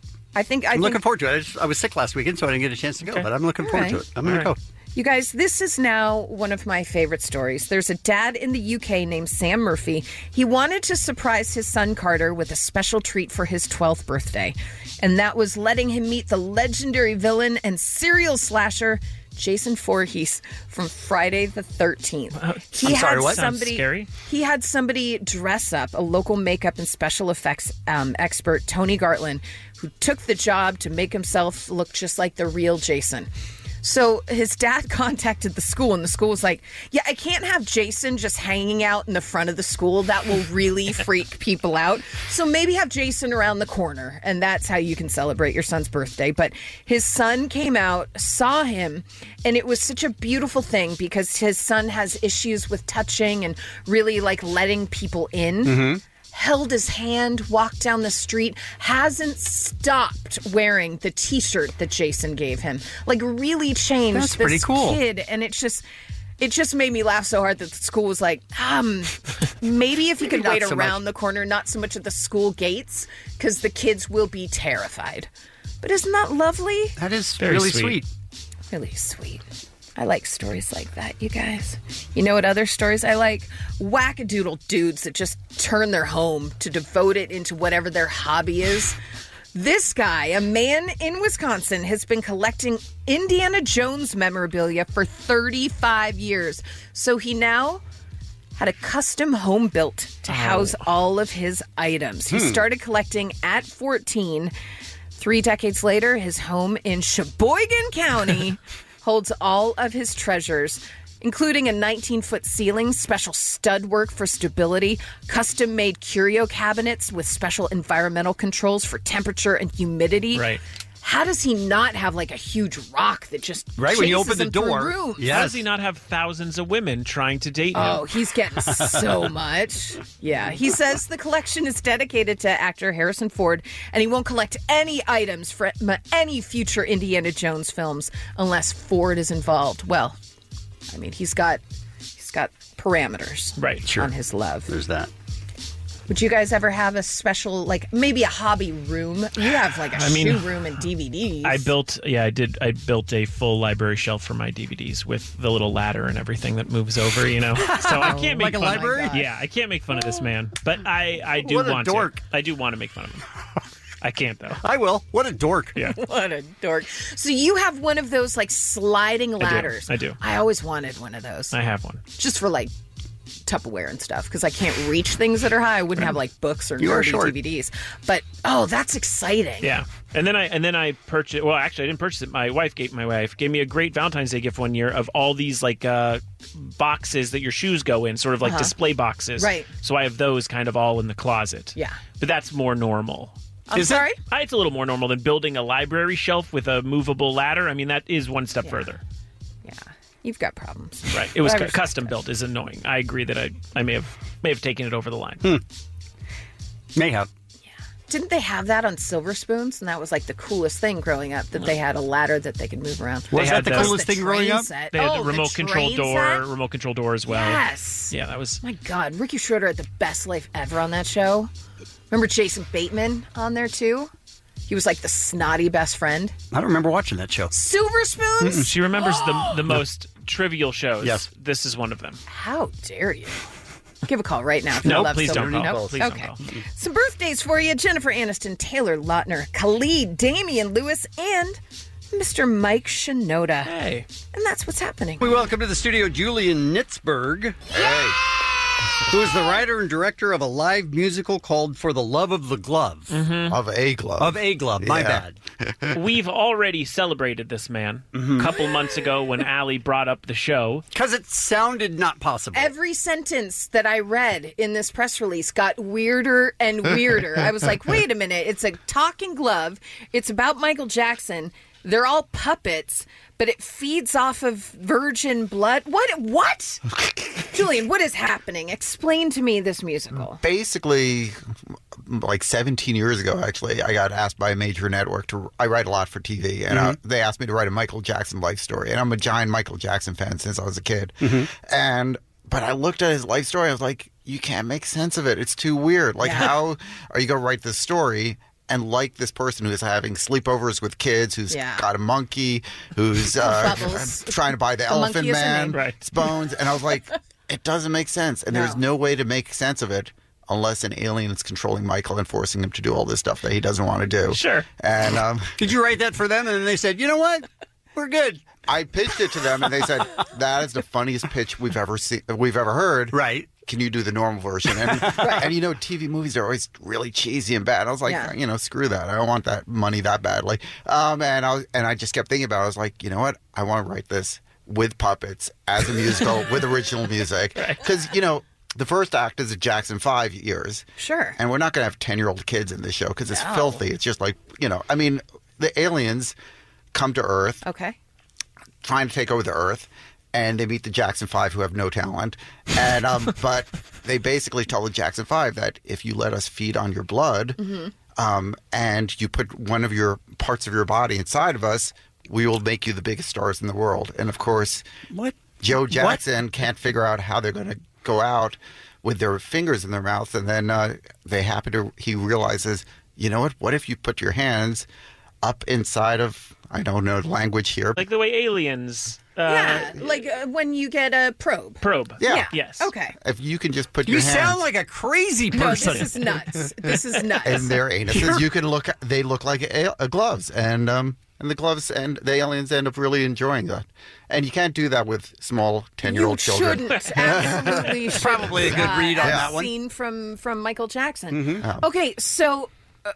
J: I think. I
C: I'm
J: think,
C: looking forward to it. I, just, I was sick last weekend, so I didn't get a chance to go,
J: Okay.
C: but I'm looking
J: All
C: forward
J: right.
C: to it. I'm going to
J: All
C: go.
J: You guys, this is now one of my favorite stories. There's a dad in the U K named Sam Murphy. He wanted to surprise his son Carter with a special treat for his twelfth birthday, and that was letting him meet the legendary villain and serial slasher Jason Voorhees from Friday the thirteenth. He
K: I'm
J: had
K: sorry, what? Sounds
J: somebody
K: scary.
J: He had somebody dress up, a local makeup and special effects um, expert, Tony Gartland, who took the job to make himself look just like the real Jason. So his dad contacted the school, and the school was like, yeah, I can't have Jason just hanging out in the front of the school. That will really freak people out. So maybe have Jason around the corner, and that's how you can celebrate your son's birthday. But his son came out, saw him, and it was such a beautiful thing because his son has issues with touching and really like letting people in.
C: Mm-hmm.
J: Held his hand, walked down the street, hasn't stopped wearing the T-shirt that Jason gave him. Like, really changed
C: That's
J: this
C: pretty cool.
J: kid, and it just, it just made me laugh so hard that the school was like, um, maybe if you could
C: Maybe
J: wait
C: not so
J: around
C: much.
J: the corner, not so much at the school gates, because the kids will be terrified. But isn't that lovely?
C: That is
K: Very
C: really
K: sweet.
C: sweet.
J: Really sweet. I like stories like that, you guys. You know what other stories I like? Wackadoodle dudes that just turn their home to devote it into whatever their hobby is. This guy, a man in Wisconsin, has been collecting Indiana Jones memorabilia for thirty-five years. So he now had a custom home built to house all of his items. He
M: Hmm.
J: started collecting at fourteen. Three decades later, his home in Sheboygan County holds all of his treasures, including a nineteen-foot ceiling, special stud work for stability, custom-made curio cabinets with special environmental controls for temperature and humidity.
K: Right.
J: How does he not have like a huge rock that just
C: Right, when you
J: chases
C: open the
J: him through
C: door.
J: rooms?
K: How does he not have thousands of women trying to date him?
J: Oh, he's getting so much. Yeah. He says the collection is dedicated to actor Harrison Ford, and he won't collect any items for any future Indiana Jones films unless Ford is involved. Well, I mean, he's got he's got parameters
K: right,
C: sure.
J: on his love.
C: There's that.
J: Would you guys ever have a special, like maybe a hobby room? You have like a
K: I mean,
J: shoe room and D V Ds.
K: I built, yeah, I did. I built a full library shelf for my D V Ds with the little ladder and everything that moves over. You know, so I can't make
C: Like a
K: fun
C: library?
K: Of, yeah, I can't make fun of this man, but I, I do
C: What a
K: want
C: dork.
K: to. I do want to make fun of him. I can't though.
C: I will. What a dork.
K: Yeah.
J: What a dork. So you have one of those like sliding ladders.
K: I do.
J: I always wanted one of those.
K: I have one.
J: Just for like Tupperware and stuff because I can't reach things that are high. I wouldn't have like books or
K: You are
J: nerdy
K: short.
J: D V Ds. But oh, that's exciting.
K: Yeah, and then I and then I purchased. Well, actually, I didn't purchase it. My wife gave my wife gave me a great Valentine's Day gift one year of all these like uh, boxes that your shoes go in, sort of like
J: Uh-huh.
K: display boxes.
J: Right.
K: So I have those kind of all in the closet.
J: Yeah.
K: But that's more normal.
J: I'm sorry?
K: It? It's a little more normal than building a library shelf with a movable ladder. I mean, that is one step
J: Yeah.
K: further.
J: Yeah, you've got problems.
K: Right. It was cu-
J: Whatever's-
K: custom built is annoying. I agree that I, I may have may have taken it over the line.
C: Hmm. May have.
J: Didn't they have that on Silver Spoons? And that was like the coolest thing growing up, that they had a ladder that they could move around.
C: Was
K: They
C: that
K: had
C: the
K: the-
C: coolest thing growing
J: train
C: up?
J: set.
K: They had
J: Oh,
K: the remote control
J: train
K: door,
J: set?
K: remote control door as well.
J: Yes.
K: Yeah, that was.
J: My God, Ricky Schroeder had the best life ever on that show. Remember Jason Bateman on there too? He was like the snotty best friend.
C: I don't remember watching that show.
J: Silver Spoons?
K: Mm-mm, she remembers the the most trivial shows.
C: Yes.
K: This is one of them.
J: How dare you? Give a call right now. If you
K: No,
J: love
K: please
J: Silver
K: don't call.
J: Nope.
K: Please don't
J: okay.
K: call.
J: Some birthdays for you. Jennifer Aniston, Taylor Lautner, Khalid, Damian Lewis, and Mister Mike Shinoda.
K: Hey.
J: And that's what's happening.
C: We welcome to the studio Julian Nitzberg. Hey. Who is the writer and director of a live musical called For the Love of the Glove.
M: Of a glove.
C: Of a glove, my
M: Yeah.
C: bad.
K: We've already celebrated this man a couple months ago when Allie brought up the show.
C: Because it sounded not possible.
J: Every sentence that I read in this press release got weirder and weirder. I was like, wait a minute. It's a talking glove. It's about Michael Jackson. They're all puppets, but it feeds off of virgin blood. What? What? Julian, what is happening? Explain to me this musical.
M: Basically, like seventeen years ago, actually, I got asked by a major network to. I write a lot for T V, and uh, they asked me to write a Michael Jackson life story. And I'm a giant Michael Jackson fan since I was a kid. And but I looked at his life story. I was like, you can't make sense of it. It's too weird. Like,
J: Yeah.
M: how are you going to write this story? And like this person who's having sleepovers with kids, who's
J: Yeah.
M: got a monkey, who's uh,
J: Bubbles.
M: trying to buy the,
J: The
M: elephant
J: monkey is a
M: man,
J: name.
K: Right.
M: bones. And I was like, it doesn't make sense. And there's
J: No.
M: no way to make sense of it unless an alien is controlling Michael and forcing him to do all this stuff that he doesn't want to do.
K: Sure.
M: And um,
C: Did you write that for them? And then they said, you know what? We're good.
M: I pitched it to them, and they said, that is the funniest pitch we've ever seen, we've ever heard.
C: Right.
M: Can you do the normal version? And, and you know, T V movies are always really cheesy and bad. I was like,
J: Yeah.
M: you know, screw that. I don't want that money that badly. Um, and I was, and I just kept thinking about it. I was like, you know what? I want to write this with puppets as a musical with original music. Because, you know, the first act is a Jackson five years.
J: Sure.
M: And we're not going to have ten-year-old kids in this show because it's
J: No.
M: filthy. It's just like, you know, I mean, the aliens come to Earth
J: Okay.
M: trying to take over the Earth, and they meet the Jackson Five, who have no talent. And um, but they basically tell the Jackson Five that if you let us feed on your blood, um, and you put one of your parts of your body inside of us, we will make you the biggest stars in the world. And of course,
C: What?
M: Joe Jackson can't figure out how they're going to go out with their fingers in their mouth, and then uh, they happen to. He realizes, you know what? What if you put your hands up inside of, I don't know the language here.
K: Like the way aliens. Uh,
J: yeah, like uh, when you get a probe.
K: Probe.
M: Yeah.
K: Yes.
J: Okay.
M: If you can just put
C: You
M: your hands
C: sound like a crazy
J: No,
C: person.
J: this is nuts. This is nuts.
M: in their anuses, you can look. They look like a, a gloves, and um, and the gloves and the aliens end up really enjoying that. And you can't do that with small ten-year-old
J: you
M: children.
J: shouldn't. Absolutely shouldn't.
C: Probably a good read on
J: as
C: that one.
J: Scene from from Michael Jackson.
M: Mm-hmm. Oh.
J: Okay, so uh,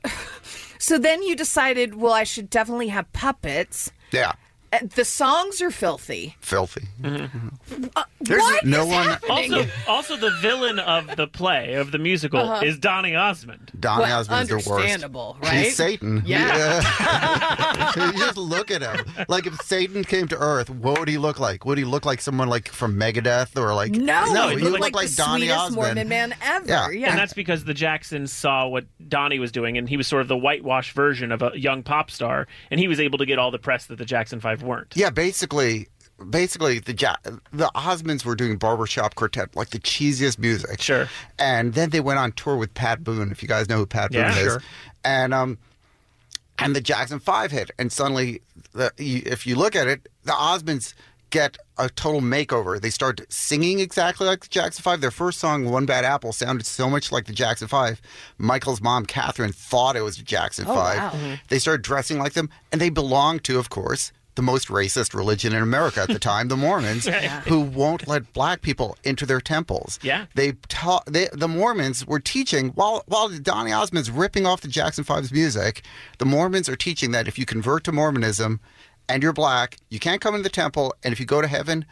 J: so then you decided, well, I should definitely have puppets.
M: Yeah,
J: Uh, The songs are filthy.
M: filthy.
J: Uh,
M: There's
J: what
M: no
J: is
M: one-
J: happening?
K: Also, also the villain of the play of the musical
J: Uh-huh.
K: is Donny Osmond.
M: Donny
J: Well,
M: Osmond's the worst.
J: understandable, right?
M: He's Satan.
J: Yeah.
M: you just look at him. Like if Satan came to Earth, what would he look like? Would he look like someone like from Megadeth or like?
J: no,
M: no,
J: he
M: he
J: looked
M: looked
J: like,
M: like
J: the
M: Donny
J: sweetest
M: Osmond.
J: Mormon man ever.
M: Yeah.
J: Yeah,
K: And that's because the Jacksons saw what Donnie was doing, and he was sort of the whitewash version of a young pop star, and he was able to get all the press that the Jackson Five weren't.
M: Yeah, basically, basically the ja- the Osmonds were doing barbershop quartet, like the cheesiest music.
K: Sure.
M: And then they went on tour with Pat Boone, if you guys know who Pat
K: Yeah,
M: Boone is.
K: sure.
M: And um, and the Jackson Five hit, and suddenly, the, you, if you look at it, the Osmonds get a total makeover. They start singing exactly like the Jackson Five. Their first song, One Bad Apple, sounded so much like the Jackson Five. Michael's mom, Catherine, thought it was the Jackson
J: Oh,
M: Five.
J: wow. Mhm.
M: They started dressing like them, and they belonged to, of course, the most racist religion in America at the time, the Mormons,
K: Yeah.
M: who won't let black people into their temples.
K: Yeah.
M: They taught they, the Mormons were teaching while while Donny Osmond's ripping off the Jackson Five's music, the Mormons are teaching that if you convert to Mormonism and you're black, you can't come into the temple, and if you go to heaven,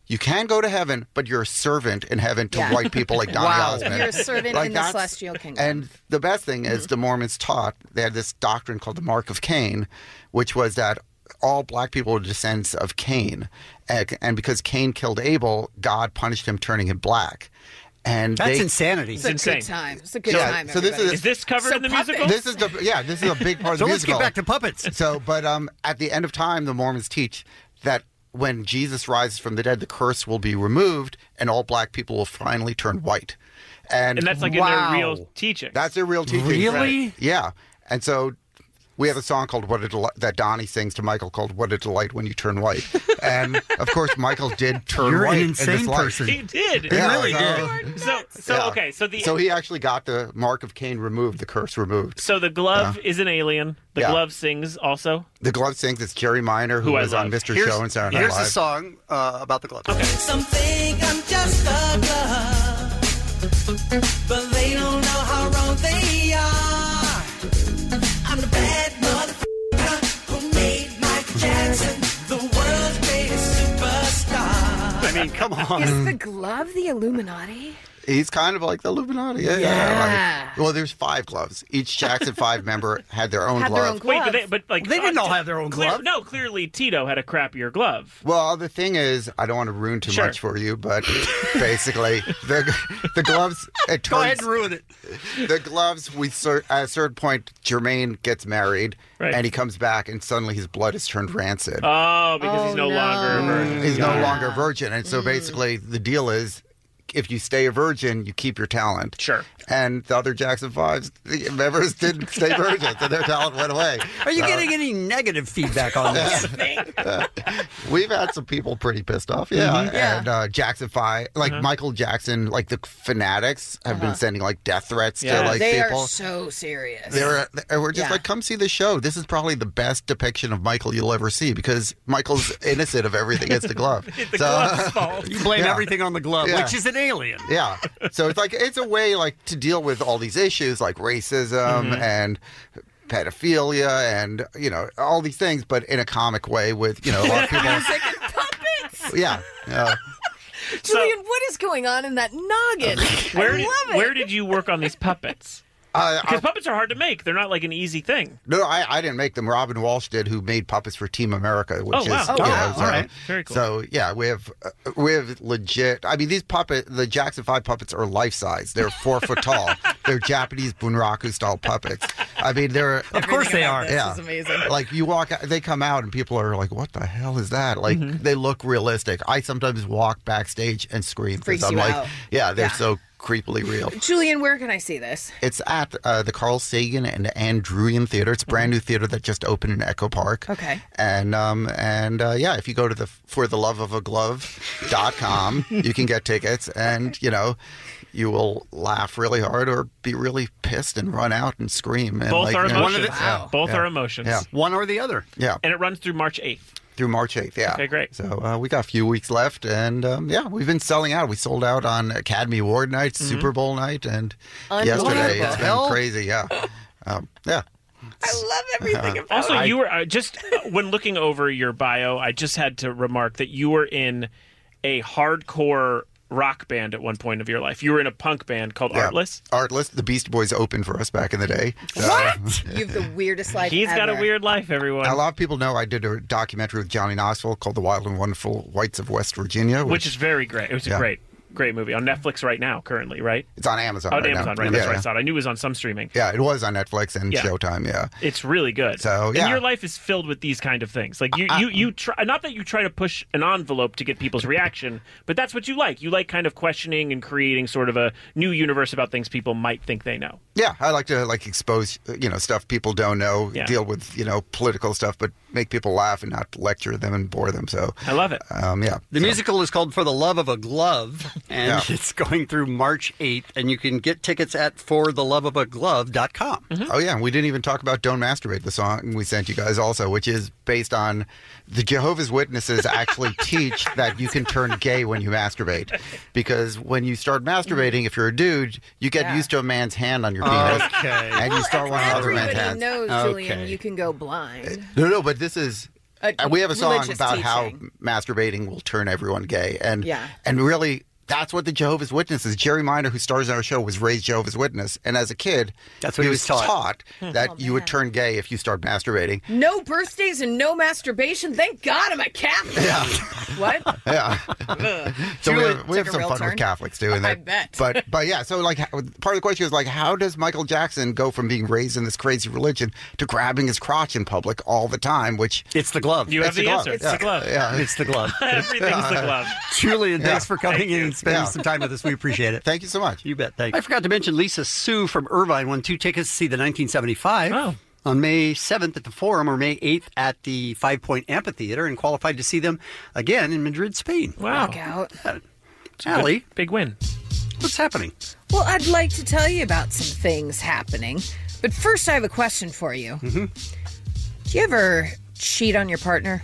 M: you can go to heaven, but you're a servant in heaven to
J: Yeah.
M: white people like Donny
J: Wow.
M: Osmond.
J: You're a servant
M: Like,
J: in the
M: that's-
J: celestial kingdom.
M: And the best thing is the Mormons taught, they had this doctrine called the Mark of Cain, which was that all black people were descendants of Cain. And, and because Cain killed Abel, God punished him, turning him black. And
C: That's
M: they,
C: insanity.
J: It's a good time. It's a good
M: Yeah,
J: time.
M: so this
J: everybody.
M: is-
K: Is this covered
J: So
K: in the
J: puppets.
K: musical?
M: This is the yeah. This is a big part of
C: So
M: the
C: let's
M: musical.
C: get back to puppets.
M: So, but um, at the end of time, the Mormons teach that when Jesus rises from the dead, the curse will be removed, and all black people will finally turn white. And,
K: And that's like
C: Wow.
K: in their real teaching.
M: that's their real teaching.
C: Really?
M: Right. Yeah. And so we have a song called "What a Delight" that Donnie sings to Michael called "What a Delight When You Turn White." And of course, Michael did turn
C: You're an
M: white in
C: insane
M: this life.
C: person.
K: He did.
M: Yeah,
C: really
M: so,
C: did.
K: So, so
M: yeah.
K: okay. So the
M: So he actually got the mark of Cain removed, the curse removed.
K: so the glove is an alien. The
M: Yeah.
K: glove sings also.
M: The glove sings. It's Jerry Minor, who,
K: Who I
M: was on
K: love.
M: Mister
C: Here's,
M: Show and Saturday Night
C: here's
M: Live.
C: the song uh, about the glove.
O: Some think I'm just a glove, but they don't know how wrong they are. I'm the bad motherfucker who made Michael Jackson the world's greatest superstar.
C: I mean, come on.
J: Is the glove the Illuminati?
M: He's kind of like the Illuminati. Yeah.
J: Yeah.
M: Like- well, there's five gloves. Each Jackson Five member had their own
J: Had their
M: glove.
J: own
K: Wait, but
J: glove.
K: they, but like
C: They didn't
K: uh,
C: all have their own
K: clear-
C: glove.
K: No, clearly Tito had a crappier glove.
M: Well, the thing is, I don't want to ruin too
K: Sure.
M: much for you, but basically, the the gloves. It turns,
C: Go ahead and ruin it.
M: The gloves. We cer- at a certain point, Jermaine gets married,
K: Right.
M: and he comes back, and suddenly his blood has turned rancid.
K: Oh, because
J: Oh,
K: he's no,
J: no.
K: longer a virgin.
M: He's
K: Got
M: no
K: it.
M: longer a virgin, and so basically, the deal is, if you stay a virgin, you keep your talent.
K: Sure.
M: And the other Jackson Fives, the members didn't stay virgins, so their talent went away.
C: Are you
M: So-
C: getting any negative feedback on this?
M: We've had some people pretty pissed off, yeah.
C: Mhm.
J: Yeah.
M: And uh, Jackson Five, like
K: Uh-huh.
M: Michael Jackson, like the fanatics have been sending like death threats
K: Yeah.
M: to like
J: they
M: people.
J: are so serious.
M: They're, and we're just
J: Yeah.
M: like, come see the show. This is probably the best depiction of Michael you'll ever see because Michael's innocent of everything. It's the glove.
K: The
M: So-
K: glove's fault.
C: You blame
M: Yeah.
C: everything on the glove,
M: Yeah.
C: which is an alien.
M: Yeah. So it's like it's a way like to deal with all these issues like racism
K: Mm-hmm.
M: and pedophilia and you know all these things, but in a comic way with you know a lot of people.
J: Music and puppets.
M: Yeah. Yeah.
J: Julian, what is going on in that noggin?
K: Where
J: I
K: did,
J: love it.
K: where did you work on these puppets?
M: Uh,
K: Because
M: I-
K: puppets are hard to make. They're not like an easy thing.
M: no, I, I didn't make them. Robin Walsh did, who made puppets for Team America, which
K: Oh, wow.
M: is
K: Oh,
M: you know,
K: wow.
M: so,
K: All right. Very cool.
M: So yeah, we have uh, we have legit. I mean, these puppet, the Jackson Five puppets are life size. They're four foot tall. They're Japanese bunraku style puppets. I mean, they're
C: Of course they are.
J: This
M: yeah.
J: is amazing.
M: Like you walk, out, they come out, and people are like, "What the hell is that?" Like
J: Mm-hmm.
M: they look realistic. I sometimes walk backstage and scream
J: Freaks
M: I'm
J: you
M: like,
J: out.
M: "Yeah, they're
J: Yeah.
M: so creepily real."
J: Julian, where can I see this?
M: It's at uh, the Carl Sagan and Ann Druyan Theater. It's a brand new theater that just opened in Echo Park.
J: Okay.
M: And um and uh, yeah, if you go to the for the love of a glove dot com, you can get tickets, and you know. You will laugh really hard or be really pissed and run out and scream. And
K: Both
M: like,
K: are
M: you know,
K: emotions.
M: yeah,
K: Both
M: yeah,
K: are emotions.
M: Yeah.
C: One or the other.
M: Yeah.
K: And it runs through March eighth.
M: Through March eighth, yeah.
K: Okay, great.
M: So uh, we got a few weeks left, and um, yeah, we've been selling out. We sold out on Academy Award night,
K: Mm-hmm.
M: Super Bowl night, and
J: Unbelievable.
M: yesterday. It's been
C: Hell?
M: crazy, yeah. Um, yeah.
J: I love everything about
K: Also,
J: it.
K: you were uh, just uh, when looking over your bio, I just had to remark that you were in a hardcore rock band at one point of your life. You were in a punk band called
M: Yeah.
K: Artless.
M: Artless. The Beastie Boys opened for us back in the day. So,
J: What? You have the weirdest life
K: He's got a
J: ever.
K: weird life, everyone.
M: A lot of people know I did a documentary with Johnny Knoxville called The Wild and Wonderful Whites of West Virginia.
K: Which is very great. It was a
M: Yeah.
K: great, great movie on Netflix right now, currently, right?
M: It's on Amazon
K: Oh,
M: right
K: Amazon,
M: now.
K: right? That's
M: Yeah,
K: right. I
M: yeah.
K: saw it. I knew it was on some streaming.
M: Yeah, it was on Netflix and
K: Yeah.
M: Showtime, yeah.
K: It's really good.
M: So, yeah.
K: And your life is filled with these kind of things. Like you, you, you try not that you try to push an envelope to get people's reaction, but that's what you like. You like kind of questioning and creating sort of a new universe about things people might think they know.
M: Yeah, I like to like expose, you know, stuff people don't know,
K: Yeah.
M: deal with, you know, political stuff, but make people laugh and not lecture them and bore them. So
K: I love it.
M: Um, yeah.
C: The musical is called For the Love of a Glove, and
M: Yeah.
C: it's going through March eighth, and you can get tickets at for the love of a glove dot com.
M: Oh, yeah. And we didn't even talk about Don't Masturbate, the song we sent you guys also, which is based on the Jehovah's Witnesses actually teach that you can turn gay when you masturbate. Because when you start masturbating, if you're a dude, you get
J: Yeah.
M: used to a man's hand on your penis.
C: Okay.
M: And you start wanting other man's
J: Everybody
M: hands.
J: knows, Julian,
C: Okay.
J: you can go blind.
M: No, no, but this is
J: A
M: And we have a song
J: religious
M: about how
J: teaching.
M: masturbating will turn everyone gay. And
J: Yeah.
M: and really, that's what the Jehovah's Witnesses, Jerry Minor, who stars in our show, was raised Jehovah's Witness. And as a kid,
C: That's what he was taught.
M: that
J: Oh,
M: you would turn gay if you start masturbating.
J: No birthdays and no masturbation. Thank God I'm a Catholic.
M: Yeah.
J: What?
M: Yeah.
J: Ugh.
M: So we
J: Julie
M: have, we have
J: took a
M: some
J: real
M: fun
J: turn.
M: with Catholics too. And
J: I
M: that,
J: bet.
M: But but yeah, so like how- part of the question is like, how does Michael Jackson go from being raised in this crazy religion to grabbing his crotch in public all the time? Which
C: it's the glove.
K: You have
M: It's
K: the,
M: glove.
K: answer. It's
M: Yeah.
K: the glove.
M: Yeah.
C: It's the glove.
K: Everything's the glove.
C: Julian, thanks
M: Yeah.
C: for coming
K: Thank
C: in
K: you.
C: and spending
M: Yeah.
C: some time with us. We appreciate it.
M: Thank you so much.
C: You bet. Thanks. I forgot to mention Lisa Sue from Irvine won two tickets to see the nineteen seventy-five
K: Oh.
C: on May seventh at the Forum or May eighth at the Five Point Amphitheater and qualified to see them again in Madrid, Spain.
K: Wow.
J: Walk out.
C: Allie,
K: Big win.
C: what's happening?
J: Well, I'd like to tell you about some things happening. But first, I have a question for you.
C: Mm-hmm.
J: Do you ever cheat on your partner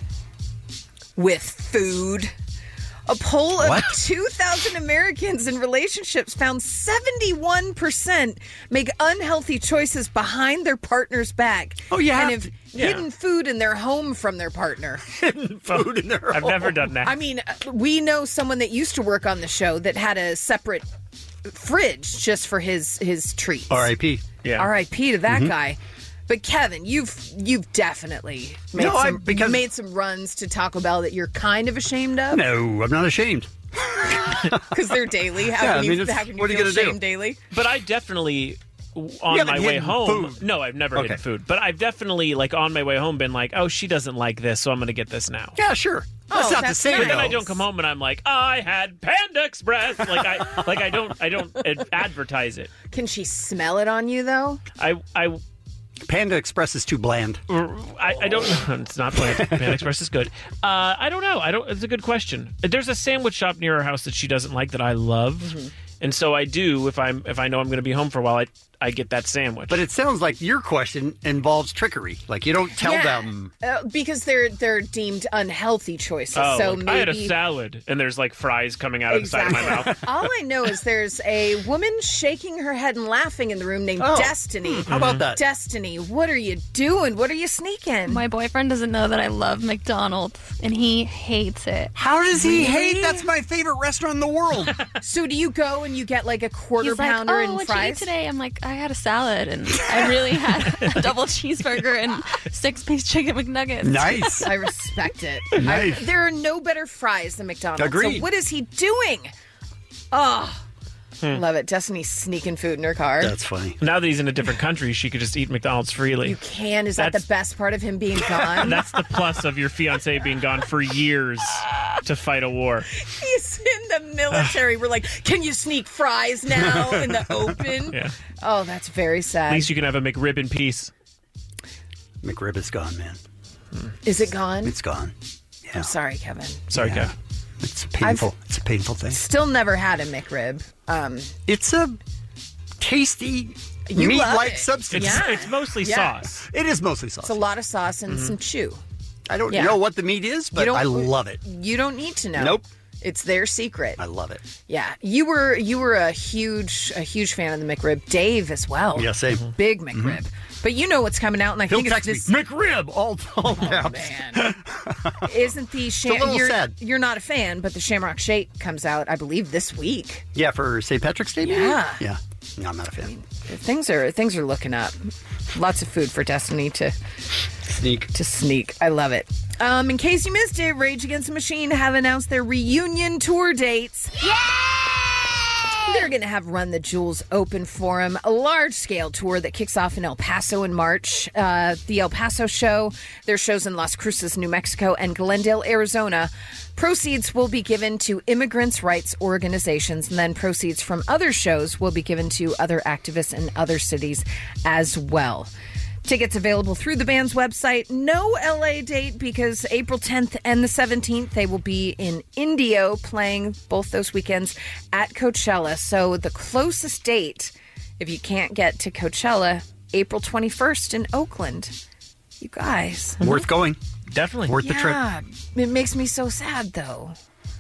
J: with food? A poll of
C: What?
J: two thousand Americans in relationships found seventy-one percent make unhealthy choices behind their partner's back.
C: Oh, you
J: and
C: have
J: have
C: to-
K: yeah.
J: hidden food in their home from their partner.
C: Food in their
K: I've
C: home.
K: never done that.
J: I mean, uh, we know someone that used to work on the show that had a separate fridge just for his his treats.
C: R I P
K: yeah.
J: R I P to that
C: Mm-hmm.
J: guy. But Kevin, you've you've definitely made
C: No, I-
J: some
C: because-
J: made some runs to Taco Bell that you're kind of ashamed of
C: No, I'm not ashamed.
J: because they're daily. How
C: Yeah,
J: can
C: I
J: you,
C: mean, it's-
J: how can you
C: what are you
J: feel
C: gonna do?
J: ashamed daily?
K: But I definitely, w-
C: You
K: on
C: haven't
K: my way
C: hidden
K: home.
C: food.
K: No, I've never
C: Okay.
K: hidden food. But I've definitely, like, on my way home, been like, oh, she doesn't like this, so I'm going to get this now.
C: Yeah, sure. That's
J: Oh,
C: not the
J: that's
C: same.
K: But then
C: though.
K: I don't come home and I'm like, I had Panda Express. Like I, like I don't, I don't ad- advertise it.
J: Can she smell it on you though?
K: I, I,
C: Panda Express is too bland.
K: I, I don't. It's not planned. Panda Express is good. Uh, I don't know. I don't. It's a good question. There's a sandwich shop near our house that she doesn't like that I love,
C: Mm-hmm.
K: and so I do. If I'm, if I know I'm going to be home for a while, I, I get that sandwich.
C: But it sounds like your question involves trickery. Like you don't tell
J: Yeah.
C: them.
J: Uh, because they're they're deemed unhealthy choices.
K: oh,
J: so
K: like,
J: maybe
K: I had a salad, and there's like fries coming out of the side of my mouth.
J: All I know is there's a woman shaking her head and laughing in the room named
C: Oh.
J: Destiny.
C: How about that?
J: Destiny, what are you doing? What are you sneaking?
P: My boyfriend doesn't know that I love McDonald's, and he hates it.
C: How does he
J: Really?
C: hate? That's my favorite restaurant in the world.
J: So do you go and you get like a quarter
P: He's like,
J: pounder
P: oh,
J: and
P: what'd you eat
J: fries?
P: today? I'm like, I had a salad, and I really had a double cheeseburger and six-piece chicken McNuggets.
C: Nice.
J: I respect it.
C: Nice.
J: I, there are no better fries than McDonald's.
C: Agreed.
J: So what is he doing? Oh, love it. Destiny's sneaking food in her car.
C: That's funny.
K: Now that he's in a different country, she could just eat McDonald's freely.
J: You can. Is that
K: That's-
J: the best part of him being gone?
K: That's the plus of your fiance being gone for years to fight a war.
J: He's in the military. We're like, can you sneak fries now in the open?
K: Yeah.
J: Oh, that's very
K: At
J: sad.
K: least you can have a McRib in peace.
C: McRib is gone, man.
J: Is it gone?
C: It's gone.
J: I'm sorry, Kevin.
K: Sorry,
C: Yeah.
K: Kev.
C: It's painful. It's a painful thing.
J: Still never had a McRib. Um,
C: It's a tasty
J: You love
C: meat-like
J: it.
C: substance.
K: It's,
J: Yeah.
K: it's mostly
J: Yeah.
K: sauce.
C: It is mostly sauce.
J: it's a lot of sauce and some chew.
C: I don't
J: Yeah.
C: know what the meat is, but
J: don't-
C: I love it.
J: You don't need to know.
C: Nope.
J: It's their secret.
C: I love it.
J: Yeah, you were you were a huge a huge fan of the McRib. Dave as well.
C: Yeah, same.
J: Big McRib. But you know what's coming out, and I
C: He'll
J: think it's
C: text
J: this.
C: me, McRib, all, all caps.
J: Man, isn't the
C: a
J: Sham-
C: little
J: you're,
C: sad.
J: you're not a fan, but the Shamrock Shake comes out, I believe, this week.
C: Yeah, for Saint Patrick's Day? maybe?
J: Yeah.
C: Yeah. No, I'm not a fan.
J: Things are things are looking up. Lots of food for Destiny to
C: Sneak.
J: to sneak. I love it. Um, in case you missed it, Rage Against the Machine have announced their reunion tour dates. Yeah! They're going to have Run the Jewels open for them, a large-scale tour that kicks off in El Paso in March. Uh, the El Paso show, their shows in Las Cruces, New Mexico, and Glendale, Arizona. Proceeds will be given to immigrants' rights organizations, and then proceeds from other shows will be given to other activists in other cities as well. Tickets available through the band's website. No L A date because April tenth and the seventeenth, they will be in Indio playing both those weekends at Coachella. So the closest date, if you can't get to Coachella, April twenty-first in Oakland. You guys.
C: Worth going.
K: Definitely.
C: Worth the trip.
J: Yeah, it makes me so sad, though.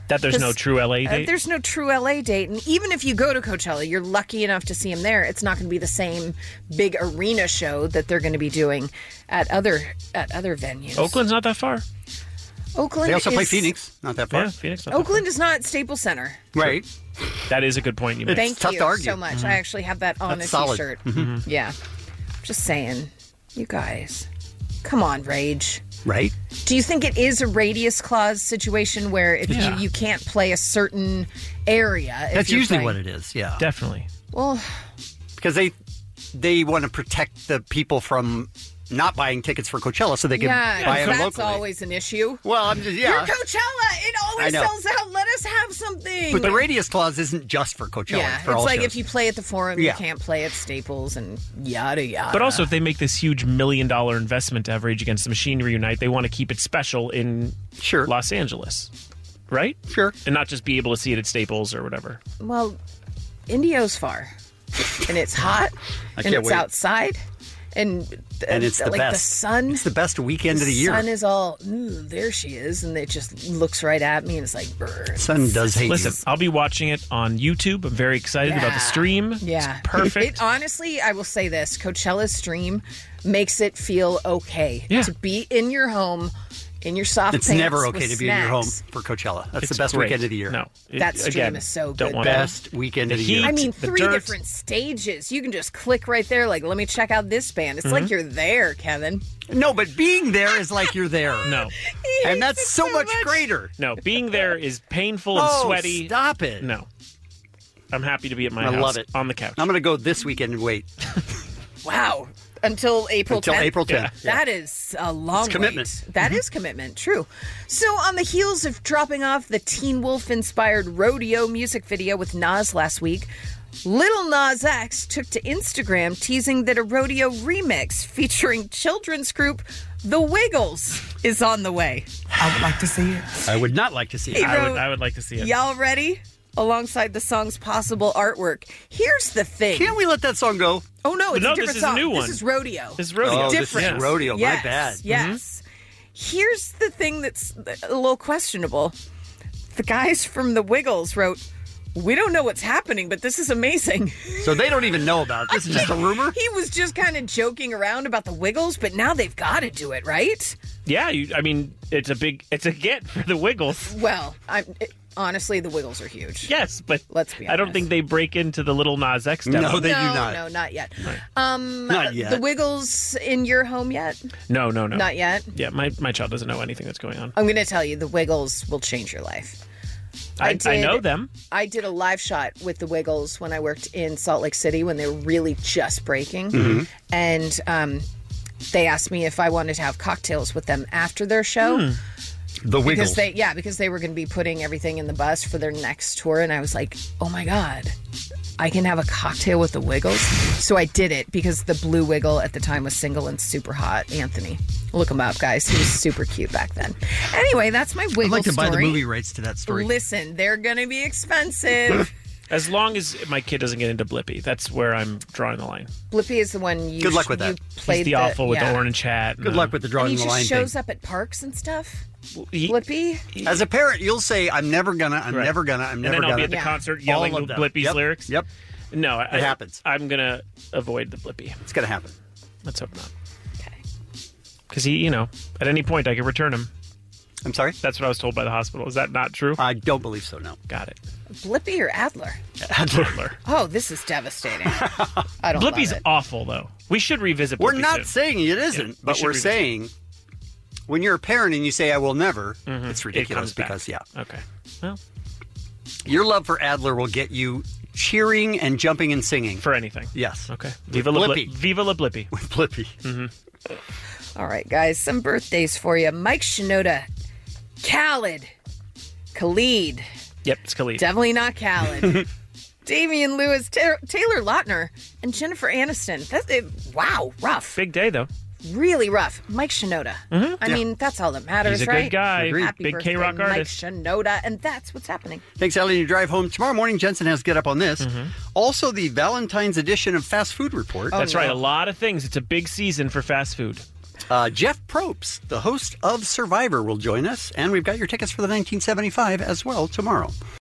K: That there's no
J: 'Cause,
K: true L A
J: uh,
K: date?
J: there's no true L A date. And even if you go to Coachella, you're lucky enough to see him there. It's not going to be the same big arena show that they're going to be doing at other at other venues.
K: Oakland's not that far.
J: Oakland
C: They also play
J: is-
C: Phoenix. Not that far.
K: Yeah, Phoenix. Not that
J: Oakland is not Staples Center.
C: Right.
K: far. That is a good point you made.
J: Thank
C: tough
J: you
C: to argue.
J: so much.
C: Mhm.
J: I actually have that on
C: That's
J: a
C: solid.
J: t-shirt.
C: Mhm.
J: Yeah. Just saying. You guys. Come on, Rage.
C: Right.
J: Do you think it is a radius clause situation where if
C: Yeah.
J: you, you can't play a certain area? if
C: That's
J: you're
C: usually
J: playing-
C: what it is. Yeah.
K: Definitely.
J: Well,
C: Because they they want to protect the people from not buying tickets for Coachella so they can
J: yeah,
C: buy them
J: that's
C: locally.
J: always an issue.
C: Well, I'm just, yeah.
J: You're Coachella. It
C: I
J: always
C: know.
J: sells out. Let us have something.
C: But the radius clause isn't just for Coachella.
J: yeah,
C: for
J: it's
C: all
J: like
C: shows.
J: if you play at the Forum,
C: Yeah.
J: you can't play at Staples and yada yada.
K: But also, if they make this huge million dollar investment to have Rage Against the Machine reunite, they want to keep it special in
C: sure.
K: Los Angeles, right?
C: Sure.
K: And not just be able to see it at Staples or whatever.
J: well, Indio's far, and it's hot,
C: I
J: and
C: can't
J: it's
C: wait.
J: outside, and
C: And it's the
J: like
C: best.
J: the sun.
C: It's the best weekend of the
J: The
C: year.
J: sun is all, ooh, there she is, and it just looks right at me, and it's like, brr.
C: Sun does hate
K: Listen,
C: you.
K: I'll be watching it on YouTube. I'm very excited about the
J: Yeah.
K: stream.
J: Yeah,
K: It's perfect.
J: It, honestly, I will say this: Coachella's stream makes it feel okay
K: Yeah.
J: to be in your home, in your soft
C: It's
J: pants
C: never okay
J: with
C: to be in your home
J: snacks.
C: for Coachella. That's
K: It's
C: the best
K: great.
C: weekend of the year.
K: No. It-
J: That stream
K: again,
J: is so
K: don't
J: good.
K: want
C: Best weekend
K: The
C: of the
K: heat,
C: year.
J: I mean,
K: the
J: three
K: dirt.
J: different stages. You can just click right there. Like, let me check out this band. It's
C: Mm-hmm.
J: like you're there, Kevin.
C: No, but being there is like you're there.
K: No.
C: And that's so much greater.
K: No, being there is painful and
C: Oh,
K: sweaty.
C: stop it.
K: No. I'm happy to be at my
C: I
K: house
C: love it.
K: on the couch.
C: I'm going to go this weekend and wait.
J: Wow. Until April
C: Until
J: tenth.
C: April tenth. Yeah.
J: That is a long
C: It's commitment.
J: wait. That is commitment, true. So, on the heels of dropping off the Teen Wolf inspired Rodeo music video with Nas last week, Little Nas X took to Instagram teasing that a rodeo remix featuring children's group The Wiggles is on the way.
O: I would like to see it.
C: I would not like to see it.
J: He
K: I would,
J: wrote,
K: I would like to see it.
J: Y'all ready? Alongside the song's possible artwork. Here's the thing.
C: Can't we let that song go?
J: Oh no, it's
K: No,
J: a different
K: this is a
J: song.
K: new one.
J: This is Rodeo.
K: This is rodeo.
C: Oh, this
J: Different.
C: is rodeo.
J: Yes,
C: My bad.
J: Yes. Here's the thing that's a little questionable. The guys from the Wiggles wrote, "We don't know what's happening, but this is amazing."
C: So they don't even know about it. This is just a rumor?
J: He was just kind of joking around about the Wiggles, but now they've got to do it, right?
K: Yeah, you, I mean, it's a big, it's a get for the Wiggles.
J: Well, I'm it, honestly, the Wiggles are huge.
K: Yes, but
J: Let's be
K: I don't
J: honest.
K: think they break into the Little Nas X demo.
C: No, they
J: no,
C: do not.
J: No, not yet. Um,
C: Not
J: uh,
C: yet.
J: The Wiggles in your home yet?
K: no, no, no.
J: Not yet.
K: Yeah, my, my child doesn't know anything that's going on.
J: I'm going to tell you, the Wiggles will change your life.
K: I, I,
J: did-
K: know them.
J: I did a live shot with the Wiggles when I worked in Salt Lake City when they were really just breaking.
C: Mm-hmm.
J: And um, they asked me if I wanted to have cocktails with them after their show.
K: Hmm.
C: The
J: Because
C: Wiggles.
J: they, yeah, because they were going to be putting everything in the bus for their next tour. And I was like, oh my God, I can have a cocktail with the Wiggles. So I did it because the blue Wiggle at the time was single and super hot. Anthony. Look him up, guys. He was super cute back then. Anyway, that's my Wiggle
C: I'd like to
J: story.
C: buy the movie rights to that story.
J: Listen, they're going to be expensive.
K: As long as my kid doesn't get into Blippy, that's where I'm drawing the line.
J: Blippy is the one you
C: Good luck with
J: you
C: that.
J: played
K: He's the awful with
J: yeah.
K: the orange hat.
C: Good luck with the
J: And
C: drawing
J: he
C: the
J: just
C: line
J: shows
C: thing.
J: up at parks and stuff.
K: He-
J: Blippy.
C: As a parent, you'll say, I'm never gonna, I'm
K: Right.
C: never gonna, I'm
K: and
C: never
K: then I'll
C: gonna.
K: be at the
J: Yeah.
K: concert
C: All
K: yelling
C: of them.
K: Blippy's
C: Yep.
K: lyrics.
C: Yep.
K: No, it
C: happens.
K: I'm gonna avoid the Blippy.
C: It's gonna happen.
K: Let's hope not.
J: Okay.
K: Because he, you know, at any point I could return him.
C: I'm sorry?
K: That's what I was told by the hospital. Is that not true?
C: I don't believe so, no.
K: Got it.
J: Blippy or Adler?
K: Adler.
J: Oh, this is devastating. I don't
K: Blippy's
J: love it.
K: awful, though. We should revisit Blippy
C: We're not
K: soon.
C: saying it isn't,
K: Yeah, we
C: but
K: should
C: we're
K: revisit.
C: saying when you're a parent and you say, I will never,
K: Mhm.
C: it's
K: It
C: ridiculous
K: comes back.
C: because, yeah.
K: Okay. Well,
C: Your love for Adler will get you cheering and jumping and singing.
K: for anything.
C: Yes.
K: Okay.
C: With
K: Viva la
C: Blippy.
K: Bli- Viva la Blippy.
C: With Blippy.
K: Mm-hmm.
J: All right, guys, some birthdays for you. Mike Shinoda, Khaled, Khalid,
K: Yep, it's Khalid.
J: definitely not Khaled. Damian Lewis, Ta- Taylor Lautner, and Jennifer Aniston. That's it. Wow, rough.
K: Big day, though.
J: Really rough. Mike Shinoda.
K: Mhm.
J: I
K: Yeah.
J: mean, that's all that matters,
K: He's a
J: right?
K: good guy. Agreed.
J: Happy
K: Big
J: birthday,
K: K-Rock artist.
J: Mike Shinoda, and that's what's happening.
C: Thanks, Ellie. You drive home. Tomorrow morning, Jensen has Get Up on This.
K: Mm-hmm.
C: Also, the Valentine's edition of Fast Food Report.
J: Oh,
K: That's
J: no.
K: right. A lot of things. It's a big season for fast food.
C: Uh, Jeff Probst, the host of Survivor, will join us, and we've got your tickets for the nineteen seventy-five as well tomorrow.